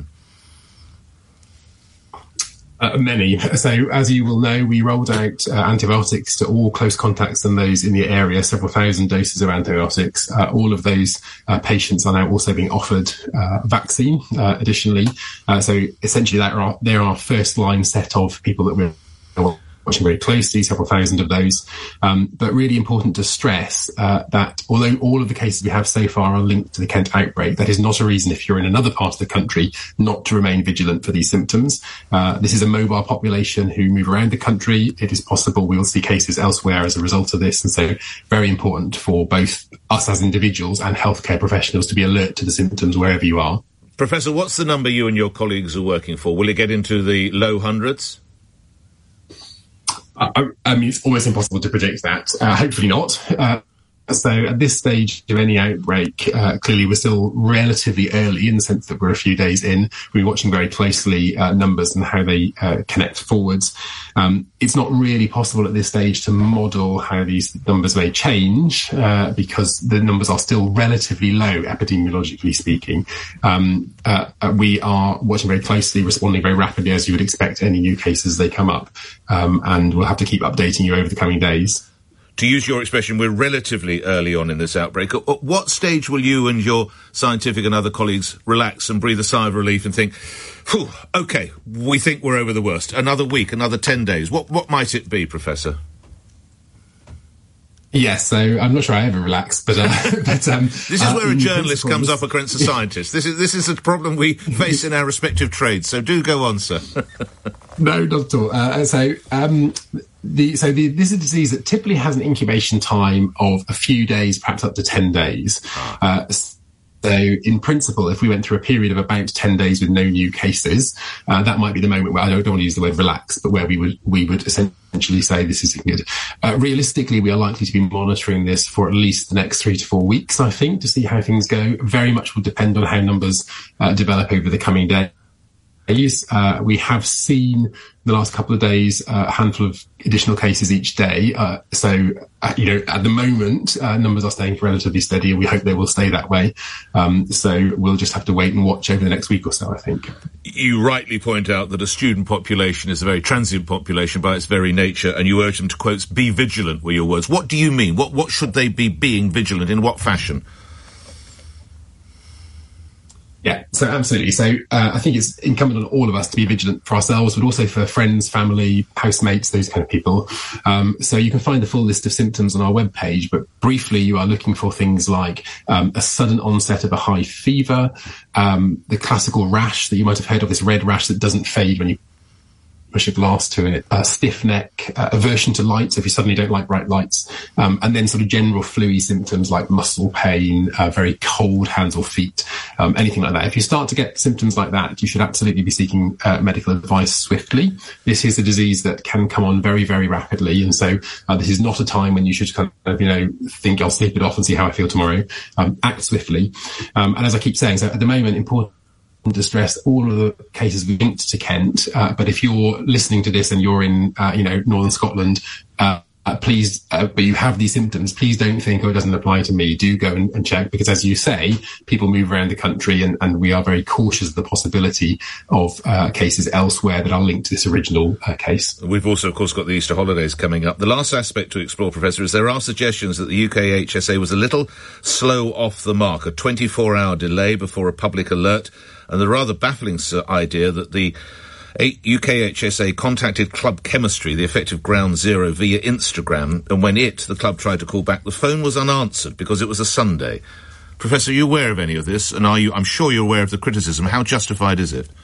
Uh, many. So, as you will know, we rolled out uh, antibiotics to all close contacts and those in the area, several thousand doses of antibiotics. Uh, all of those uh, patients are now also being offered uh, vaccine, uh, additionally. Uh, so, essentially, that are, they're our first line set of people that we're watching very closely, several thousand of those. Um, but really important to stress uh, that although all of the cases we have so far are linked to the Kent outbreak, that is not a reason if you're in another part of the country not to remain vigilant for these symptoms. Uh, this is a mobile population who move around the country. It is possible we will see cases elsewhere as a result of this. And so very important for both us as individuals and healthcare professionals to be alert to the symptoms wherever you are. Professor, what's the number you and your colleagues are working for? Will it get into the low hundreds? I, I mean, it's almost impossible to predict that. Uh, hopefully not. Uh, so at this stage of any outbreak, uh, clearly we're still relatively early in the sense that we're a few days in. We're watching very closely uh, numbers and how they uh, connect forwards. Um, it's not really possible at this stage to model how these numbers may change uh, because the numbers are still relatively low, epidemiologically speaking. Um, uh, we are watching very closely, responding very rapidly as you would expect any new cases as they come up. Um, and we'll have to keep updating you over the coming days. To use your expression, we're relatively early on in this outbreak. At what stage will you and your scientific and other colleagues relax and breathe a sigh of relief and think, phew, OK, we think we're over the worst. Another week, another ten days. What what might it be, Professor? Yes, so I'm not sure I ever relax, but, uh, but um, this is uh, where a journalist comes up against a scientist. This is this is a problem we face in our respective trades. So do go on, sir. No, not at all. Uh, so um, the so the, this is a disease that typically has an incubation time of a few days, perhaps up to ten days. Uh, So in principle, if we went through a period of about ten days with no new cases, uh, that might be the moment where I don't, don't want to use the word relax, but where we would, we would essentially say this is good. Uh, realistically, we are likely to be monitoring this for at least the next three to four weeks, I think, to see how things go. Very much will depend on how numbers uh, develop over the coming days. Uh, we have seen in the last couple of days uh, a handful of additional cases each day. Uh, so, uh, you know, at the moment, uh, numbers are staying relatively steady, and we hope they will stay that way. Um, so we'll just have to wait and watch over the next week or so, I think. You rightly point out that a student population is a very transient population by its very nature, and you urge them to, quote, be vigilant, were your words. What do you mean? What, what should they be being vigilant in? What fashion? Yeah, so absolutely. So uh, I think it's incumbent on all of us to be vigilant for ourselves, but also for friends, family, housemates, those kind of people. Um, so you can find the full list of symptoms on our webpage, but briefly you are looking for things like um, a sudden onset of a high fever, um, the classical rash that you might have heard of, this red rash that doesn't fade when you push a glass to it, uh, stiff neck, uh, aversion to lights if you suddenly don't like bright lights, um, and then sort of general flu-y symptoms like muscle pain, uh, very cold hands or feet, um, anything like that. If you start to get symptoms like that, you should absolutely be seeking uh, medical advice swiftly. This is a disease that can come on very, very rapidly, and so uh, this is not a time when you should kind of, you know, think I'll sleep it off and see how I feel tomorrow. Um, act swiftly. Um, and as I keep saying, so at the moment, important to stress all of the cases linked to Kent. Uh, but if you're listening to this and you're in, uh, you know, Northern Scotland, uh, uh, please, uh, but you have these symptoms, please don't think, oh, it doesn't apply to me. Do go and, and check, because as you say, people move around the country, and, and we are very cautious of the possibility of uh, cases elsewhere that are linked to this original uh, case. We've also, of course, got the Easter holidays coming up. The last aspect to explore, Professor, is there are suggestions that the U K H S A was a little slow off the mark, a twenty-four hour delay before a public alert, and the rather baffling idea that the U K H S A contacted Club Chemistry, the effective ground zero, via Instagram, and when it, the club, tried to call back, the phone was unanswered because it was a Sunday. Professor, are you aware of any of this? And are you, I'm sure you're aware of the criticism. How justified is it?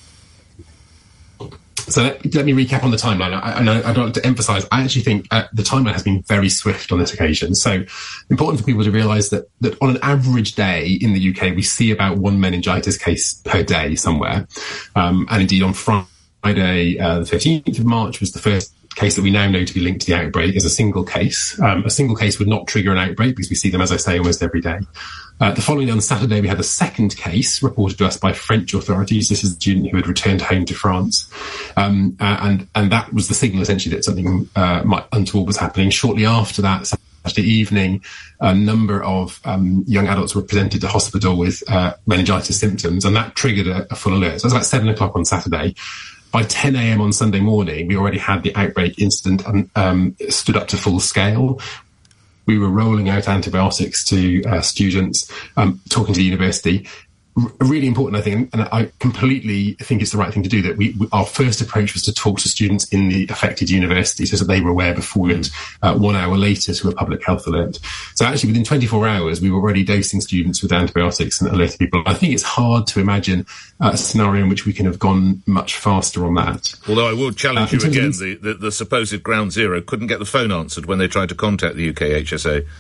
So let, let me recap on the timeline. I, and I, I'd like to emphasise, I actually think uh, the timeline has been very swift on this occasion. So important for people to realise that, that on an average day in the U K, we see about one meningitis case per day somewhere. Um, and indeed on Friday, uh, the fifteenth of March was the first case that we now know to be linked to the outbreak as a single case. Um, a single case would not trigger an outbreak because we see them, as I say, almost every day. Uh, the following day on Saturday, we had a second case reported to us by French authorities. This is a student who had returned home to France. Um, uh, and, and that was the signal, essentially, that something uh, might, untoward was happening. Shortly after that, Saturday evening, a number of um, young adults were presented to hospital with uh, meningitis symptoms, and that triggered a, a full alert. So it was about seven o'clock on Saturday. By ten a.m. on Sunday morning, we already had the outbreak incident and um, stood up to full scale. We were rolling out antibiotics to uh, students, um, talking to the university. R- really important, I think, and I completely think it's the right thing to do, that we, we our first approach was to talk to students in the affected university so that they were aware before we went uh, one hour later to a public health alert. So actually within twenty-four hours, we were already dosing students with antibiotics and alerting people. I think it's hard to imagine uh, a scenario in which we can have gone much faster on that. Although I will challenge uh, you again, the, the, the supposed ground zero couldn't get the phone answered when they tried to contact the U K H S A.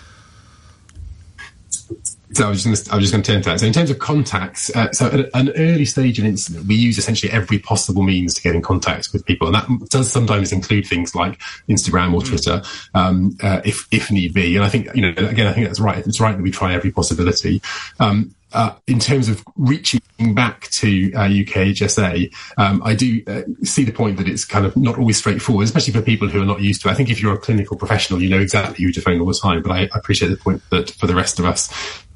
So I was just, I was just going to turn to that. So in terms of contacts, uh, so at an early stage of an incident, we use essentially every possible means to get in contact with people. And that does sometimes include things like Instagram or Twitter, um, uh, if, if need be. And I think, you know, again, I think that's right. It's right that we try every possibility. Um, Uh, in terms of reaching back to uh, U K H S A, um, I do uh, see the point that it's kind of not always straightforward, especially for people who are not used to it. I think if you're a clinical professional, you know exactly who to phone all the time, but I, I appreciate the point that for the rest of us,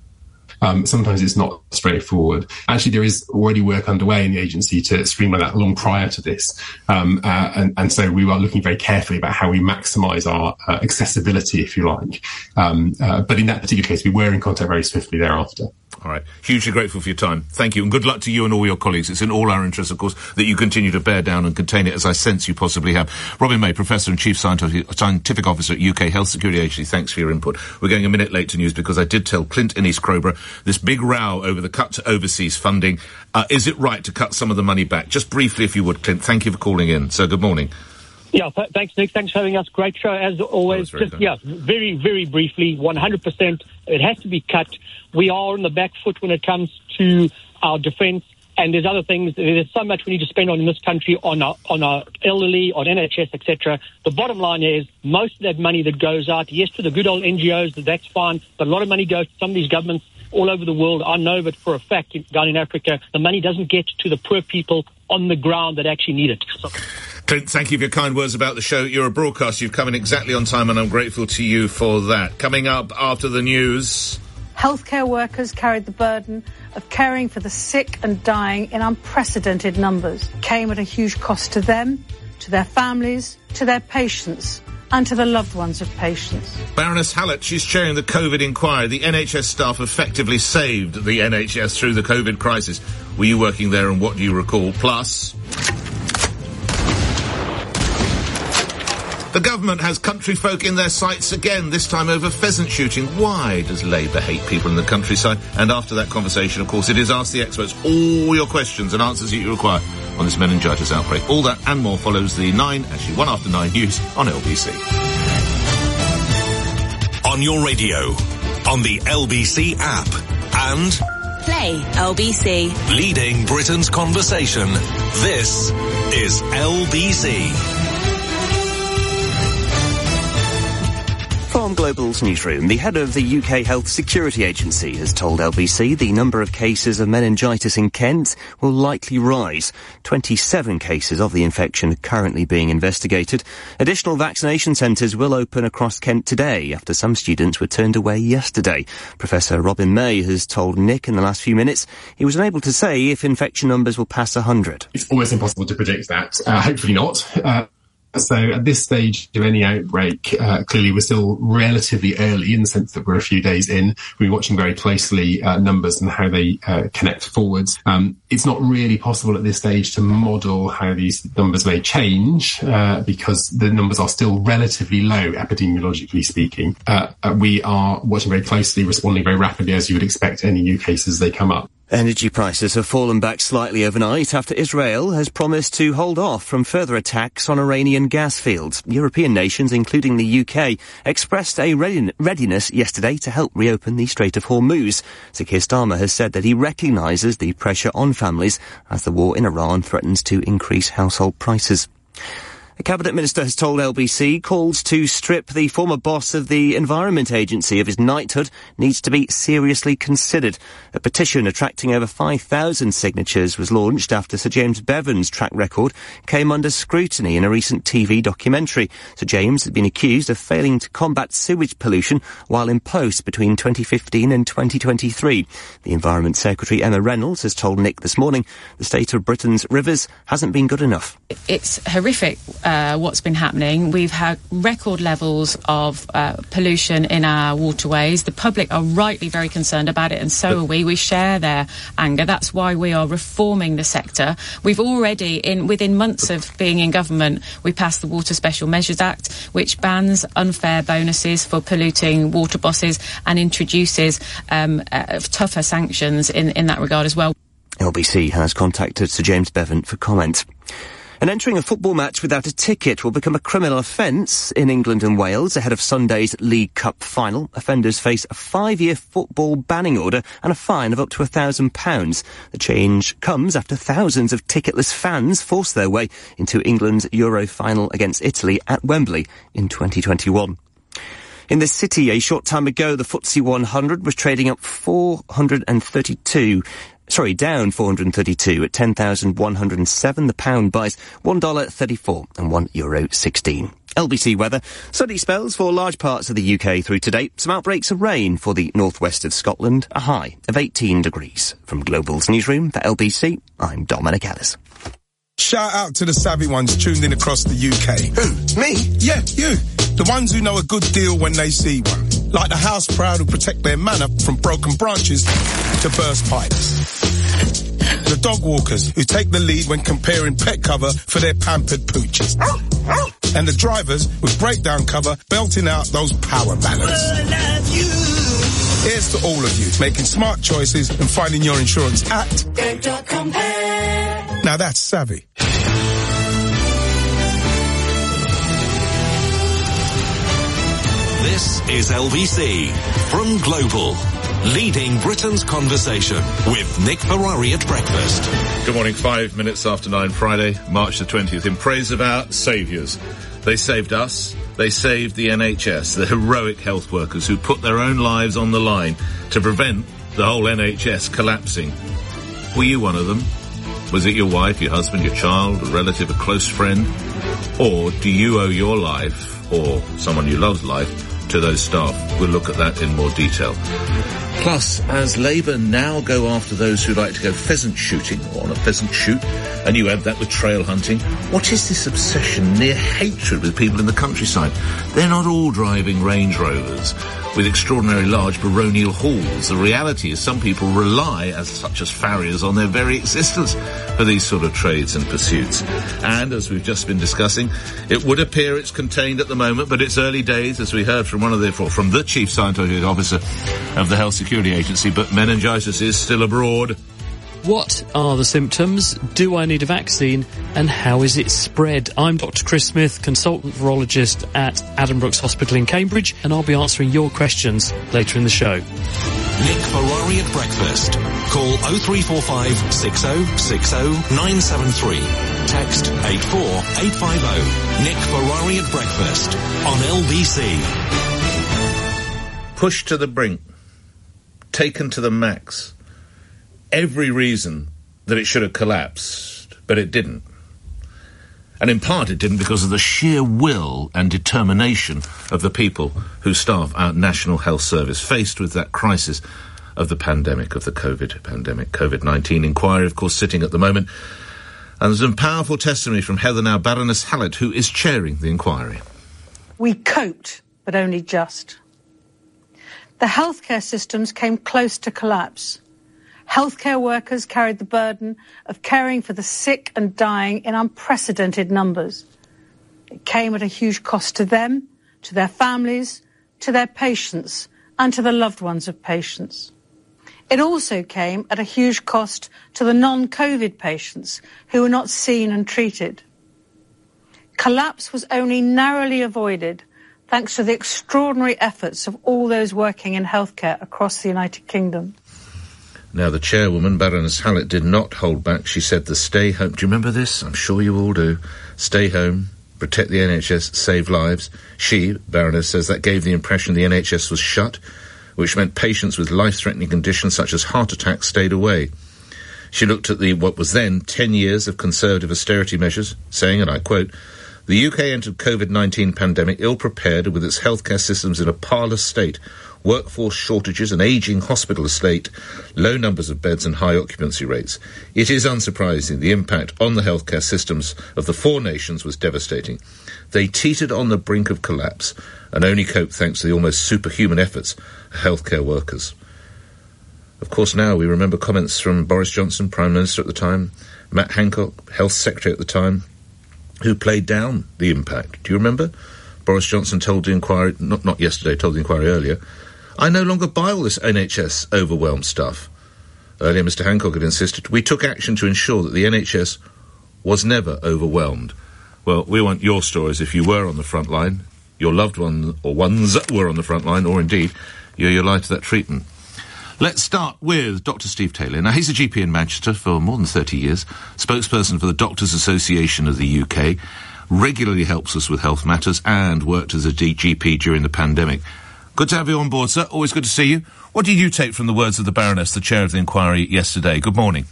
Um, sometimes it's not straightforward. Actually, there is already work underway in the agency to streamline that long prior to this. Um, uh, and, and so we are looking very carefully about how we maximise our uh, accessibility, if you like. Um, uh, but in that particular case, we were in contact very swiftly thereafter. All right. Hugely grateful for your time. Thank you. And good luck to you and all your colleagues. It's in all our interests, of course, that you continue to bear down and contain it, as I sense you possibly have. Robin May, Professor and Chief Scientific, Scientific Officer at U K Health Security Agency, thanks for your input. We're going a minute late to news because I did tell Clint in East Crowborough this big row over the cut to overseas funding. Uh, is it right to cut some of the money back? Just briefly, if you would, Clint. Thank you for calling in. So good morning. Yeah, th- thanks, Nick. Thanks for having us. Great show, as always. Just, yeah, very, very briefly, one hundred percent. It has to be cut. We are on the back foot when it comes to our defence, and there's other things. There's so much we need to spend on in this country on our, on our elderly, on N H S, et cetera. The bottom line is most of that money that goes out, yes, to the good old N G Os, that's fine, but a lot of money goes to some of these governments all over the world. I know, but for a fact, down in Africa, the money doesn't get to the poor people on the ground that actually need it. So- Clint, thank you for your kind words about the show. You're a broadcaster. You've come in exactly on time, and I'm grateful to you for that. Coming up after the news... Healthcare workers carried the burden of caring for the sick and dying in unprecedented numbers. Came at a huge cost to them, to their families, to their patients, and to the loved ones of patients. Baroness Hallett, she's chairing the COVID inquiry. The N H S staff effectively saved the N H S through the COVID crisis. Were you working there, and what do you recall? Plus... The government has country folk in their sights again, this time over pheasant shooting. Why does Labour hate people in the countryside? And after that conversation, of course, it is Ask the Experts. All your questions and answers that you require on this meningitis outbreak. All that and more follows the nine, actually one after nine news on L B C. On your radio, on the L B C app, and Play L B C. Leading Britain's conversation. This is L B C. From Global's newsroom, the head of the U K Health Security Agency has told L B C the number of cases of meningitis in Kent will likely rise. twenty-seven cases of the infection are currently being investigated. Additional vaccination centres will open across Kent today after some students were turned away yesterday. Professor Robin May has told Nick in the last few minutes he was unable to say if infection numbers will pass one hundred. It's almost impossible to predict that. Uh, hopefully not. Uh, So at this stage of any outbreak, uh, clearly we're still relatively early in the sense that we're a few days in. We're watching very closely uh, numbers and how they uh, connect forwards. Um, it's not really possible at this stage to model how these numbers may change uh, because the numbers are still relatively low, epidemiologically speaking. Uh, uh, we are watching very closely, responding very rapidly as you would expect any new cases as they come up. Energy prices have fallen back slightly overnight after Israel has promised to hold off from further attacks on Iranian gas fields. European nations, including the U K, expressed a readiness yesterday to help reopen the Strait of Hormuz. Sir Keir Starmer has said that he recognises the pressure on families as the war in Iran threatens to increase household prices. A cabinet minister has told L B C calls to strip the former boss of the Environment Agency of his knighthood needs to be seriously considered. A petition attracting over five thousand signatures was launched after Sir James Bevan's track record came under scrutiny in a recent T V documentary. Sir James had been accused of failing to combat sewage pollution while in post between twenty fifteen and twenty twenty-three. The Environment Secretary Emma Reynolds has told Nick this morning the state of Britain's rivers hasn't been good enough. It's horrific. Uh, what's been happening. We've had record levels of uh, pollution in our waterways. The public are rightly very concerned about it, and so are we. We share their anger. That's why we are reforming the sector. We've already, in within months of being in government, we passed the Water Special Measures Act, which bans unfair bonuses for polluting water bosses and introduces um, uh, tougher sanctions in, in that regard as well. L B C has contacted Sir James Bevan for comment. And entering a football match without a ticket will become a criminal offence in England and Wales ahead of Sunday's League Cup final. Offenders face a five-year football banning order and a fine of up to a thousand pounds. The change comes after thousands of ticketless fans forced their way into England's Euro final against Italy at Wembley in twenty twenty-one. In the city, a short time ago, the F T S E one hundred was trading up four hundred thirty-two Sorry, down four hundred thirty-two at ten thousand one hundred seven. The pound buys one dollar thirty-four and one euro sixteen. L B C weather. Sunny spells for large parts of the U K through today. Some outbreaks of rain for the northwest of Scotland. A high of eighteen degrees. From Global's newsroom for L B C, I'm Dominic Ellis. Shout out to the savvy ones tuned in across the U K. Who? Me? Yeah, you. The ones who know a good deal when they see one. Like the house proud who protect their manor from broken branches to burst pipes. The dog walkers who take the lead when comparing pet cover for their pampered pooches. And the drivers with breakdown cover belting out those power ballads. Here's to all of you making smart choices and finding your insurance at Go dot compare. Now that's savvy. This is L B C from Global. Leading Britain's conversation with Nick Ferrari at breakfast. Good morning, five minutes after nine, Friday, March the twentieth, in praise of our saviours. They saved us, they saved the N H S, the heroic health workers who put their own lives on the line to prevent the whole N H S collapsing. Were you one of them? Was it your wife, your husband, your child, a relative, a close friend? Or do you owe your life, or someone you love's life, to those staff? We'll look at that in more detail. Plus, as Labour now go after those who like to go pheasant shooting, or on a pheasant shoot, and you add that with trail hunting, what is this obsession, near hatred with people in the countryside? They're not all driving Range Rovers with extraordinarily large baronial halls. The reality is some people rely, as such as farriers, on their very existence for these sort of trades and pursuits. And, as we've just been discussing, it would appear it's contained at the moment, but it's early days, as we heard from one of the, from the Chief Scientific Officer of the Health Security Agency, but meningitis is still abroad. What are the symptoms? Do I need a vaccine? And how is it spread? I'm Doctor Chris Smith, consultant virologist at Addenbrooke's Hospital in Cambridge, and I'll be answering your questions later in the show. Nick Ferrari at breakfast. Call oh three four five, six oh six oh, nine seven three. Text eight four eight five oh. Nick Ferrari at breakfast on L B C. Pushed to the brink. Taken to the max. Every reason that it should have collapsed, but it didn't. And in part it didn't because of the sheer will and determination of the people who staff our National Health Service, faced with that crisis of the pandemic, of the COVID pandemic, COVID nineteen inquiry, of course, sitting at the moment. And there's some powerful testimony from Heather now Baroness Hallett, who is chairing the inquiry. We coped, but only just. The healthcare systems came close to collapse. Healthcare workers carried the burden of caring for the sick and dying in unprecedented numbers. It came at a huge cost to them, to their families, to their patients, and to the loved ones of patients. It also came at a huge cost to the non-COVID patients who were not seen and treated. Collapse was only narrowly avoided thanks to the extraordinary efforts of all those working in healthcare across the United Kingdom. Now, the chairwoman, Baroness Hallett, did not hold back. She said the stay home... Do you remember this? I'm sure you all do. Stay home, protect the N H S, save lives. She, Baroness, says that gave the impression the N H S was shut, which meant patients with life-threatening conditions such as heart attacks stayed away. She looked at the what was then ten years of conservative austerity measures, saying, and I quote, "The U K entered COVID nineteen pandemic ill-prepared with its healthcare systems in a parlous state, workforce shortages, an ageing hospital estate, low numbers of beds and high occupancy rates. It is unsurprising the impact on the healthcare systems of the four nations was devastating. They teetered on the brink of collapse and only coped thanks to the almost superhuman efforts of healthcare workers." Of course, now we remember comments from Boris Johnson, Prime Minister at the time, Matt Hancock, Health Secretary at the time, who played down the impact. Do you remember? Boris Johnson told the inquiry, not, not yesterday, told the inquiry earlier, "I no longer buy all this N H S overwhelmed stuff." Earlier, Mister Hancock had insisted, "We took action to ensure that the N H S was never overwhelmed." Well, we want your stories if you were on the front line, your loved one or ones were on the front line, or indeed, you're your life to that treatment. Let's start with Doctor Steve Taylor. Now, he's a G P in Manchester for more than thirty years, spokesperson for the Doctors Association of the U K, regularly helps us with health matters and worked as a G P during the pandemic. Good to have you on board, sir. Always good to see you. What did you take from the words of the Baroness, the chair of the inquiry, yesterday? Good morning.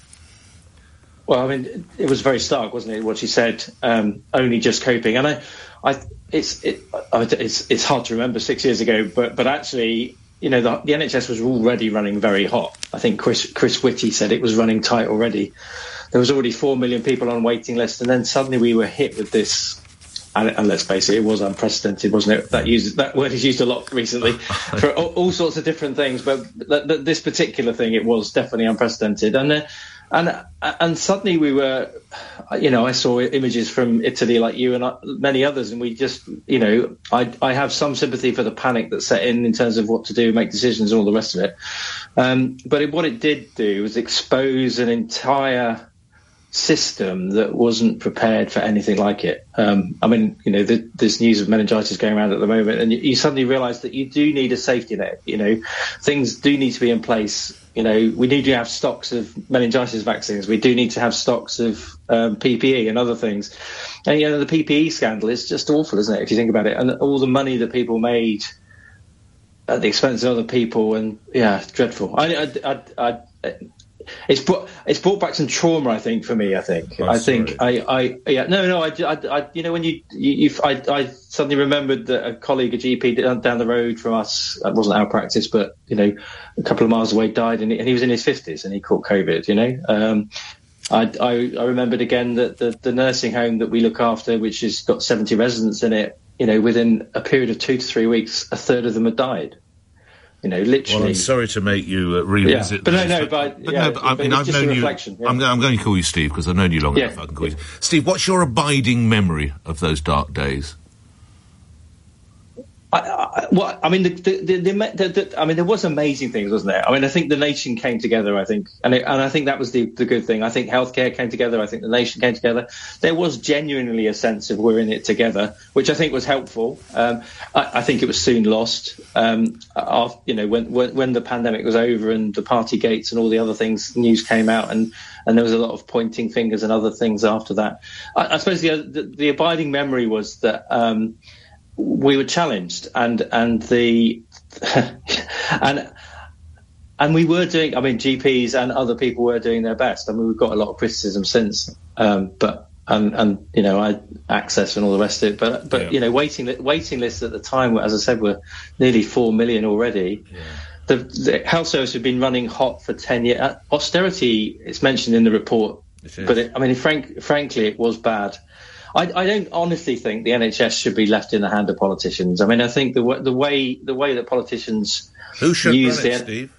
Well, I mean, it was very stark, wasn't it, what she said, um, only just coping. And I, I, it's, it, it's, it's hard to remember six years ago, but, but actually, you know, the, the N H S was already running very hot. I think Chris, Chris Whitty said it was running tight already. There was already four million people on waiting list, and then suddenly we were hit with this. And, and let's face it, it was unprecedented, wasn't it? That used, that word is used a lot recently for all, all sorts of different things. But th- th- this particular thing, it was definitely unprecedented. And uh, and and suddenly we were, you know, I saw images from Italy like you and many others, and we just, you know, I I have some sympathy for the panic that set in in terms of what to do, make decisions, and all the rest of it. Um, but it, what it did do was expose an entire system that wasn't prepared for anything like it. Um, I mean, you know, the, this news of meningitis going around at the moment, and you, you suddenly realise that you do need a safety net. You know, things do need to be in place. You know, we need to have stocks of meningitis vaccines. We do need to have stocks of um, P P E and other things. And, you know, the P P E scandal is just awful, isn't it, if you think about it? And all the money that people made at the expense of other people, and, yeah, dreadful. I, I, I, I It's brought it's brought back some trauma, I think, for me. I think oh, I think I, I yeah no no I, I, I you know when you, you, you I, I suddenly remembered that a colleague, a G P down the road from us, that wasn't our practice, but you know a couple of miles away, died, and he, and he was in his fifties and he caught COVID. You know, um, I, I I remembered again that the, the nursing home that we look after, which has got seventy residents in it, you know, within a period of two to three weeks, a third of them had died. You know, literally. Well, I'm sorry to make you uh, revisit. Yeah. But no, no, but, but, but, yeah, no, but I but mean, I've just a known you. reflection, yeah. I'm, I'm going to call you Steve because I've known you long Yeah. enough. I can call you Steve. What's your abiding memory of those dark days? I, I, well, I mean, the, the, the, the, the, I mean, there was amazing things, wasn't there? I mean, I think the nation came together. I think, and it, and I think that was the, the good thing. I think healthcare came together. I think the nation came together. There was genuinely a sense of we're in it together, which I think was helpful. Um, I, I think it was soon lost. Um, after, you know, when, when when the pandemic was over and the party gates and all the other things, news came out, and and there was a lot of pointing fingers and other things after that. I, I suppose the, the the abiding memory was that. Um, we were challenged and and the and and we were doing I mean G Ps and other people were doing their best. I mean we've got a lot of criticism since um but and and you know I access and all the rest of it but but yeah. you know waiting waiting lists at the time, as I said, were nearly four million already. Yeah. The, the health service had been running hot for ten years. Uh, austerity, it's mentioned in the report, it but it, I mean frank, frankly it was bad. I, I don't honestly think the N H S should be left in the hand of politicians. I mean, I think the w- the way the way that politicians who should use run it, the, Steve?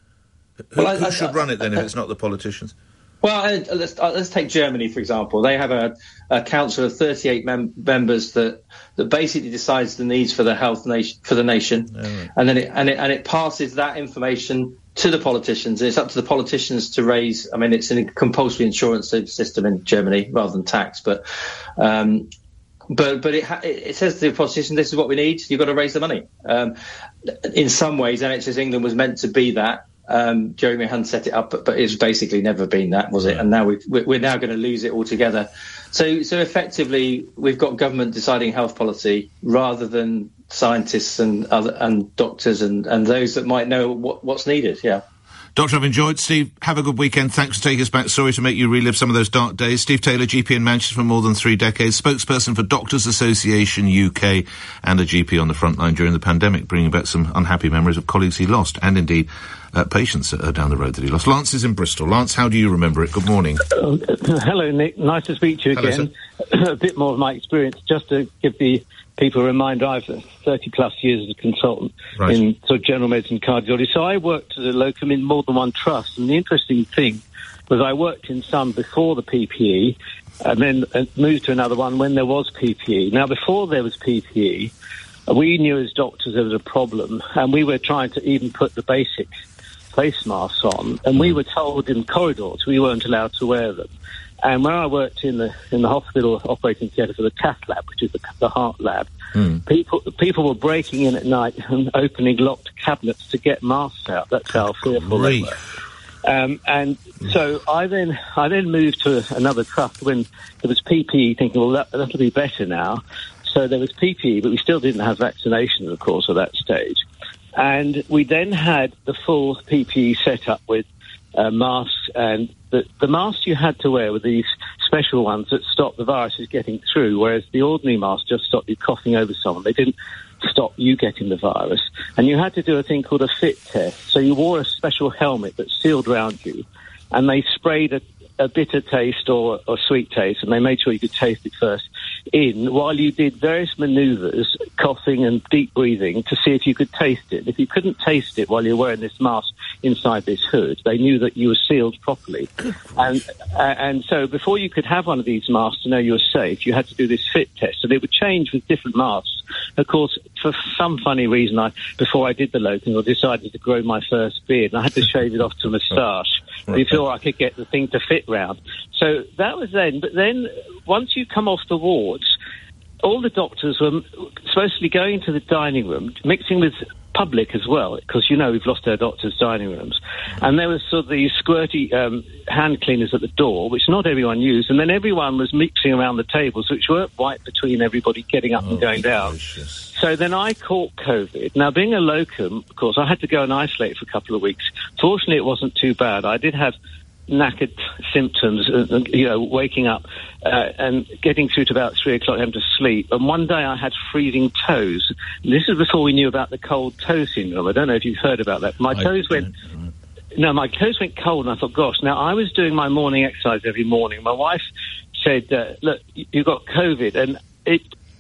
Who, well, who I, should I, run it then if it's not the politicians? Well, uh, let's uh, let's take Germany for example. They have a, a council of thirty-eight mem- members that that basically decides the needs for the health nation for the nation, oh, right. and then it and it and it passes that information to the politicians. It's up to the politicians to raise. I mean, it's a compulsory insurance system in Germany rather than tax, but um, but but it, ha- it says to the politician, "This is what we need. You've got to raise the money." Um, in some ways, N H S England was meant to be that. Um, Jeremy Hunt set it up, but, but it's basically never been that, was it? And now we've, we're now going to lose it altogether. So, so effectively, we've got government deciding health policy rather than scientists and other and doctors and, and those that might know what, what's needed. Yeah. Doctor, I've enjoyed. Steve, have a good weekend. Thanks for taking us back. Sorry to make you relive some of those dark days. Steve Taylor, G P in Manchester for more than three decades, spokesperson for Doctors Association U K, and a G P on the front line during the pandemic, bringing back some unhappy memories of colleagues he lost, and indeed uh, patients uh, down the road that he lost. Lance is in Bristol. Lance, how do you remember it? Good morning. Uh, hello, Nick. Nice to speak to you Hello, again. A bit more of my experience, just to give the people a reminder. I've thirty plus years as a consultant right. in sort of general medicine cardiology. So I worked as a locum in more than one trust. And the interesting thing was I worked in some before the P P E and then moved to another one when there was P P E. Now, before there was P P E, we knew as doctors there was a problem, and we were trying to even put the basic face masks on, and we were told in corridors we weren't allowed to wear them. And when I worked in the in the hospital operating theatre for the cath lab, which is the, the heart lab, mm. people people were breaking in at night and opening locked cabinets to get masks out. That's how fearful they were. Um, and so I then I then moved to another trust when there was P P E, thinking, well, that, that'll be better now. So there was P P E, but we still didn't have vaccinations, of course, at that stage. And we then had the full P P E set up with uh, masks, and the, the masks you had to wear were these special ones that stopped the viruses getting through, whereas the ordinary masks just stopped you coughing over someone. They didn't stop you getting the virus. And you had to do a thing called a fit test. So you wore a special helmet that sealed around you, and they sprayed a, a bitter taste or, or sweet taste, and they made sure you could taste it first in while you did various manoeuvres, coughing and deep breathing, to see if you could taste it. If you couldn't taste it while you're wearing this mask inside this hood, they knew that you were sealed properly. And uh, and so before you could have one of these masks to know you were safe, you had to do this fit test, and it would change with different masks. Of course, for some funny reason, I before I did the locum, I decided to grow my first beard, and I had to shave it off to moustache before I could get the thing to fit round. So that was then. But then, once you come off the wards, all the doctors were supposed to be going to the dining room, mixing with public as well, because, you know, we've lost our doctors' dining rooms. And there was sort of these squirty um, hand cleaners at the door, which not everyone used, and then everyone was mixing around the tables, which weren't right between everybody getting up oh, and going down. Delicious. So then I caught COVID. Now, being a locum, of course, I had to go and isolate for a couple of weeks. Fortunately, it wasn't too bad. I did have knackered symptoms, uh, you know, waking up uh, and getting through to about three o'clock having to sleep. And one day I had freezing toes. This is before we knew about the cold toe syndrome. I don't know if you've heard about that. My I toes went... No, my toes went cold, and I thought, gosh. Now, I was doing my morning exercise every morning. My wife said, uh, look, you've got COVID, and it...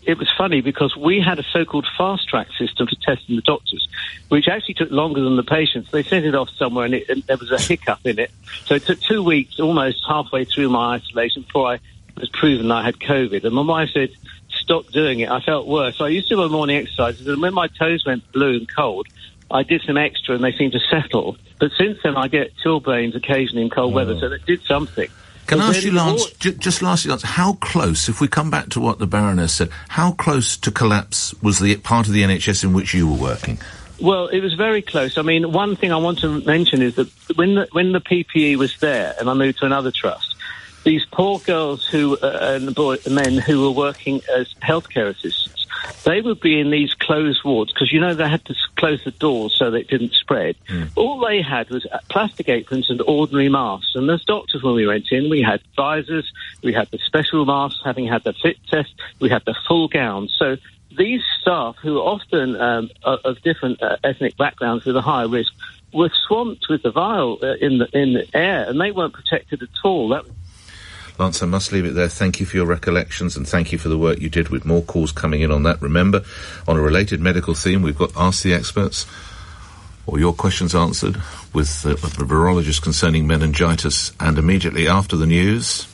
it was funny because we had a so-called fast-track system for testing the doctors, which actually took longer than the patients. They sent it off somewhere and, it, and there was a hiccup in it. So it took two weeks, almost halfway through my isolation, before I was proven I had COVID. And my wife said, stop doing it. I felt worse. So I used to do my morning exercises, and when my toes went blue and cold, I did some extra and they seemed to settle. But since then, I get chilblains occasionally in cold oh. weather, so that did something. Can but I ask you, Lance, more... j- just lastly, Lance, how close, if we come back to what the Baroness said, how close to collapse was the part of the N H S in which you were working? Well, it was very close. I mean, one thing I want to mention is that when the, when the P P E was there and I moved to another trust, these poor girls who uh, and the boy, men who were working as healthcare assistants, they would be in these closed wards because, you know, they had to close the doors so that it didn't spread. Mm. All they had was plastic aprons and ordinary masks. And as doctors, when we went in, we had visors, we had the special masks, having had the fit test, we had the full gowns. So these staff, who are often um, of different uh, ethnic backgrounds with a higher risk, were swamped with the vial uh, in the in the air, and they weren't protected at all. That Lance, I must leave it there. Thank you for your recollections and thank you for the work you did, with more calls coming in on that. Remember, on a related medical theme, we've got Ask the Experts, or your questions answered, with uh, a virologist concerning meningitis. And immediately after the news,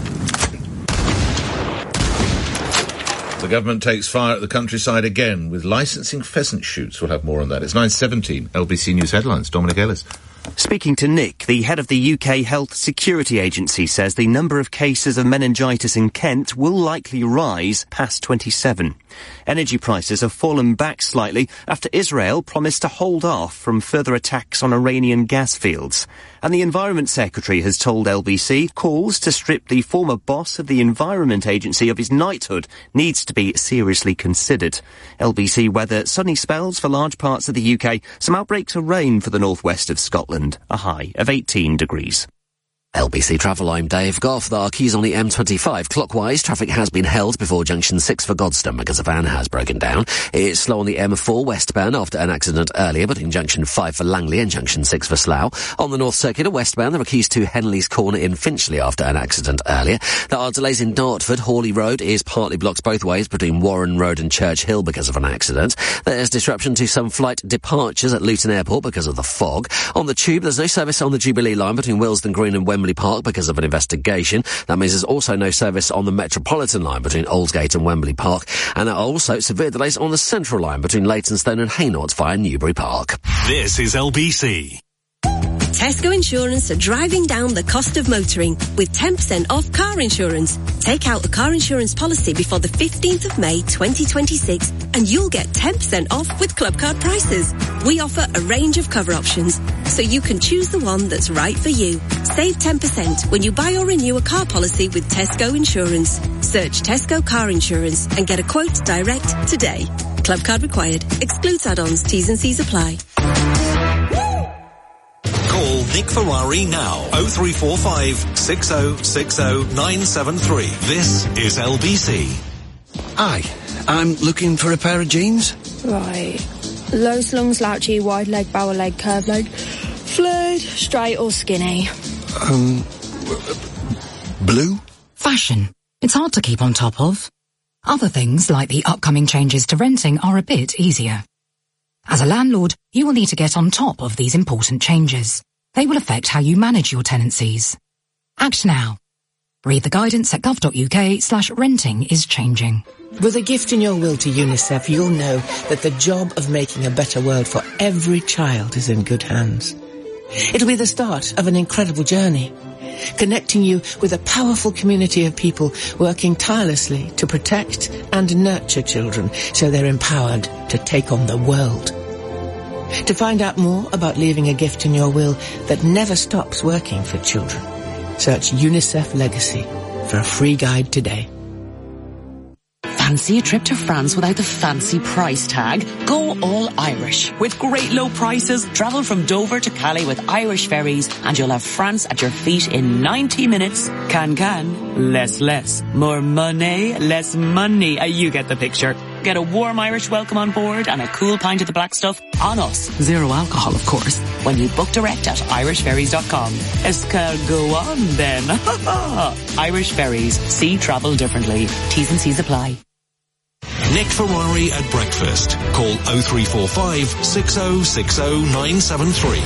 the government takes fire at the countryside again with licensing pheasant shoots. We'll have more on that. It's nine seventeen, L B C News headlines. Dominic Ellis. Speaking to Nick, the head of the U K Health Security Agency says the number of cases of meningitis in Kent will likely rise past twenty-seven. Energy prices have fallen back slightly after Israel promised to hold off from further attacks on Iranian gas fields. And the Environment Secretary has told L B C calls to strip the former boss of the Environment Agency of his knighthood needs to be seriously considered. L B C weather: sunny spells for large parts of the U K, some outbreaks of rain for the northwest of Scotland, a high of eighteen degrees. L B C Travel, I'm Dave Goff. There are queues on the M twenty-five. Clockwise, traffic has been held before junction six for Godstone because a van has broken down. It's slow on the M four westbound after an accident earlier between junction five for Langley and junction six for Slough. On the North Circular westbound, there are queues to Henley's Corner in Finchley after an accident earlier. There are delays in Dartford. Hawley Road is partly blocked both ways between Warren Road and Church Hill because of an accident. There's disruption to some flight departures at Luton Airport because of the fog. On the Tube, there's no service on the Jubilee line between Willesden Green and Wembley Park because of an investigation. That means there's also no service on the Metropolitan line between Aldgate and Wembley Park. And there are also severe delays on the Central line between Leytonstone and Hainault via Newbury Park. This is L B C. Tesco Insurance are driving down the cost of motoring with ten percent off car insurance. Take out a car insurance policy before the fifteenth of May twenty twenty-six and you'll get ten percent off with Club Card prices. We offer a range of cover options, so you can choose the one that's right for you. Save ten percent when you buy or renew a car policy with Tesco Insurance. Search Tesco Car Insurance and get a quote direct today. Club Card required. Excludes add-ons. T's and C's apply. Call Nick Ferrari now. oh three four five, six oh six oh, nine seven three. This is L B C. Hi, I'm looking for a pair of jeans. Right. Low slung, slouchy, wide leg, barrel leg, curved leg, flared, straight or skinny. Um, blue? Fashion. It's hard to keep on top of. Other things, like the upcoming changes to renting, are a bit easier. As a landlord, you will need to get on top of these important changes. They will affect how you manage your tenancies. Act now. Read the guidance at gov.uk slash renting is changing. With a gift in your will to UNICEF, you'll know that the job of making a better world for every child is in good hands. It'll be the start of an incredible journey, connecting you with a powerful community of people working tirelessly to protect and nurture children so they're empowered to take on the world. To find out more about leaving a gift in your will that never stops working for children, search UNICEF Legacy for a free guide today. Fancy a trip to France without the fancy price tag? Go all Irish. With great low prices, travel from Dover to Calais with Irish ferries and you'll have France at your feet in ninety minutes. Can can, less less. More money, less money. Uh, you get the picture. Get a warm Irish welcome on board and a cool pint of the black stuff on us. Zero alcohol, of course. When you book direct at irish ferries dot com. Escargot on then. Irish Ferries. See travel differently. T's and C's apply. Nick Ferrari at breakfast. Call oh three four five, six oh six oh, nine seven three.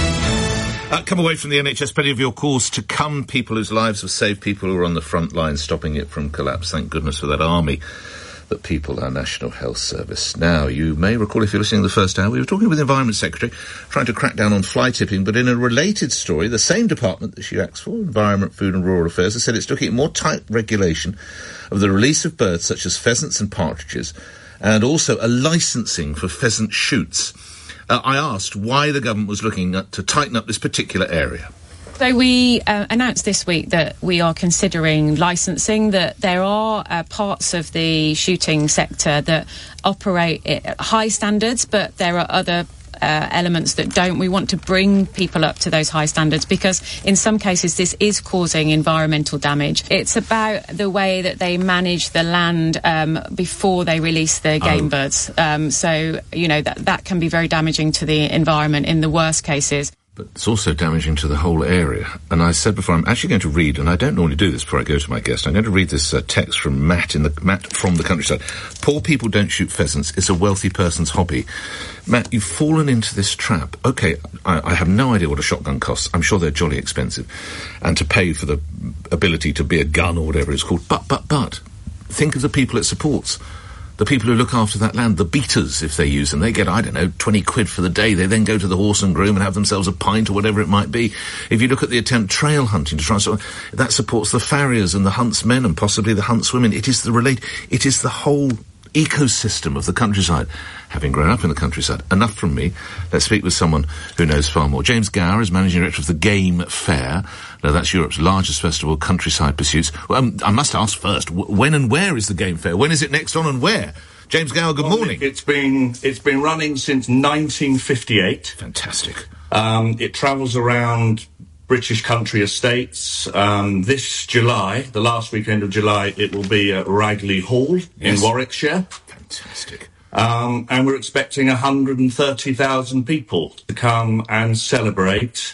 Uh, come away from the N H S, plenty of your calls to come, people whose lives have saved, people who are on the front line stopping it from collapse. Thank goodness for that army that people, our National Health Service. Now, you may recall, if you're listening to the first hour, we were talking with the Environment Secretary, trying to crack down on fly tipping, but in a related story, the same department that she acts for, Environment, Food and Rural Affairs, has said it's looking at more tight regulation of the release of birds such as pheasants and partridges, and also a licensing for pheasant shoots. Uh, I asked why the government was looking at, to tighten up this particular area. So we uh, announced this week that we are considering licensing, that there are uh, parts of the shooting sector that operate at high standards, but there are other uh, elements that don't. We want to bring people up to those high standards because in some cases this is causing environmental damage. It's about the way that they manage the land um, before they release the game oh. birds. Um, so, you know, that, that can be very damaging to the environment in the worst cases. But it's also damaging to the whole area. And I said before, I'm actually going to read, and I don't normally do this before I go to my guest, I'm going to read this uh, text from Matt in the Matt from the countryside. Poor people don't shoot pheasants. It's a wealthy person's hobby. Matt, you've fallen into this trap. OK, I, I have no idea what a shotgun costs. I'm sure they're jolly expensive. And to pay for the ability to be a gun or whatever it's called. But, but, but, think of the people it supports. The people who look after that land, the beaters, if they use them, they get, I don't know, twenty quid for the day. They then go to the Horse and Groom and have themselves a pint or whatever it might be. If you look at the attempt trail hunting to try and sort of, that supports the farriers and the huntsmen and possibly the huntswomen. It is the relate, it is the whole ecosystem of the countryside. Having grown up in the countryside, enough from me. Let's speak with someone who knows far more. James Gower is Managing Director of the Game Fair. Now, that's Europe's largest festival, Countryside Pursuits. Well, um, I must ask first, w- when and where is the Game Fair? When is it next on and where? James Gower, good well, morning. It's been, it's been running since nineteen fifty-eight. Fantastic. Um, it travels around British country estates. Um, this July, the last weekend of July, it will be at Ragley Hall yes. in Warwickshire. Fantastic. Um, and we're expecting one hundred thirty thousand people to come and celebrate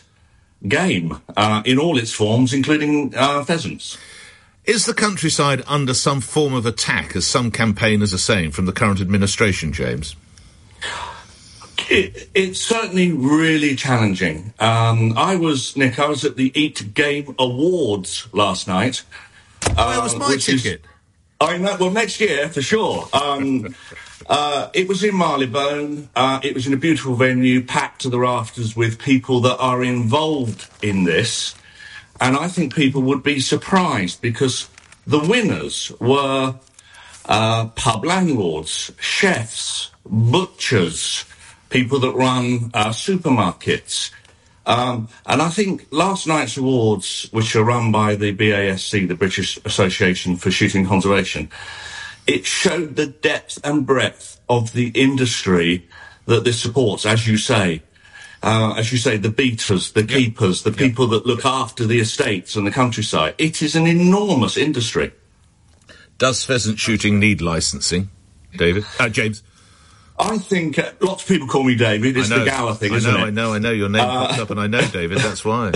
game uh, in all its forms, including uh, pheasants. Is the countryside under some form of attack, as some campaigners are saying, from the current administration, James? It, it's certainly really challenging. Um, I was, Nick, I was at the Eat Game Awards last night. Oh, that um, was my ticket. Is, I know, well, next year, for sure. Um, uh, it was in Marylebone. Uh, it was in a beautiful venue, packed to the rafters with people that are involved in this. And I think people would be surprised because the winners were uh, pub landlords, chefs, butchers, people that run uh, supermarkets. Um, and I think last night's awards, which are run by the B A S C, the British Association for Shooting Conservation, it showed the depth and breadth of the industry that this supports, as you say. Uh, as you say, the beaters, the keepers, the people that look after the estates and the countryside. It is an enormous industry. Does pheasant shooting need licensing, David? Uh, James? I think uh, lots of people call me David. It's the Gower thing, I isn't know, it? I know, I know. Your name uh, pops up and I know David, that's why.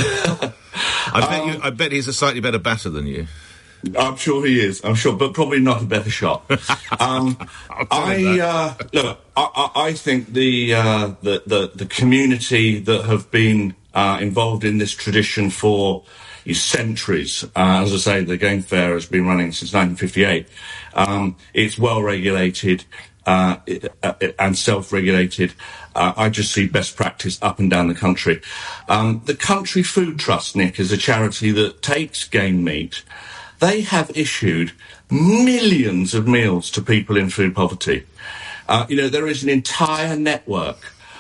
I bet um, you, I bet he's a slightly better batter than you. I'm sure he is, I'm sure, but probably not a better shot. um, I, uh, look, I, I think the, uh, the, the, the community that have been, uh, involved in this tradition for centuries, uh, as I say, the Game Fair has been running since nineteen fifty-eight. Um, it's well regulated, uh, it, uh, and self-regulated. Uh, I just see best practice up and down the country. Um, the Country Food Trust, Nick, is a charity that takes game meat. They have issued millions of meals to people in food poverty. Uh, you know, there is an entire network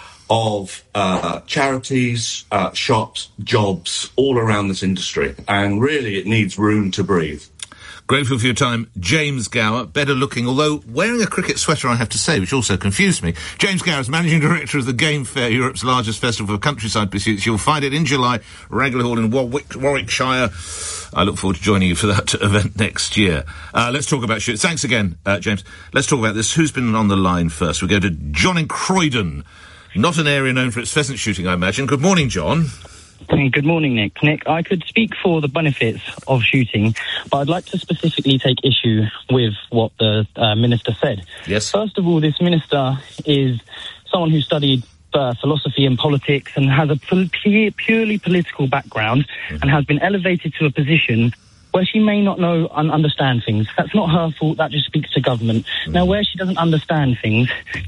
of uh, charities, uh, shops, jobs all around this industry. And really, it needs room to breathe. Grateful for your time. James Gower, better looking, although wearing a cricket sweater, I have to say, which also confused me. James Gower is Managing Director of the Game Fair, Europe's largest festival for countryside pursuits. You'll find it in July, Ragley Hall in Warwick, Warwickshire. I look forward to joining you for that event next year. Uh, let's talk about shooting. Thanks again, uh, James. Let's talk about this. Who's been on the line first? We go to John in Croydon. Not an area known for its pheasant shooting, I imagine. Good morning, John. Good morning, Nick. Nick, I could speak for the benefits of shooting, but I'd like to specifically take issue with what the uh, minister said. Yes. First of all, this minister is someone who studied uh, philosophy and politics and has a pol- purely political background mm-hmm. and has been elevated to a position where she may not know and understand things. That's not her fault. That just speaks to government. Mm-hmm. Now, where she doesn't understand things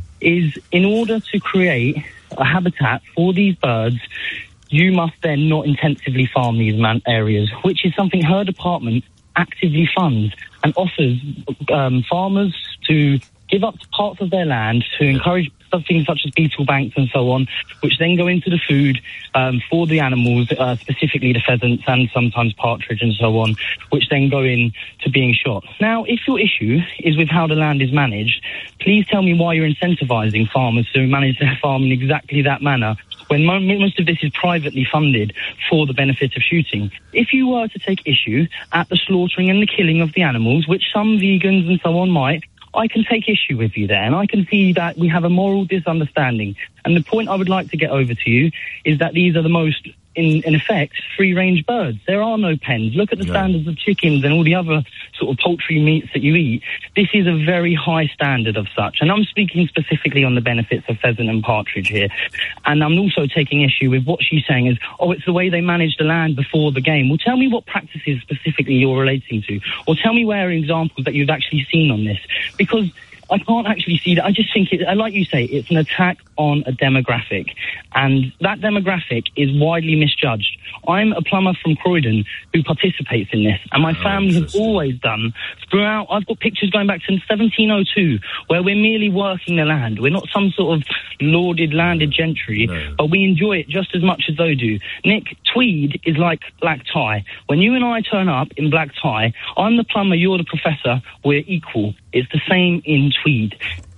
is in order to create a habitat for these birds, you must then not intensively farm these man- areas, which is something her department actively funds and offers um, farmers to give up parts of their land to encourage things such as beetle banks and so on, which then go into the food um, for the animals, uh, specifically the pheasants and sometimes partridge and so on, which then go in to being shot. Now, if your issue is with how the land is managed, please tell me why you're incentivising farmers to manage their farm in exactly that manner, when most of this is privately funded for the benefit of shooting. If you were to take issue at the slaughtering and the killing of the animals, which some vegans and so on might, I can take issue with you there, and I can see that we have a moral misunderstanding. And the point I would like to get over to you is that these are the most, in, in effect, free-range birds. There are no pens. Look at the no. standards of chickens and all the other sort of poultry meats that you eat. This is a very high standard of such. And I'm speaking specifically on the benefits of pheasant and partridge here. And I'm also taking issue with what she's saying is, oh, it's the way they manage the land before the game. Well, tell me what practices specifically you're relating to. Or tell me where are examples that you've actually seen on this. Because I can't actually see that. I just think, it, like you say, it's an attack on a demographic. And that demographic is widely misjudged. I'm a plumber from Croydon who participates in this. And my oh, family has always done throughout. I've got pictures going back to seventeen oh two where we're merely working the land. We're not some sort of lauded landed gentry, no. but we enjoy it just as much as they do. Nick, tweed is like black tie. When you and I turn up in black tie, I'm the plumber, you're the professor, we're equal. It's the same in tweed.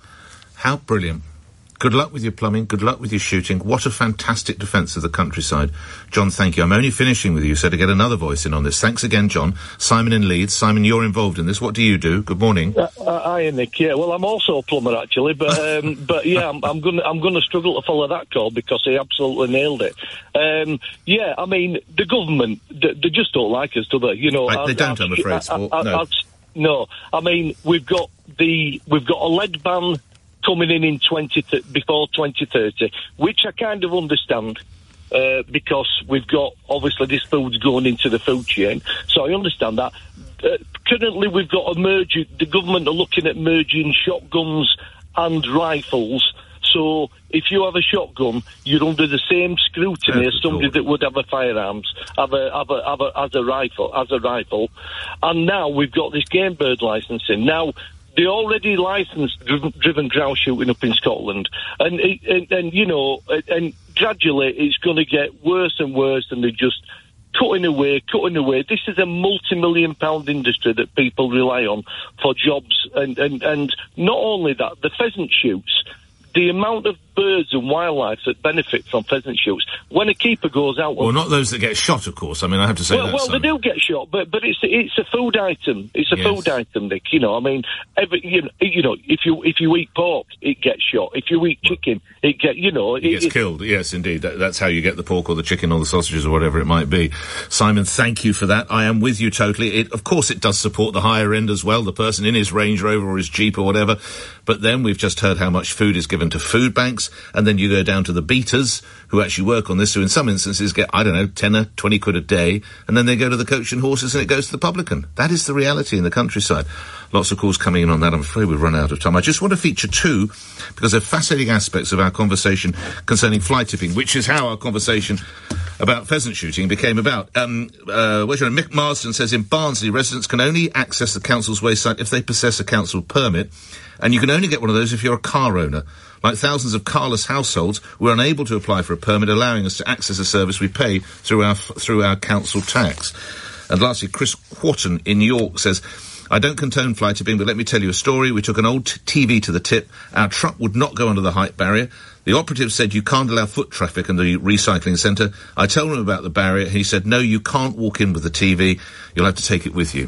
How brilliant. Good luck with your plumbing. Good luck with your shooting. What a fantastic defence of the countryside. John, thank you. I'm only finishing with you, so to get another voice in on this. Thanks again, John. Simon in Leeds. Simon, you're involved in this. What do you do? Good morning. Uh, uh, hi, Nick. Yeah, well, I'm also a plumber, actually, but um, but yeah, I'm, I'm going I'm going to struggle to follow that call because he absolutely nailed it. Um, yeah, I mean, the government, they, they just don't like us, do they? You know, right, they don't, I'm afraid. I, I, I, no. I, no, I mean, we've got the we've got a lead ban coming in in twenty before twenty thirty, which I kind of understand uh, because we've got obviously this food's going into the food chain, so I understand that. Uh, currently, we've got a merge. The government are looking at merging shotguns and rifles. So if you have a shotgun, you're under the same scrutiny as somebody that would have a firearms, have a have a have a as a rifle as a rifle. And now we've got this game bird licensing. Now they already licensed driven, driven grouse shooting up in Scotland, and and, and you know, and gradually it's going to get worse and worse, and they're just cutting away, cutting away. This is a multi-million pound industry that people rely on for jobs, and and and not only that, the pheasant shoots. The amount of birds and wildlife that benefit from pheasant shoots, when a keeper goes out... Well, not those that get shot, of course. I mean, I have to say well, that. Well, Simon. they do get shot, but but it's it's a food item. It's a yes. food item, Nick. You know, I mean, every, you know, you know, if you if you eat pork, it gets shot. If you eat chicken, it get you know, it, it gets it, killed. Yes, indeed. That, that's how you get the pork or the chicken or the sausages or whatever it might be. Simon, thank you for that. I am with you totally. It, of course, it does support the higher end as well. The person in his Range Rover or his Jeep or whatever. But then we've just heard how much food is given to food banks. And then you go down to the beaters who actually work on this, who in some instances get, I don't know, ten or twenty quid a day, and then they go to the coach and horses and it goes to the publican. That is the reality in the countryside. Lots of calls coming in on that. I'm afraid we've run out of time. I just want to feature two, because they're fascinating aspects of our conversation concerning fly tipping, which is how our conversation about pheasant shooting became about. Um, uh, wait a minute, Mick Marsden says in Barnsley, residents can only access the council's waste site if they possess a council permit, and you can only get one of those if you're a car owner. Like thousands of carless households, we're unable to apply for a permit, allowing us to access a service we pay through our through our council tax. And lastly, Chris Wharton in York says, I don't condone fly tipping, but let me tell you a story. We took an old T V to the tip. Our truck would not go under the height barrier. The operative said you can't allow foot traffic in the recycling centre. I told him about the barrier. He said, no, you can't walk in with the T V. You'll have to take it with you.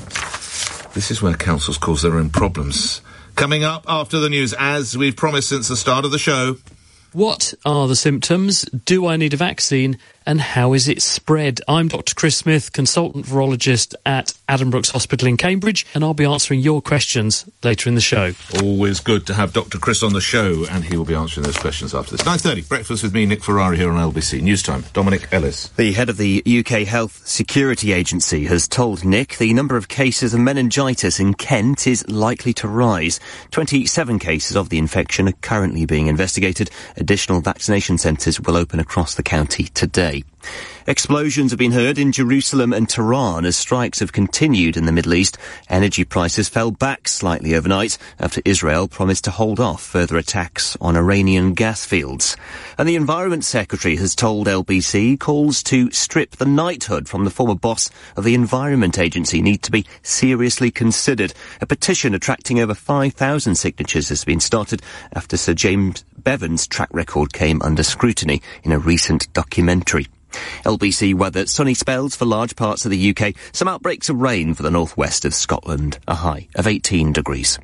This is where councils cause their own problems. Coming up after the news, as we've promised since the start of the show. What are the symptoms? Do I need a vaccine? and how is it spread? I'm Doctor Chris Smith, consultant virologist at Addenbrooke's Hospital in Cambridge, and I'll be answering your questions later in the show. Always good to have Doctor Chris on the show, and he will be answering those questions after this. nine thirty, breakfast with me, Nick Ferrari, here on L B C News Time. Dominic Ellis. The head of the U K Health Security Agency has told Nick the number of cases of meningitis in Kent is likely to rise. twenty-seven cases of the infection are currently being investigated. Additional vaccination centres will open across the county today. Explosions have been heard in Jerusalem and Tehran as strikes have continued in the Middle East. Energy prices fell back slightly overnight after Israel promised to hold off further attacks on Iranian gas fields. And the Environment Secretary has told L B C calls to strip the knighthood from the former boss of the Environment Agency need to be seriously considered. A petition attracting over five thousand signatures has been started after Sir James Bevan's track record came under scrutiny in a recent documentary. L B C weather, sunny spells for large parts of the U K, some outbreaks of rain for the northwest of Scotland, a high of eighteen degrees.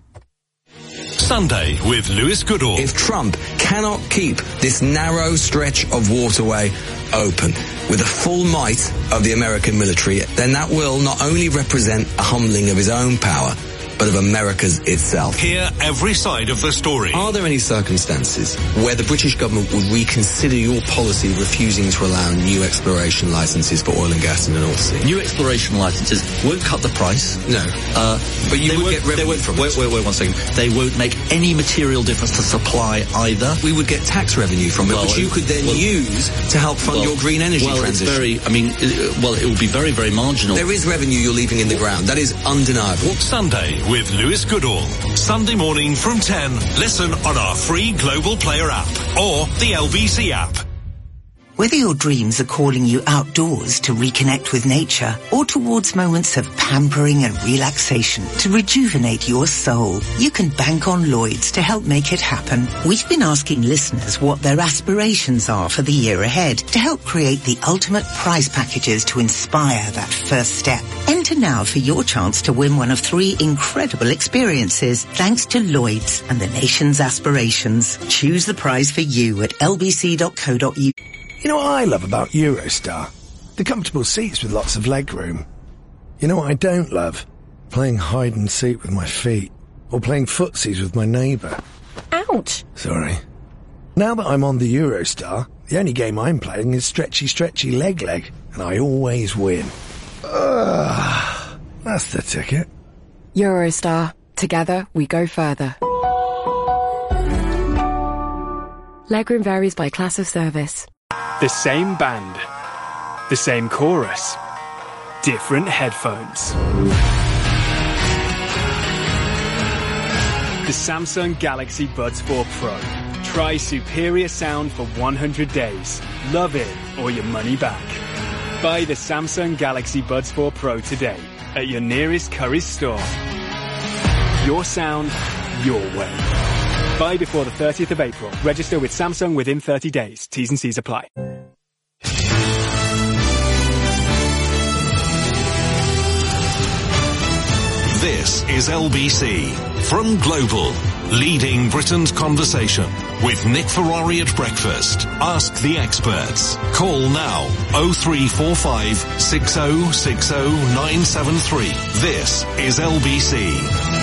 Sunday with Lewis Goodall. If Trump cannot keep this narrow stretch of waterway open with the full might of the American military, then that will not only represent a humbling of his own power, but of America's itself. Hear every side of the story. Are there any circumstances where the British government would reconsider your policy of refusing to allow new exploration licences for oil and gas in the North Sea? New exploration licences won't cut the price. No. Uh, but you would get revenue from wait, it. Wait, wait, one second. They won't make any material difference to supply either. We would get tax revenue from it, well, which you could then well, use to help fund well, your green energy well, transition. Well, it's very, I mean, it, well, it will be very, very marginal. There is revenue you're leaving in the ground. That is undeniable. Sunday with Lewis Goodall. Sunday morning from ten. Listen on our free Global Player app or the L B C app. Whether your dreams are calling you outdoors to reconnect with nature or towards moments of pampering and relaxation to rejuvenate your soul, you can bank on Lloyds to help make it happen. We've been asking listeners what their aspirations are for the year ahead to help create the ultimate prize packages to inspire that first step. Enter now for your chance to win one of three incredible experiences thanks to Lloyds and the nation's aspirations. Choose the prize for you at l b c dot co dot u k. You know what I love about Eurostar? The comfortable seats with lots of legroom. You know what I don't love? Playing hide and seek with my feet. Or playing footsies with my neighbour. Ouch! Sorry. Now that I'm on the Eurostar, the only game I'm playing is stretchy stretchy leg leg, and I always win. Ugh, that's the ticket. Eurostar. Together we go further. Legroom varies by class of service. The same band, the same chorus, different headphones. The Samsung Galaxy Buds four Pro. Try superior sound for one hundred days. Love it or your money back. Buy the Samsung Galaxy Buds four Pro today at your nearest Currys store. Your sound, your way. Buy before the thirtieth of April. Register with Samsung within thirty days. T's and C's apply. This is L B C from Global, leading Britain's conversation with Nick Ferrari at breakfast. Ask the experts. Call now oh three four five, six oh six oh, nine seven three. This is L B C.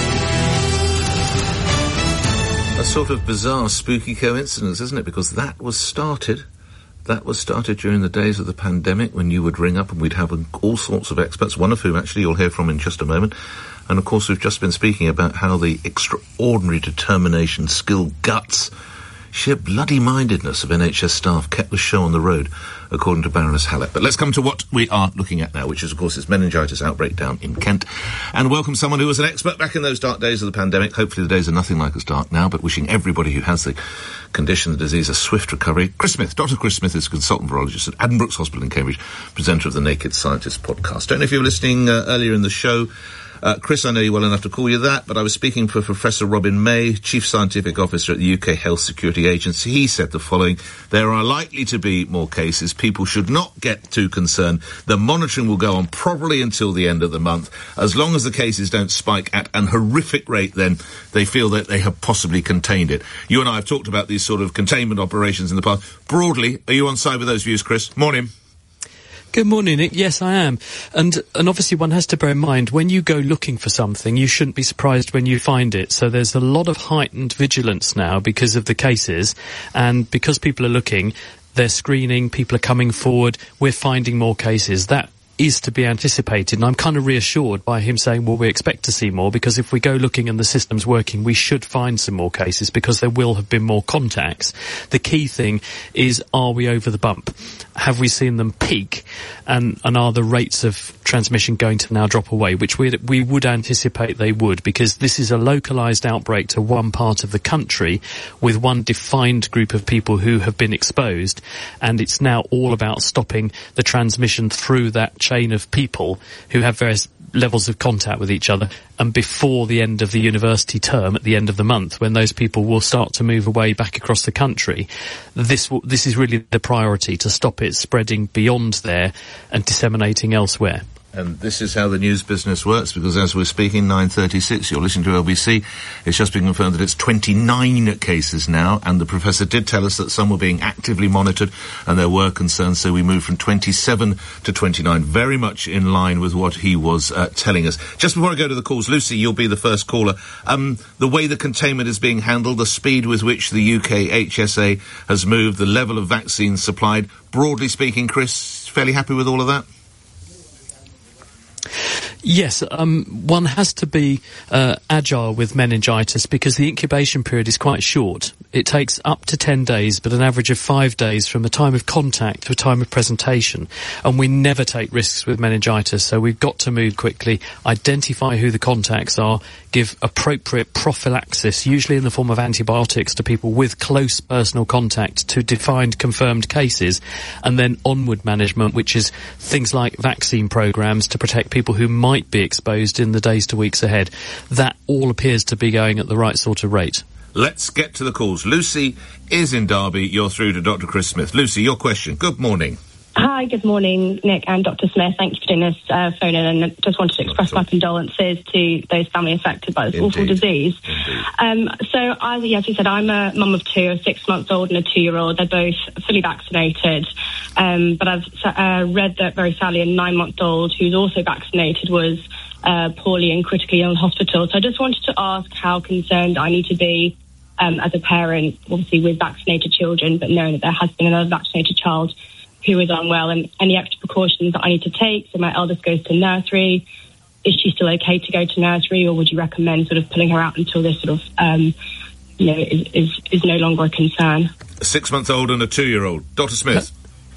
A sort of bizarre, spooky coincidence, isn't it? Because that was started, that was started during the days of the pandemic when you would ring up and we'd have all sorts of experts, one of whom actually you'll hear from in just a moment. And of course we've just been speaking about how the extraordinary determination, skill, guts, sheer bloody-mindedness of N H S staff kept the show on the road, according to Baroness Hallett. But let's come to what we are looking at now, which is, of course, this meningitis outbreak down in Kent. And welcome someone who was an expert back in those dark days of the pandemic. Hopefully the days are nothing like as dark now, but wishing everybody who has the condition, the disease, a swift recovery. Chris Smith, Doctor Chris Smith is a consultant virologist at Addenbrooke's Hospital in Cambridge, presenter of the Naked Scientist podcast. Don't know if you were listening uh, earlier in the show. Uh, Chris, I know you well enough to call you that, but I was speaking for Professor Robin May, Chief Scientific Officer at the U K Health Security Agency. He said the following: there are likely to be more cases. People should not get too concerned. The monitoring will go on probably until the end of the month. As long as the cases don't spike at an horrific rate, then they feel that they have possibly contained it. You and I have talked about these sort of containment operations in the past. Broadly, are you on side with those views, Chris? Morning. Good morning, Nick. Yes, I am. And and obviously one has to bear in mind, when you go looking for something, you shouldn't be surprised when you find it. So there's a lot of heightened vigilance now because of the cases, and because people are looking, they're screening, people are coming forward, we're finding more cases. That is to be anticipated, and I'm kind of reassured by him saying, well, we expect to see more, because if we go looking and the system's working, we should find some more cases, because there will have been more contacts. The key thing is, are we over the bump? Have we seen them peak? And, and are the rates of transmission going to now drop away? Which we we would anticipate they would, because this is a localised outbreak to one part of the country with one defined group of people who have been exposed, and it's now all about stopping the transmission through that chain of people who have various levels of contact with each other, and before the end of the university term at the end of the month, when those people will start to move away back across the country, this will, this is really the priority, to stop it spreading beyond there and disseminating elsewhere. And this is how the news business works, because as we're speaking, nine thirty-six, you're listening to L B C. It's just been confirmed that it's twenty-nine cases now, and the professor did tell us that some were being actively monitored and there were concerns, so we moved from twenty-seven to twenty-nine, very much in line with what he was uh, telling us. Just before I go to the calls, Lucy, you'll be the first caller. Um, the way the containment is being handled, the speed with which the U K H S A has moved, the level of vaccines supplied, broadly speaking, Chris, fairly happy with all of that? Yes, um, one has to be uh, agile with meningitis, because the incubation period is quite short. It takes up to ten days, but an average of five days from the time of contact to a time of presentation. And we never take risks with meningitis, so we've got to move quickly, identify who the contacts are, give appropriate prophylaxis, usually in the form of antibiotics, to people with close personal contact to defined confirmed cases, and then onward management, which is things like vaccine programs to protect people who might be exposed in the days to weeks ahead. That all appears to be going at the right sort of rate. Let's get to the calls. Lucy is in Derby. You're through to Doctor Chris Smith. Lucy, your question. Good morning. Hi, good morning, Nick and Doctor Smith. Thank you for doing this uh, phone in, and just wanted to express my condolences to those families affected by this Indeed. awful disease. Um, so, as, as you said, I'm a mum of two, a six-month-old and a two-year-old. They're both fully vaccinated, um, but I've uh, read that, very sadly, a nine-month-old who's also vaccinated was uh, poorly and critically ill in hospital. So I just wanted to ask how concerned I need to be um, as a parent, obviously with vaccinated children, but knowing that there has been another vaccinated child who is unwell, and any extra precautions that I need to take. So my eldest goes to nursery. Is she still okay to go to nursery, or would you recommend sort of pulling her out until this sort of, um, you know, is, is, is no longer a concern? A six-month-old and a two-year-old. Doctor Smith.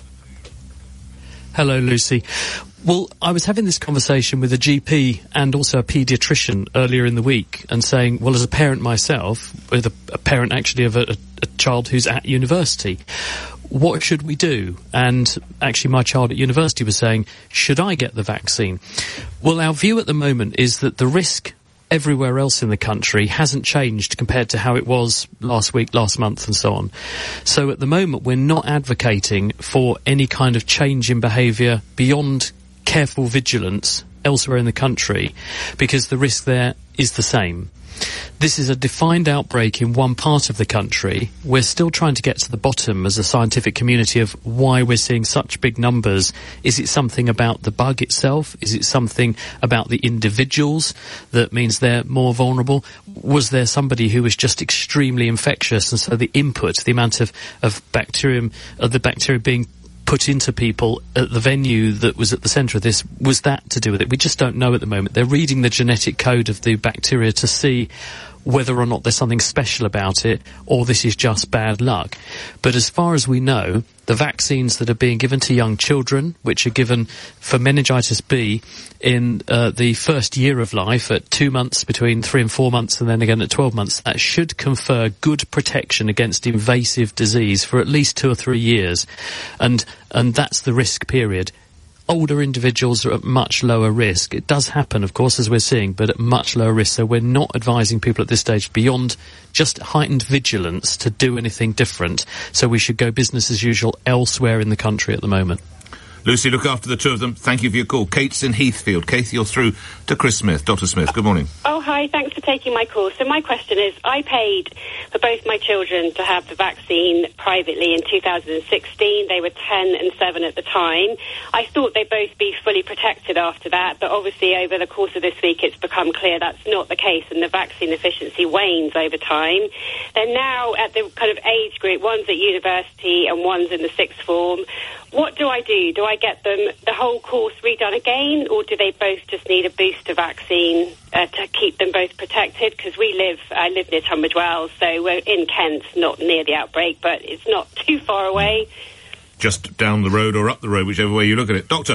Hello, Lucy. Well, I was having this conversation with a G P and also a paediatrician earlier in the week, and saying, well, as a parent myself, with a, a parent actually of a, a child who's at university, what should we do? And actually my child at university was saying, should I get the vaccine? Well, our view at the moment is that the risk everywhere else in the country hasn't changed compared to how it was last week, last month, and so on. So at the moment, we're not advocating for any kind of change in behaviour beyond careful vigilance elsewhere in the country, because the risk there is the same. This is a defined outbreak in one part of the country. We're still trying to get to the bottom as a scientific community of why we're seeing such big numbers. Is it something about the bug itself? Is it something about the individuals that means they're more vulnerable? Was there somebody who was just extremely infectious, and so the input, the amount of, of bacterium, of the bacteria being put into people at the venue that was at the centre of this, was that to do with it? We just don't know at the moment. They're reading the genetic code of the bacteria to see whether or not there's something special about it, or this is just bad luck. But as far as we know, the vaccines that are being given to young children, which are given for meningitis B in uh, the first year of life, at two months, between three and four months, and then again at twelve months, that should confer good protection against invasive disease for at least two or three years. And, and that's the risk period. Older individuals are at much lower risk. It does happen, of course, as we're seeing, but at much lower risk. So we're not advising people at this stage beyond just heightened vigilance to do anything different. So we should go business as usual elsewhere in the country at the moment. Lucy, look after the two of them. Thank you for your call. Kate's in Heathfield. Kate, you're through to Chris Smith. Doctor Smith, good morning. Oh, hi, thanks for taking my call. So my question is, I paid for both my children to have the vaccine privately in two thousand sixteen. They were ten and seven at the time. I thought they'd both be fully protected after that, but obviously over the course of this week it's become clear that's not the case, and the vaccine efficiency wanes over time. They're now at the kind of age group, one's at university and one's in the sixth form. What do I do? Do I get them the whole course redone again, or do they both just need a booster vaccine uh, to keep them both protected? Because we live, I live near Tunbridge Wells, so we're in Kent, not near the outbreak, but it's not too far away. Just down the road or up the road, whichever way you look at it. Doctor?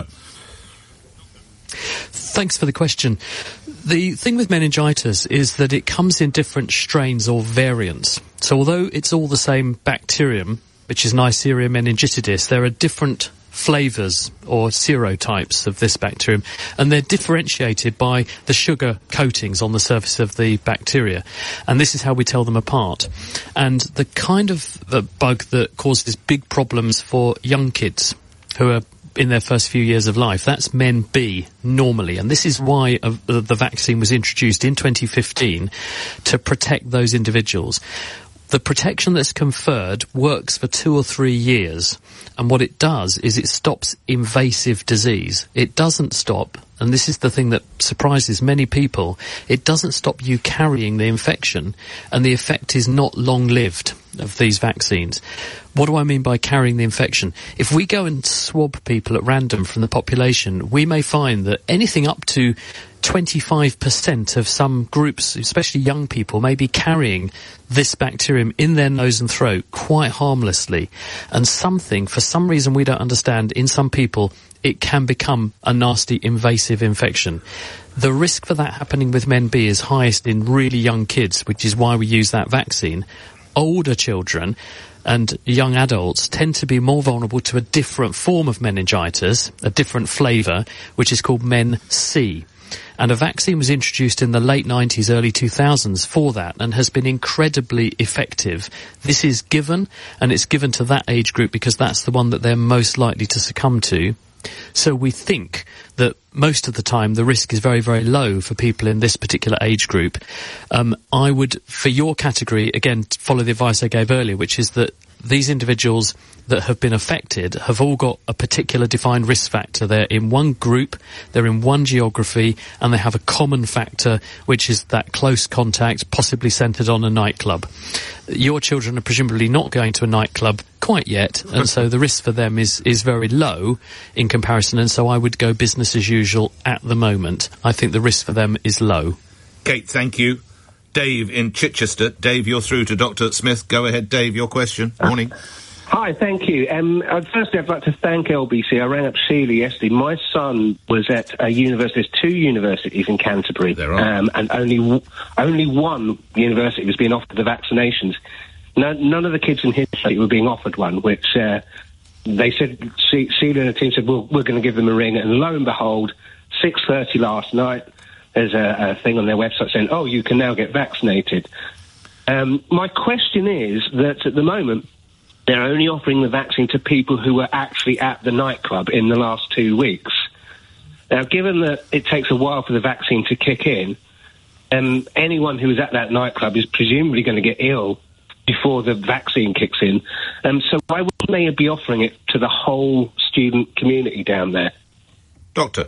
Thanks for the question. The thing with meningitis is that it comes in different strains or variants. So although it's all the same bacterium, which is Neisseria meningitidis, there are different flavours or serotypes of this bacterium, and they're differentiated by the sugar coatings on the surface of the bacteria. And this is how we tell them apart. And the kind of uh, bug that causes big problems for young kids who are in their first few years of life, that's Men B normally, and this is why uh, the vaccine was introduced in twenty fifteen to protect those individuals. The protection that's conferred works for two or three years, and what it does is it stops invasive disease. It doesn't stop, and this is the thing that surprises many people, it doesn't stop you carrying the infection, and the effect is not long-lived of these vaccines. What do I mean by carrying the infection? If we go and swab people at random from the population, we may find that anything up to twenty-five percent of some groups, especially young people, may be carrying this bacterium in their nose and throat quite harmlessly. And something, for some reason we don't understand, in some people, it can become a nasty invasive infection. The risk for that happening with Men B is highest in really young kids, which is why we use that vaccine. Older children and young adults tend to be more vulnerable to a different form of meningitis, a different flavour, which is called Men C. And a vaccine was introduced in the late nineties, early two thousands for that, and has been incredibly effective. This is given, and it's given to that age group because that's the one that they're most likely to succumb to. So we think that most of the time the risk is very, very low for people in this particular age group. Um, I would, for your category, again, follow the advice I gave earlier, which is that these individuals that have been affected have all got a particular defined risk factor. They're in one group, they're in one geography, and they have a common factor, which is that close contact, possibly centred on a nightclub. Your children are presumably not going to a nightclub quite yet, and so the risk for them is, is very low in comparison, and so I would go business as usual at the moment. I think the risk for them is low. Kate, thank you. Dave in Chichester. Dave, you're through to Doctor Smith. Go ahead, Dave, your question. Morning. Hi, thank you. Um, uh, firstly, I'd like to thank L B C. I rang up Sheila yesterday. My son was at a university. There's two universities in Canterbury, there are. Um, and only w- only one university was being offered the vaccinations. No, none of the kids in his state were being offered one, which uh, they said, she- Sheila and the team said, well, we're going to give them a ring. And lo and behold, six thirty last night, there's a, a thing on their website saying, oh, you can now get vaccinated. Um, my question is that at the moment, they're only offering the vaccine to people who were actually at the nightclub in the last two weeks. Now, given that it takes a while for the vaccine to kick in, um, anyone who is at that nightclub is presumably going to get ill before the vaccine kicks in. Um, so why wouldn't they be offering it to the whole student community down there? Doctor.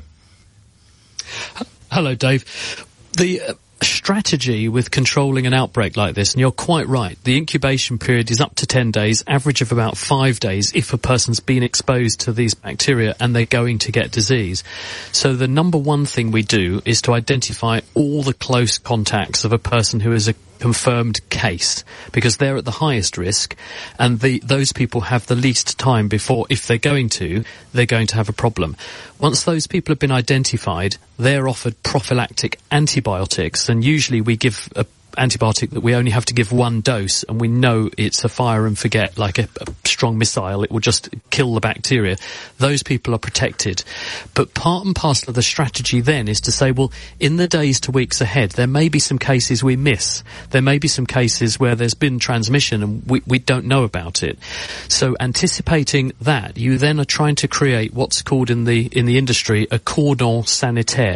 Hello, Dave. The uh, strategy with controlling an outbreak like this, and you're quite right, the incubation period is up to ten days, average of about five days if a person's been exposed to these bacteria and they're going to get disease. So the number one thing we do is to identify all the close contacts of a person who is a confirmed case, because they're at the highest risk, and the, those people have the least time before, if they're going to, they're going to have a problem. Once those people have been identified, they're offered prophylactic antibiotics, and usually we give a antibiotic that we only have to give one dose, and we know it's a fire and forget, like a, a strong missile. It will just kill the bacteria. Those people are protected. But part and parcel of the strategy then is to say, well, in the days to weeks ahead, there may be some cases we miss. There may be some cases where there's been transmission and we, we don't know about it. So anticipating that, you then are trying to create what's called in the in the industry a cordon sanitaire.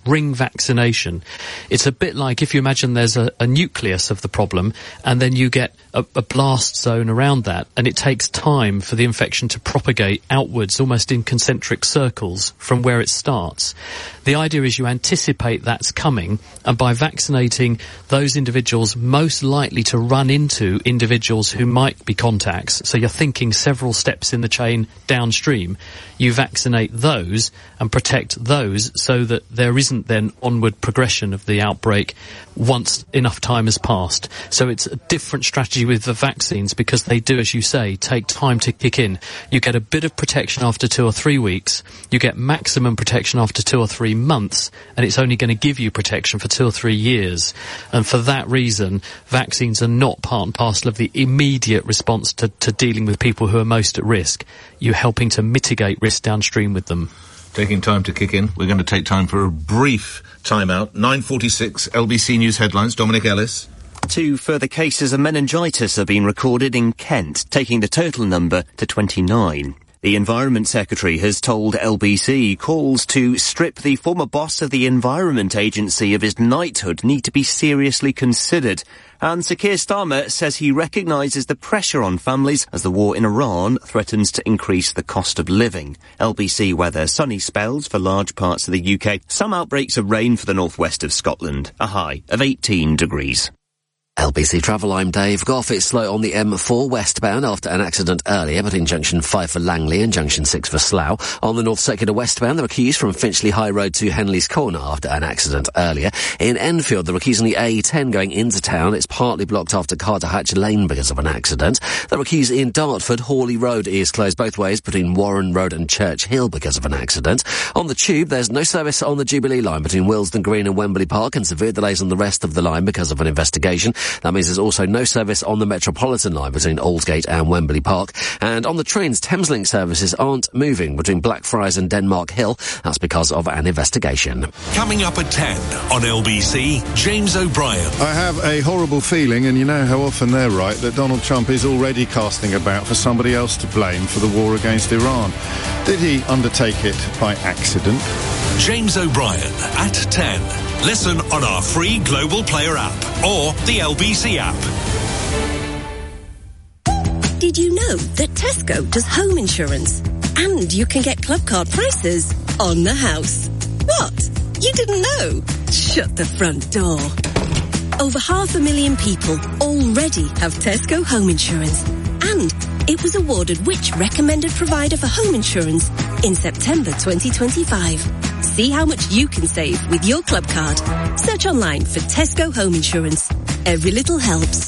ring vaccination. It's a bit like if you imagine there's a, a nucleus of the problem and then you get a, a blast zone around that, and it takes time for the infection to propagate outwards, almost in concentric circles from where it starts. The idea is you anticipate that's coming, and by vaccinating those individuals most likely to run into individuals who might be contacts, so you're thinking several steps in the chain downstream, you vaccinate those and protect those so that there isn't then onward progression of the outbreak once enough time has passed. So it's a different strategy with the vaccines because they do, as you say, take time to kick in. You get a bit of protection after two or three weeks, you get maximum protection after two or three months, and it's only going to give you protection for two or three years. And for that reason, vaccines are not part and parcel of the immediate response to, to dealing with people who are most at risk. You're helping to mitigate risk downstream with them. Taking time to kick in. We're going to take time for a brief timeout. nine forty-six, L B C News headlines. Dominic Ellis. Two further cases of meningitis have been recorded in Kent, taking the total number to twenty-nine. The Environment Secretary has told L B C calls to strip the former boss of the Environment Agency of his knighthood need to be seriously considered. And Sir Keir Starmer says he recognises the pressure on families as the war in Iran threatens to increase the cost of living. L B C weather, sunny spells for large parts of the U K, some outbreaks of rain for the northwest of Scotland, a high of eighteen degrees. L B C Travel, I'm Dave Goff. It's slow on the M four westbound after an accident earlier between junction five for Langley and junction six for Slough. On the North Circular westbound, there are queues from Finchley High Road to Henley's Corner after an accident earlier. In Enfield, there are queues on the A ten going into town. It's partly blocked after Carterhatch Lane because of an accident. There are queues in Dartford. Hawley Road is closed both ways between Warren Road and Church Hill because of an accident. On the Tube, there's no service on the Jubilee line between Willesden Green and Wembley Park, and severe delays on the rest of the line because of an investigation. That means there's also no service on the Metropolitan line between Aldgate and Wembley Park. And on the trains, Thameslink services aren't moving between Blackfriars and Denmark Hill. That's because of an investigation. Coming up at ten on L B C, James O'Brien. I have a horrible feeling, and you know how often they're right, that Donald Trump is already casting about for somebody else to blame for the war against Iran. Did he undertake it by accident? James O'Brien at ten. Listen on our free Global Player app or the L B C app. Did you know that Tesco does home insurance? And you can get club card prices on the house. What? You didn't know? Shut the front door. Over half a million people already have Tesco home insurance. And it was awarded which recommended provider for home insurance in September twenty twenty-five. See how much you can save with your club card. Search online for Tesco Home Insurance. Every little helps.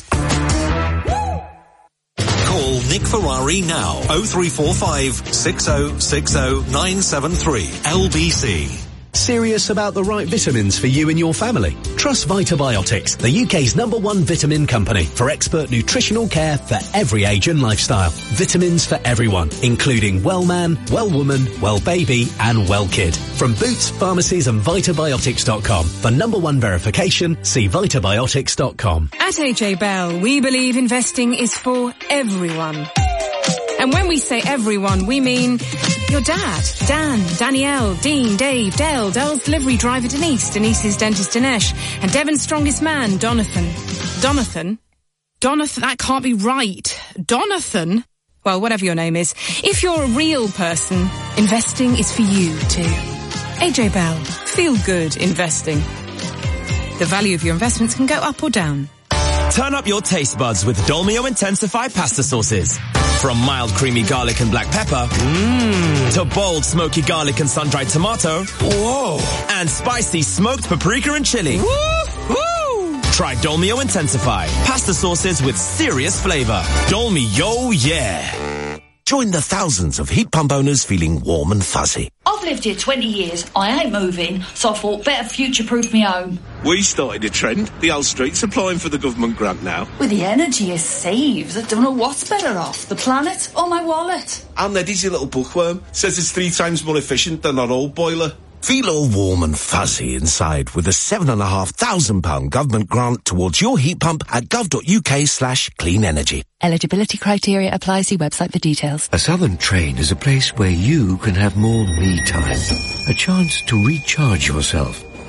Call Nick Ferrari now. oh three four five, six oh six oh, nine seven three. L B C. Serious about the right vitamins for you and your family? Trust Vitabiotics, the U K's number one vitamin company for expert nutritional care for every age and lifestyle. Vitamins for everyone, including well man, well woman, well baby and well kid. From Boots, pharmacies and Vitabiotics dot com. For number one verification, see Vitabiotics dot com. At A J Bell, we believe investing is for everyone. And when we say everyone, we mean your dad, Dan, Danielle, Dean, Dave, Dale, Dale's delivery driver Denise, Denise's dentist Dinesh, and Devon's strongest man, Donathan. Donathan? Donathan? That can't be right. Donathan? Well, whatever your name is. If you're a real person, investing is for you too. A J Bell. Feel good investing. The value of your investments can go up or down. Turn up your taste buds with Dolmio Intensify pasta sauces. From mild creamy garlic and black pepper, mmm, to bold smoky garlic and sun-dried tomato, whoa, and spicy smoked paprika and chili. Woo, woo. Try Dolmio Intensify, pasta sauces with serious flavor. Dolmio, yeah. Join the thousands of heat pump owners feeling warm and fuzzy. I've lived here twenty years. I ain't moving, so I thought better future-proof me home. We started a trend. The Hull Street's applying for the government grant now. With the energy it saves, I don't know what's better off, the planet or my wallet. And Eddie's a little bookworm. Says it's three times more efficient than our old boiler. Feel all warm and fuzzy inside with a seven and a half thousand pound government grant towards your heat pump at gov.uk slash clean energy. Eligibility criteria apply. See website for details. A Southern train is a place where you can have more me time. A chance to recharge yourself.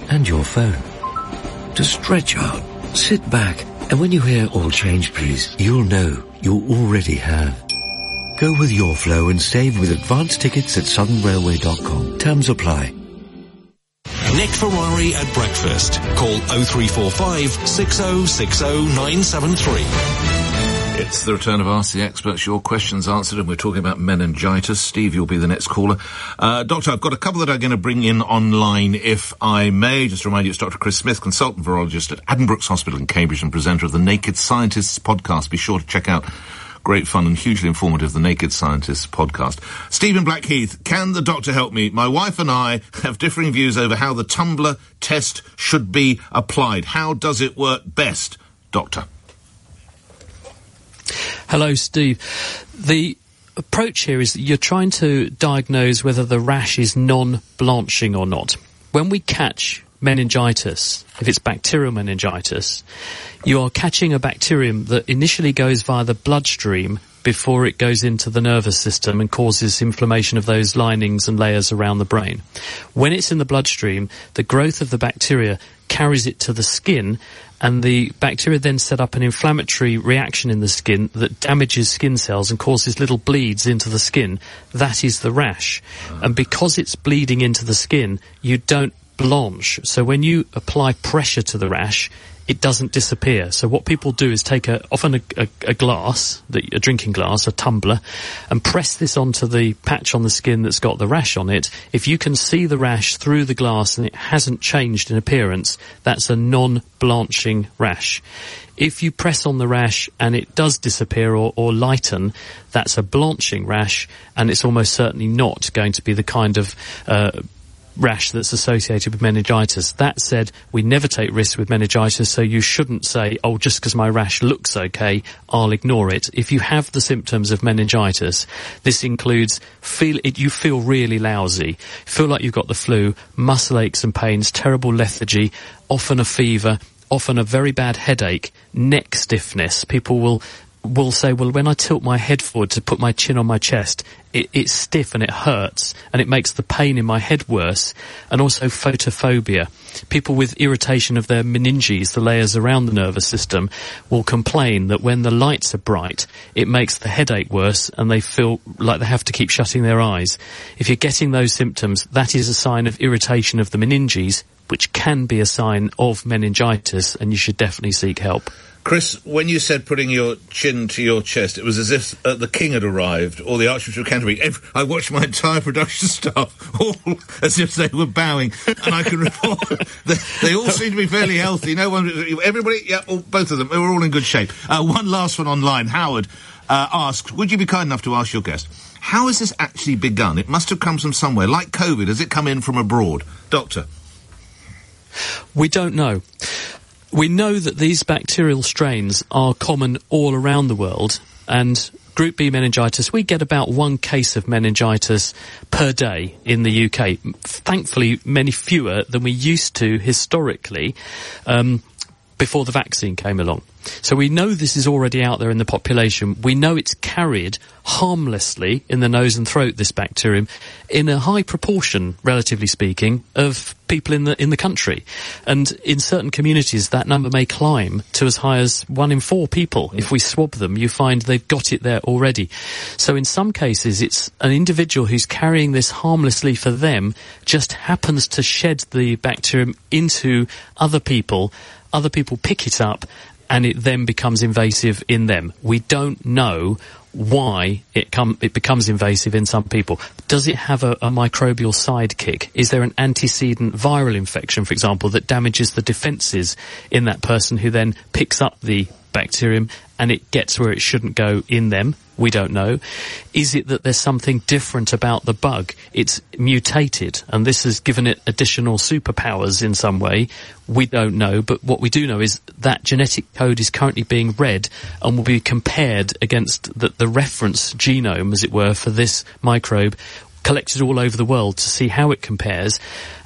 and your phone. To stretch out, sit back, and when you hear "all change please," you'll know you already have. Go with your flow and save with advance tickets at southern railway dot com. Terms apply. Nick Ferrari at breakfast. Call oh three four five, six oh six oh, nine seven three. It's the return of Ask the Experts. Your questions answered, and we're talking about meningitis. Steve, you'll be the next caller. Uh, Doctor, I've got a couple that I'm going to bring in online, if I may. Just to remind you, it's Doctor Chris Smith, consultant virologist at Addenbrooke's Hospital in Cambridge and presenter of the Naked Scientists podcast. Be sure to check out great fun and hugely informative, the Naked Scientists podcast. Stephen Blackheath, can the doctor help me? My wife and I have differing views over how the tumbler test should be applied. How does it work best, Doctor? Hello, Steve. The approach here is that you're trying to diagnose whether the rash is non-blanching or not. When we catch meningitis, if it's bacterial meningitis, you are catching a bacterium that initially goes via the bloodstream before it goes into the nervous system and causes inflammation of those linings and layers around the brain. When it's in the bloodstream, the growth of the bacteria carries it to the skin, and the bacteria then set up an inflammatory reaction in the skin that damages skin cells and causes little bleeds into the skin. That is the rash. And because it's bleeding into the skin, you don't blanch. So when you apply pressure to the rash, it doesn't disappear. So what people do is take a, often a, a, a glass, a drinking glass, a tumbler, and press this onto the patch on the skin that's got the rash on it. If you can see the rash through the glass and it hasn't changed in appearance, that's a non-blanching rash. If you press on the rash and it does disappear or, or lighten, that's a blanching rash, and it's almost certainly not going to be the kind of uh, rash that's associated with meningitis. That said, we never take risks with meningitis, so you shouldn't say, oh, just because my rash looks okay, I'll ignore it. If you have the symptoms of meningitis, this includes feel it, you feel really lousy, feel like you've got the flu, muscle aches and pains, terrible lethargy, often a fever, often a very bad headache, neck stiffness. People will will say, well, when I tilt my head forward to put my chin on my chest, it, it's stiff and it hurts, and it makes the pain in my head worse. And also photophobia. People with irritation of their meninges, the layers around the nervous system, will complain that when the lights are bright, it makes the headache worse, and they feel like they have to keep shutting their eyes. If you're getting those symptoms, that is a sign of irritation of the meninges, which can be a sign of meningitis, and you should definitely seek help. Chris, when you said putting your chin to your chest, it was as if uh, the King had arrived, or the Archbishop of Canterbury. Every, I watched my entire production staff all as if they were bowing, and I can report they, they all seem to be fairly healthy. No one, everybody, yeah, all, both of them, they were all in good shape. Uh, one last one online. Howard uh, asks, would you be kind enough to ask your guest, how has this actually begun? It must have come from somewhere. Like COVID, has it come in from abroad? Doctor? We don't know. We know that these bacterial strains are common all around the world, and Group B meningitis, we get about one case of meningitis per day in the U K. Thankfully, many fewer than we used to historically, um, before the vaccine came along. So we know this is already out there in the population. We know it's carried harmlessly in the nose and throat, this bacterium, in a high proportion, relatively speaking, of people in the in the country. And in certain communities, that number may climb to as high as one in four people. If we swab them, you find they've got it there already. So in some cases, it's an individual who's carrying this harmlessly for them, just happens to shed the bacterium into other people. Other people pick it up, and it then becomes invasive in them. We don't know why it come it becomes invasive in some people. Does it have a, a microbial sidekick? Is there an antecedent viral infection, for example, that damages the defences in that person who then picks up the bacterium and it gets where it shouldn't go in them? We don't know. Is it that there's something different about the bug? It's mutated, and this has given it additional superpowers in some way. We don't know, but what we do know is that genetic code is currently being read and will be compared against the, the reference genome, as it were, for this microbe, collected all over the world to see how it compares.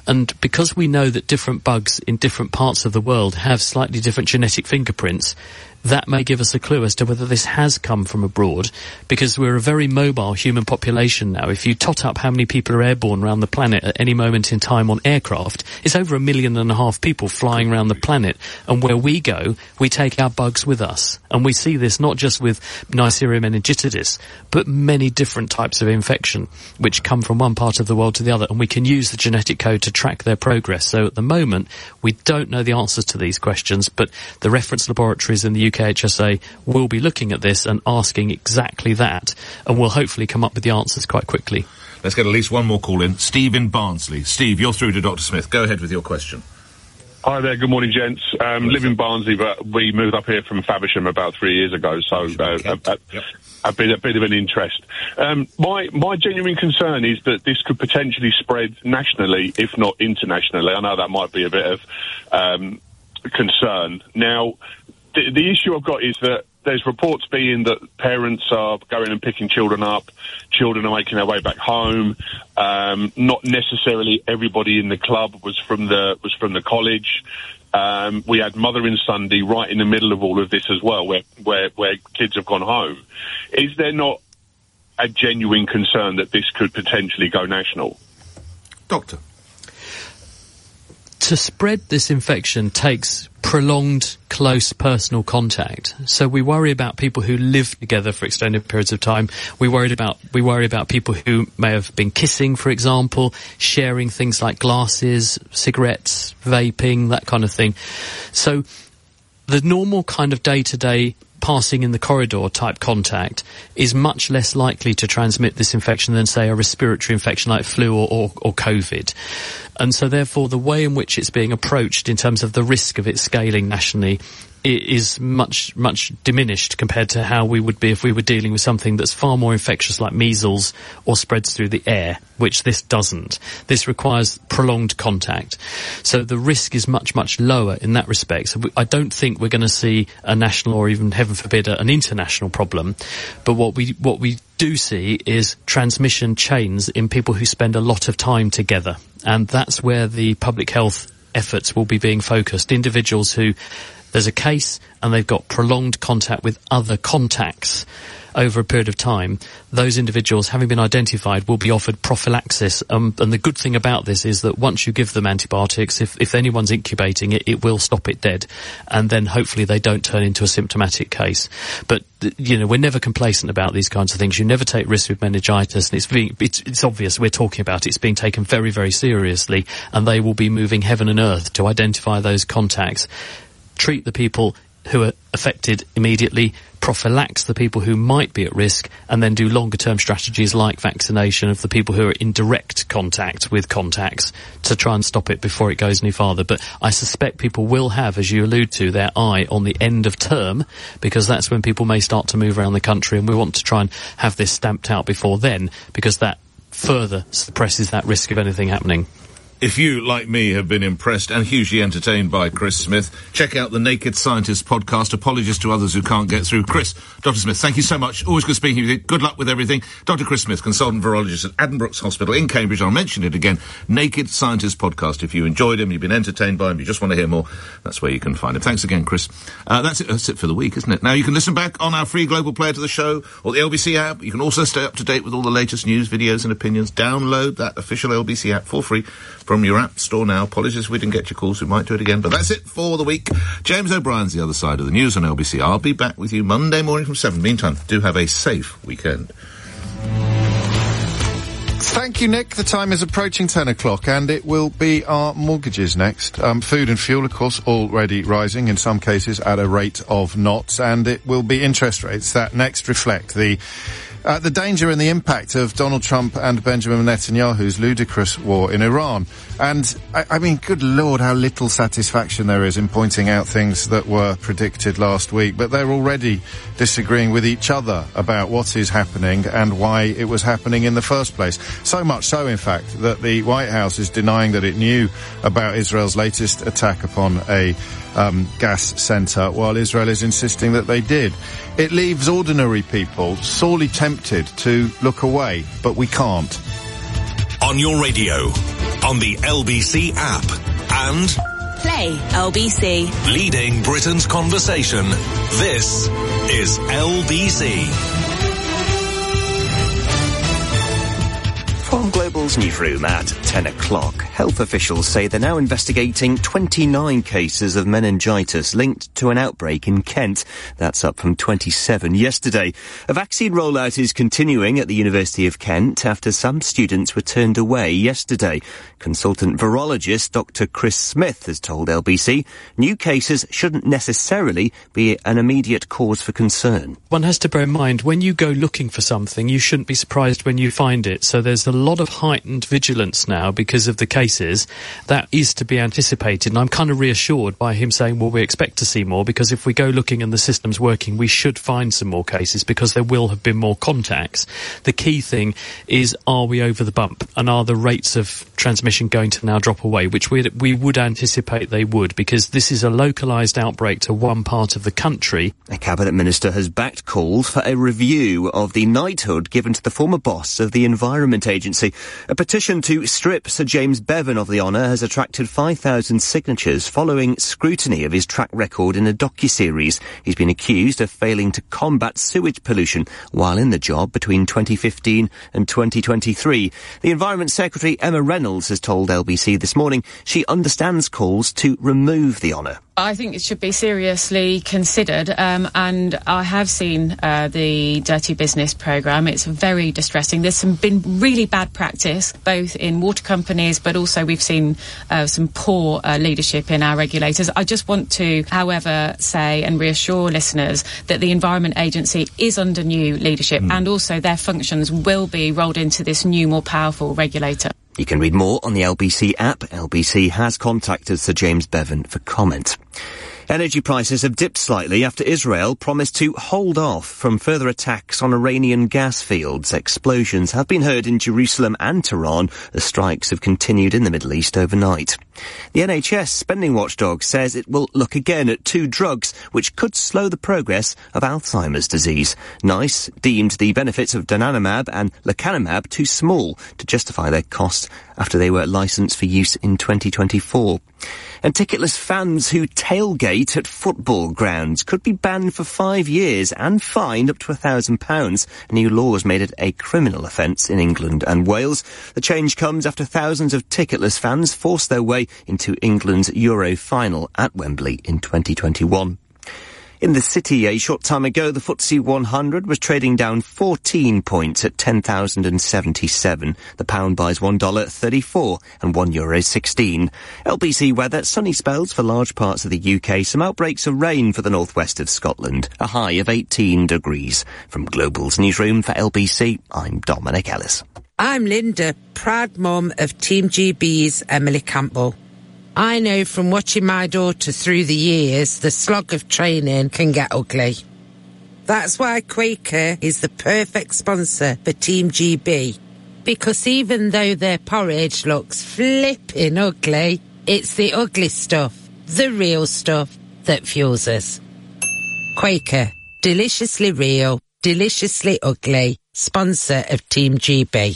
And because we know that different bugs in different parts of the world have slightly different genetic fingerprints, that may give us a clue as to whether this has come from abroad, because we're a very mobile human population now. If you tot up how many people are airborne around the planet at any moment in time on aircraft, it's over a million and a half people flying around the planet. And where we go, we take our bugs with us. And we see this not just with Neisseria meningitidis, but many different types of infection, which come from one part of the world to the other. And we can use the genetic code to track their progress. So at the moment, we don't know the answers to these questions, but the reference laboratories in the U K H S A will be looking at this and asking exactly that, and will hopefully come up with the answers quite quickly. Let's get at least one more call in. Steve in Barnsley. Steve, you're through to Doctor Smith. Go ahead with your question. Hi there, good morning, gents. Um, live in Barnsley, but we moved up here from Faversham about three years ago, so uh, a, a, yep. a, bit, a bit of an interest. Um, my, my genuine concern is that this could potentially spread nationally, if not internationally. I know that might be a bit of um, concern. Now, The, the issue I've got is that there's reports being that parents are going and picking children up, children are making their way back home. Um, not necessarily everybody in the club was from the was from the college. Um, we had Mothering Sunday right in the middle of all of this as well, where where where kids have gone home. Is there not a genuine concern that this could potentially go national? Doctor. To spread this infection takes prolonged, close personal contact. So we worry about people who live together for extended periods of time. We worried about we worry about people who may have been kissing, for example, sharing things like glasses, cigarettes, vaping, that kind of thing. So the normal kind of day-to-day passing in the corridor type contact is much less likely to transmit this infection than, say, a respiratory infection like flu or, or, or COVID. And so, therefore, the way in which it's being approached in terms of the risk of it scaling nationally is much, much diminished compared to how we would be if we were dealing with something that's far more infectious like measles or spreads through the air, which this doesn't. This requires prolonged contact. So the risk is much, much lower in that respect. So I don't think we're going to see a national or even, heaven forbid, an international problem. But what we, what we do see is transmission chains in people who spend a lot of time together. And that's where the public health efforts will be being focused. Individuals who there's a case and they've got prolonged contact with other contacts over a period of time, those individuals, having been identified, will be offered prophylaxis. Um, and the good thing about this is that once you give them antibiotics, if, if anyone's incubating it, it will stop it dead. And then hopefully they don't turn into a symptomatic case. But, you know, we're never complacent about these kinds of things. You never take risks with meningitis. And it's, being, it's, it's obvious we're talking about it. It's being taken very, very seriously. And they will be moving heaven and earth to identify those contacts, treat the people who are affected immediately, prophylax the people who might be at risk, and then do longer-term strategies like vaccination of the people who are in direct contact with contacts to try and stop it before it goes any farther. But I suspect people will have, as you allude to, their eye on the end of term, because that's when people may start to move around the country, and we want to try and have this stamped out before then, because that further suppresses that risk of anything happening. If you, like me, have been impressed and hugely entertained by Chris Smith, check out the Naked Scientist podcast. Apologies to others who can't get through. Chris, Doctor Smith, thank you so much. Always good speaking with you. Good luck with everything. Doctor Chris Smith, consultant virologist at Addenbrooke's Hospital in Cambridge. I'll mention it again. Naked Scientist podcast. If you enjoyed him, you've been entertained by him, you just want to hear more, that's where you can find him. Thanks again, Chris. Uh, that's it. That's it for the week, isn't it? Now, you can listen back on our free global player to the show or the L B C app. You can also stay up to date with all the latest news, videos and opinions. Download that official L B C app for free from your app store now. Apologies if we didn't get your calls. We might do it again. But that's it for the week. James O'Brien's the other side of the news on L B C. I'll be back with you Monday morning from seven. Meantime, do have a safe weekend. Thank you, Nick. The time is approaching ten o'clock, and it will be our mortgages next. Um, food and fuel, of course, already rising, in some cases at a rate of knots, and it will be interest rates that next reflect the Uh, the danger and the impact of Donald Trump and Benjamin Netanyahu's ludicrous war in Iran. And, I, I mean, good Lord, how little satisfaction there is in pointing out things that were predicted last week. But they're already disagreeing with each other about what is happening and why it was happening in the first place. So much so, in fact, that the White House is denying that it knew about Israel's latest attack upon a Um, gas centre, while Israel is insisting that they did. It leaves ordinary people sorely tempted to look away, but we can't. On your radio, on on the L B C app. And Play L B C. Leading Britain's conversation. This is L B C. From Global's newsroom at ten o'clock, health officials say they're now investigating twenty-nine cases of meningitis linked to an outbreak in Kent. That's up from twenty-seven yesterday. A vaccine rollout is continuing at the University of Kent after some students were turned away yesterday. Consultant virologist Doctor Chris Smith has told L B C new cases shouldn't necessarily be an immediate cause for concern. One has to bear in mind, when you go looking for something, you shouldn't be surprised when you find it. So there's a lot of heightened vigilance now because of the cases. That is to be anticipated, and I'm kind of reassured by him saying, well, we expect to see more, because if we go looking and the system's working, we should find some more cases because there will have been more contacts. The key thing is, are we over the bump, and are the rates of transmission going to now drop away, which we we would anticipate they would, because this is a localised outbreak to one part of the country. A cabinet minister has backed calls for a review of the knighthood given to the former boss of the Environment Agency. A petition to strip Sir James Bevan of the honour has attracted five thousand signatures following scrutiny of his track record in a docuseries. He's been accused of failing to combat sewage pollution while in the job between twenty fifteen and twenty twenty-three. The Environment Secretary Emma Reynolds has told L B C this morning she understands calls to remove the honour. I think it should be seriously considered, um, and I have seen uh, the Dirty Business programme. It's very distressing. There's some been really bad practice, both in water companies, but also we've seen uh, some poor uh, leadership in our regulators. I just want to, however, say and reassure listeners that the Environment Agency is under new leadership, mm. and also their functions will be rolled into this new, more powerful regulator. You can read more on the L B C app. L B C has contacted Sir James Bevan for comment. Energy prices have dipped slightly after Israel promised to hold off from further attacks on Iranian gas fields. Explosions have been heard in Jerusalem and Tehran as strikes have continued in the Middle East overnight. The N H S spending watchdog says it will look again at two drugs which could slow the progress of Alzheimer's disease. NICE deemed the benefits of donanemab and lecanemab too small to justify their costs after they were licensed for use in twenty twenty-four. And ticketless fans who tailgate at football grounds could be banned for five years and fined up to a thousand pounds. New laws made it a criminal offence in England and Wales. The change comes after thousands of ticketless fans forced their way into England's Euro final at Wembley in twenty twenty-one. In the city a short time ago, the F T S E one hundred was trading down fourteen points at ten thousand seventy-seven. The pound buys one dollar thirty-four and one euro sixteen. L B C weather, sunny spells for large parts of the U K, some outbreaks of rain for the northwest of Scotland, a high of eighteen degrees. From Global's newsroom for L B C, I'm Dominic Ellis. I'm Linda, proud mum of Team G B's Emily Campbell. I know from watching my daughter through the years, the slog of training can get ugly. That's why Quaker is the perfect sponsor for Team G B. Because even though their porridge looks flipping ugly, it's the ugly stuff, the real stuff, that fuels us. Quaker, deliciously real, deliciously ugly, sponsor of Team G B.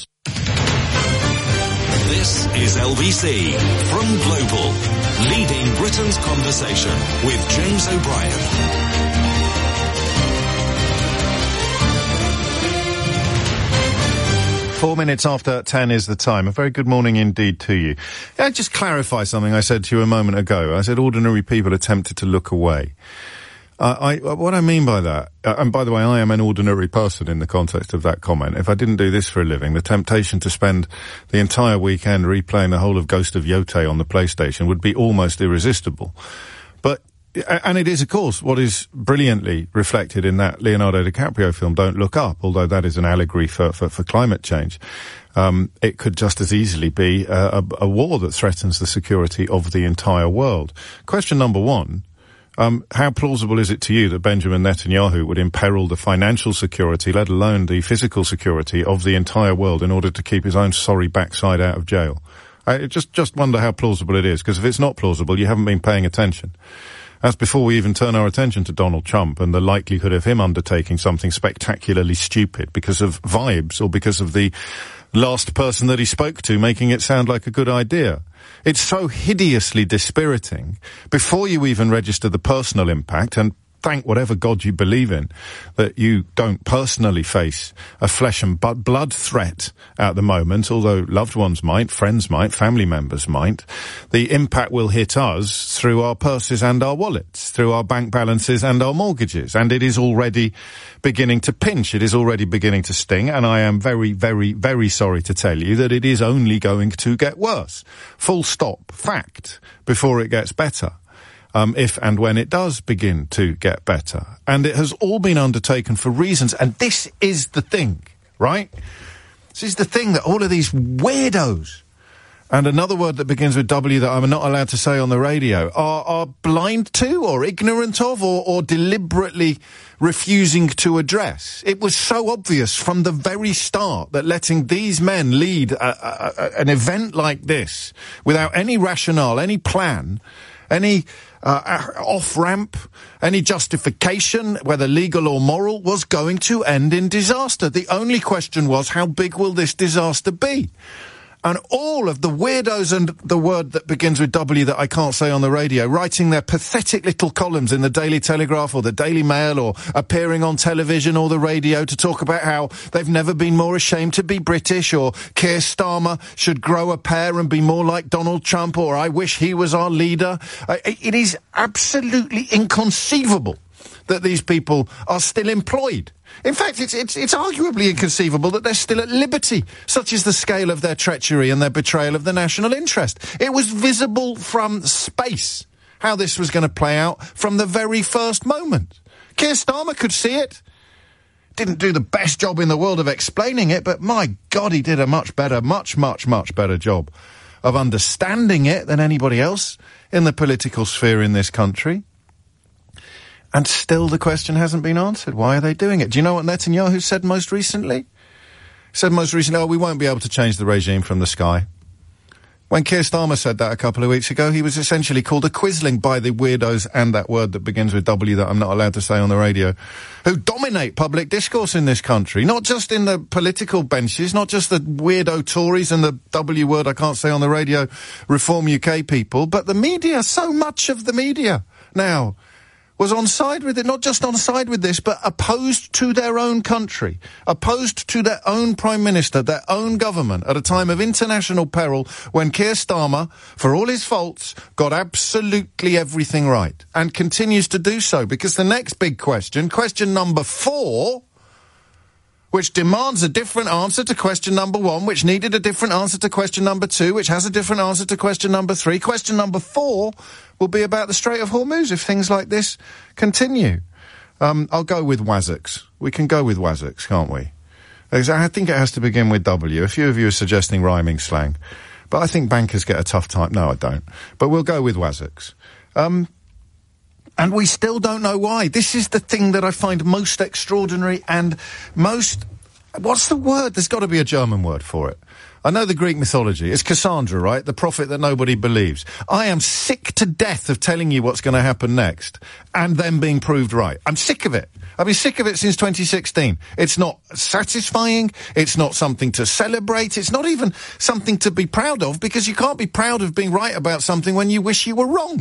This is L B C from Global, leading Britain's conversation with James O'Brien. Four minutes after ten is the time. A very good morning indeed to you. Yeah, just clarify something I said to you a moment ago. I said ordinary people are tempted to look away. Uh, I, what I mean by that, uh, and by the way, I am an ordinary person in the context of that comment. If I didn't do this for a living, the temptation to spend the entire weekend replaying the whole of Ghost of Yotei on the PlayStation would be almost irresistible. But, and it is, of course, what is brilliantly reflected in that Leonardo DiCaprio film, Don't Look Up, although that is an allegory for, for, for climate change. Um, it could just as easily be uh, a, a war that threatens the security of the entire world. Question number one. Um, how plausible is it to you that Benjamin Netanyahu would imperil the financial security, let alone the physical security of the entire world in order to keep his own sorry backside out of jail? I just, just wonder how plausible it is, because if it's not plausible, you haven't been paying attention. That's before we even turn our attention to Donald Trump and the likelihood of him undertaking something spectacularly stupid because of vibes or because of the last person that he spoke to making it sound like a good idea. It's so hideously dispiriting. Before you even register the personal impact, and thank whatever God you believe in, that you don't personally face a flesh and blood threat at the moment, although loved ones might, friends might, family members might. The impact will hit us through our purses and our wallets, through our bank balances and our mortgages, and it is already beginning to pinch. It is already beginning to sting, and I am very, very, very sorry to tell you that it is only going to get worse. Full stop. Fact. Before it gets better. Um, if and when it does begin to get better. And it has all been undertaken for reasons, and this is the thing, right? This is the thing that all of these weirdos, and another word that begins with W that I'm not allowed to say on the radio, are, are blind to, or ignorant of, or, or deliberately refusing to address. It was so obvious from the very start that letting these men lead a, a, a, an event like this, without any rationale, any plan, any uh, off-ramp, any justification, whether legal or moral, was going to end in disaster. The only question was, how big will this disaster be? And all of the weirdos and the word that begins with W that I can't say on the radio, writing their pathetic little columns in the Daily Telegraph or the Daily Mail, or appearing on television or the radio to talk about how they've never been more ashamed to be British, or Keir Starmer should grow a pair and be more like Donald Trump, or I wish he was our leader. Uh, it is absolutely inconceivable that these people are still employed. In fact, it's, it's, it's arguably inconceivable that they're still at liberty. Such is the scale of their treachery and their betrayal of the national interest. It was visible from space how this was going to play out from the very first moment. Keir Starmer could see it. Didn't do the best job in the world of explaining it, but my God, he did a much better, much, much, much better job of understanding it than anybody else in the political sphere in this country. And still the question hasn't been answered. Why are they doing it? Do you know what Netanyahu said most recently? He said most recently, oh, we won't be able to change the regime from the sky. When Keir Starmer said that a couple of weeks ago, he was essentially called a quisling by the weirdos and that word that begins with W that I'm not allowed to say on the radio, who dominate public discourse in this country. Not just in the political benches, not just the weirdo Tories and the W word I can't say on the radio, Reform U K people, but the media. So much of the media now was on side with it, not just on side with this, but opposed to their own country, opposed to their own Prime Minister, their own government, at a time of international peril when Keir Starmer, for all his faults, got absolutely everything right, and continues to do so, because the next big question, question number four, which demands a different answer to question number one, which needed a different answer to question number two, which has a different answer to question number three. Question number four will be about the Strait of Hormuz if things like this continue. Um, I'll go with Wazix. We can go with Wazix, can't we? I think it has to begin with W. A few of you are suggesting rhyming slang. But I think bankers get a tough time. No, I don't. But we'll go with Wazix. Um... And we still don't know why. This is the thing that I find most extraordinary and most... What's the word? There's got to be a German word for it. I know the Greek mythology. It's Cassandra, right? The prophet that nobody believes. I am sick to death of telling you what's going to happen next and then being proved right. I'm sick of it. I've been sick of it since twenty sixteen. It's not satisfying. It's not something to celebrate. It's not even something to be proud of, because you can't be proud of being right about something when you wish you were wrong.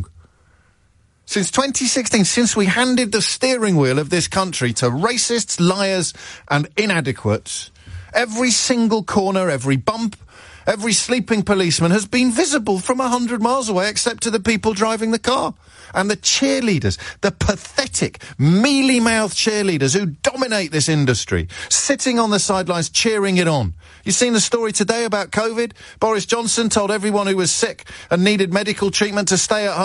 Since twenty sixteen, since we handed the steering wheel of this country to racists, liars, and inadequates, every single corner, every bump, every sleeping policeman has been visible from a hundred miles away, except to the people driving the car. And the cheerleaders, the pathetic, mealy-mouthed cheerleaders who dominate this industry, sitting on the sidelines cheering it on. You've seen the story today about COVID? Boris Johnson told everyone who was sick and needed medical treatment to stay at home.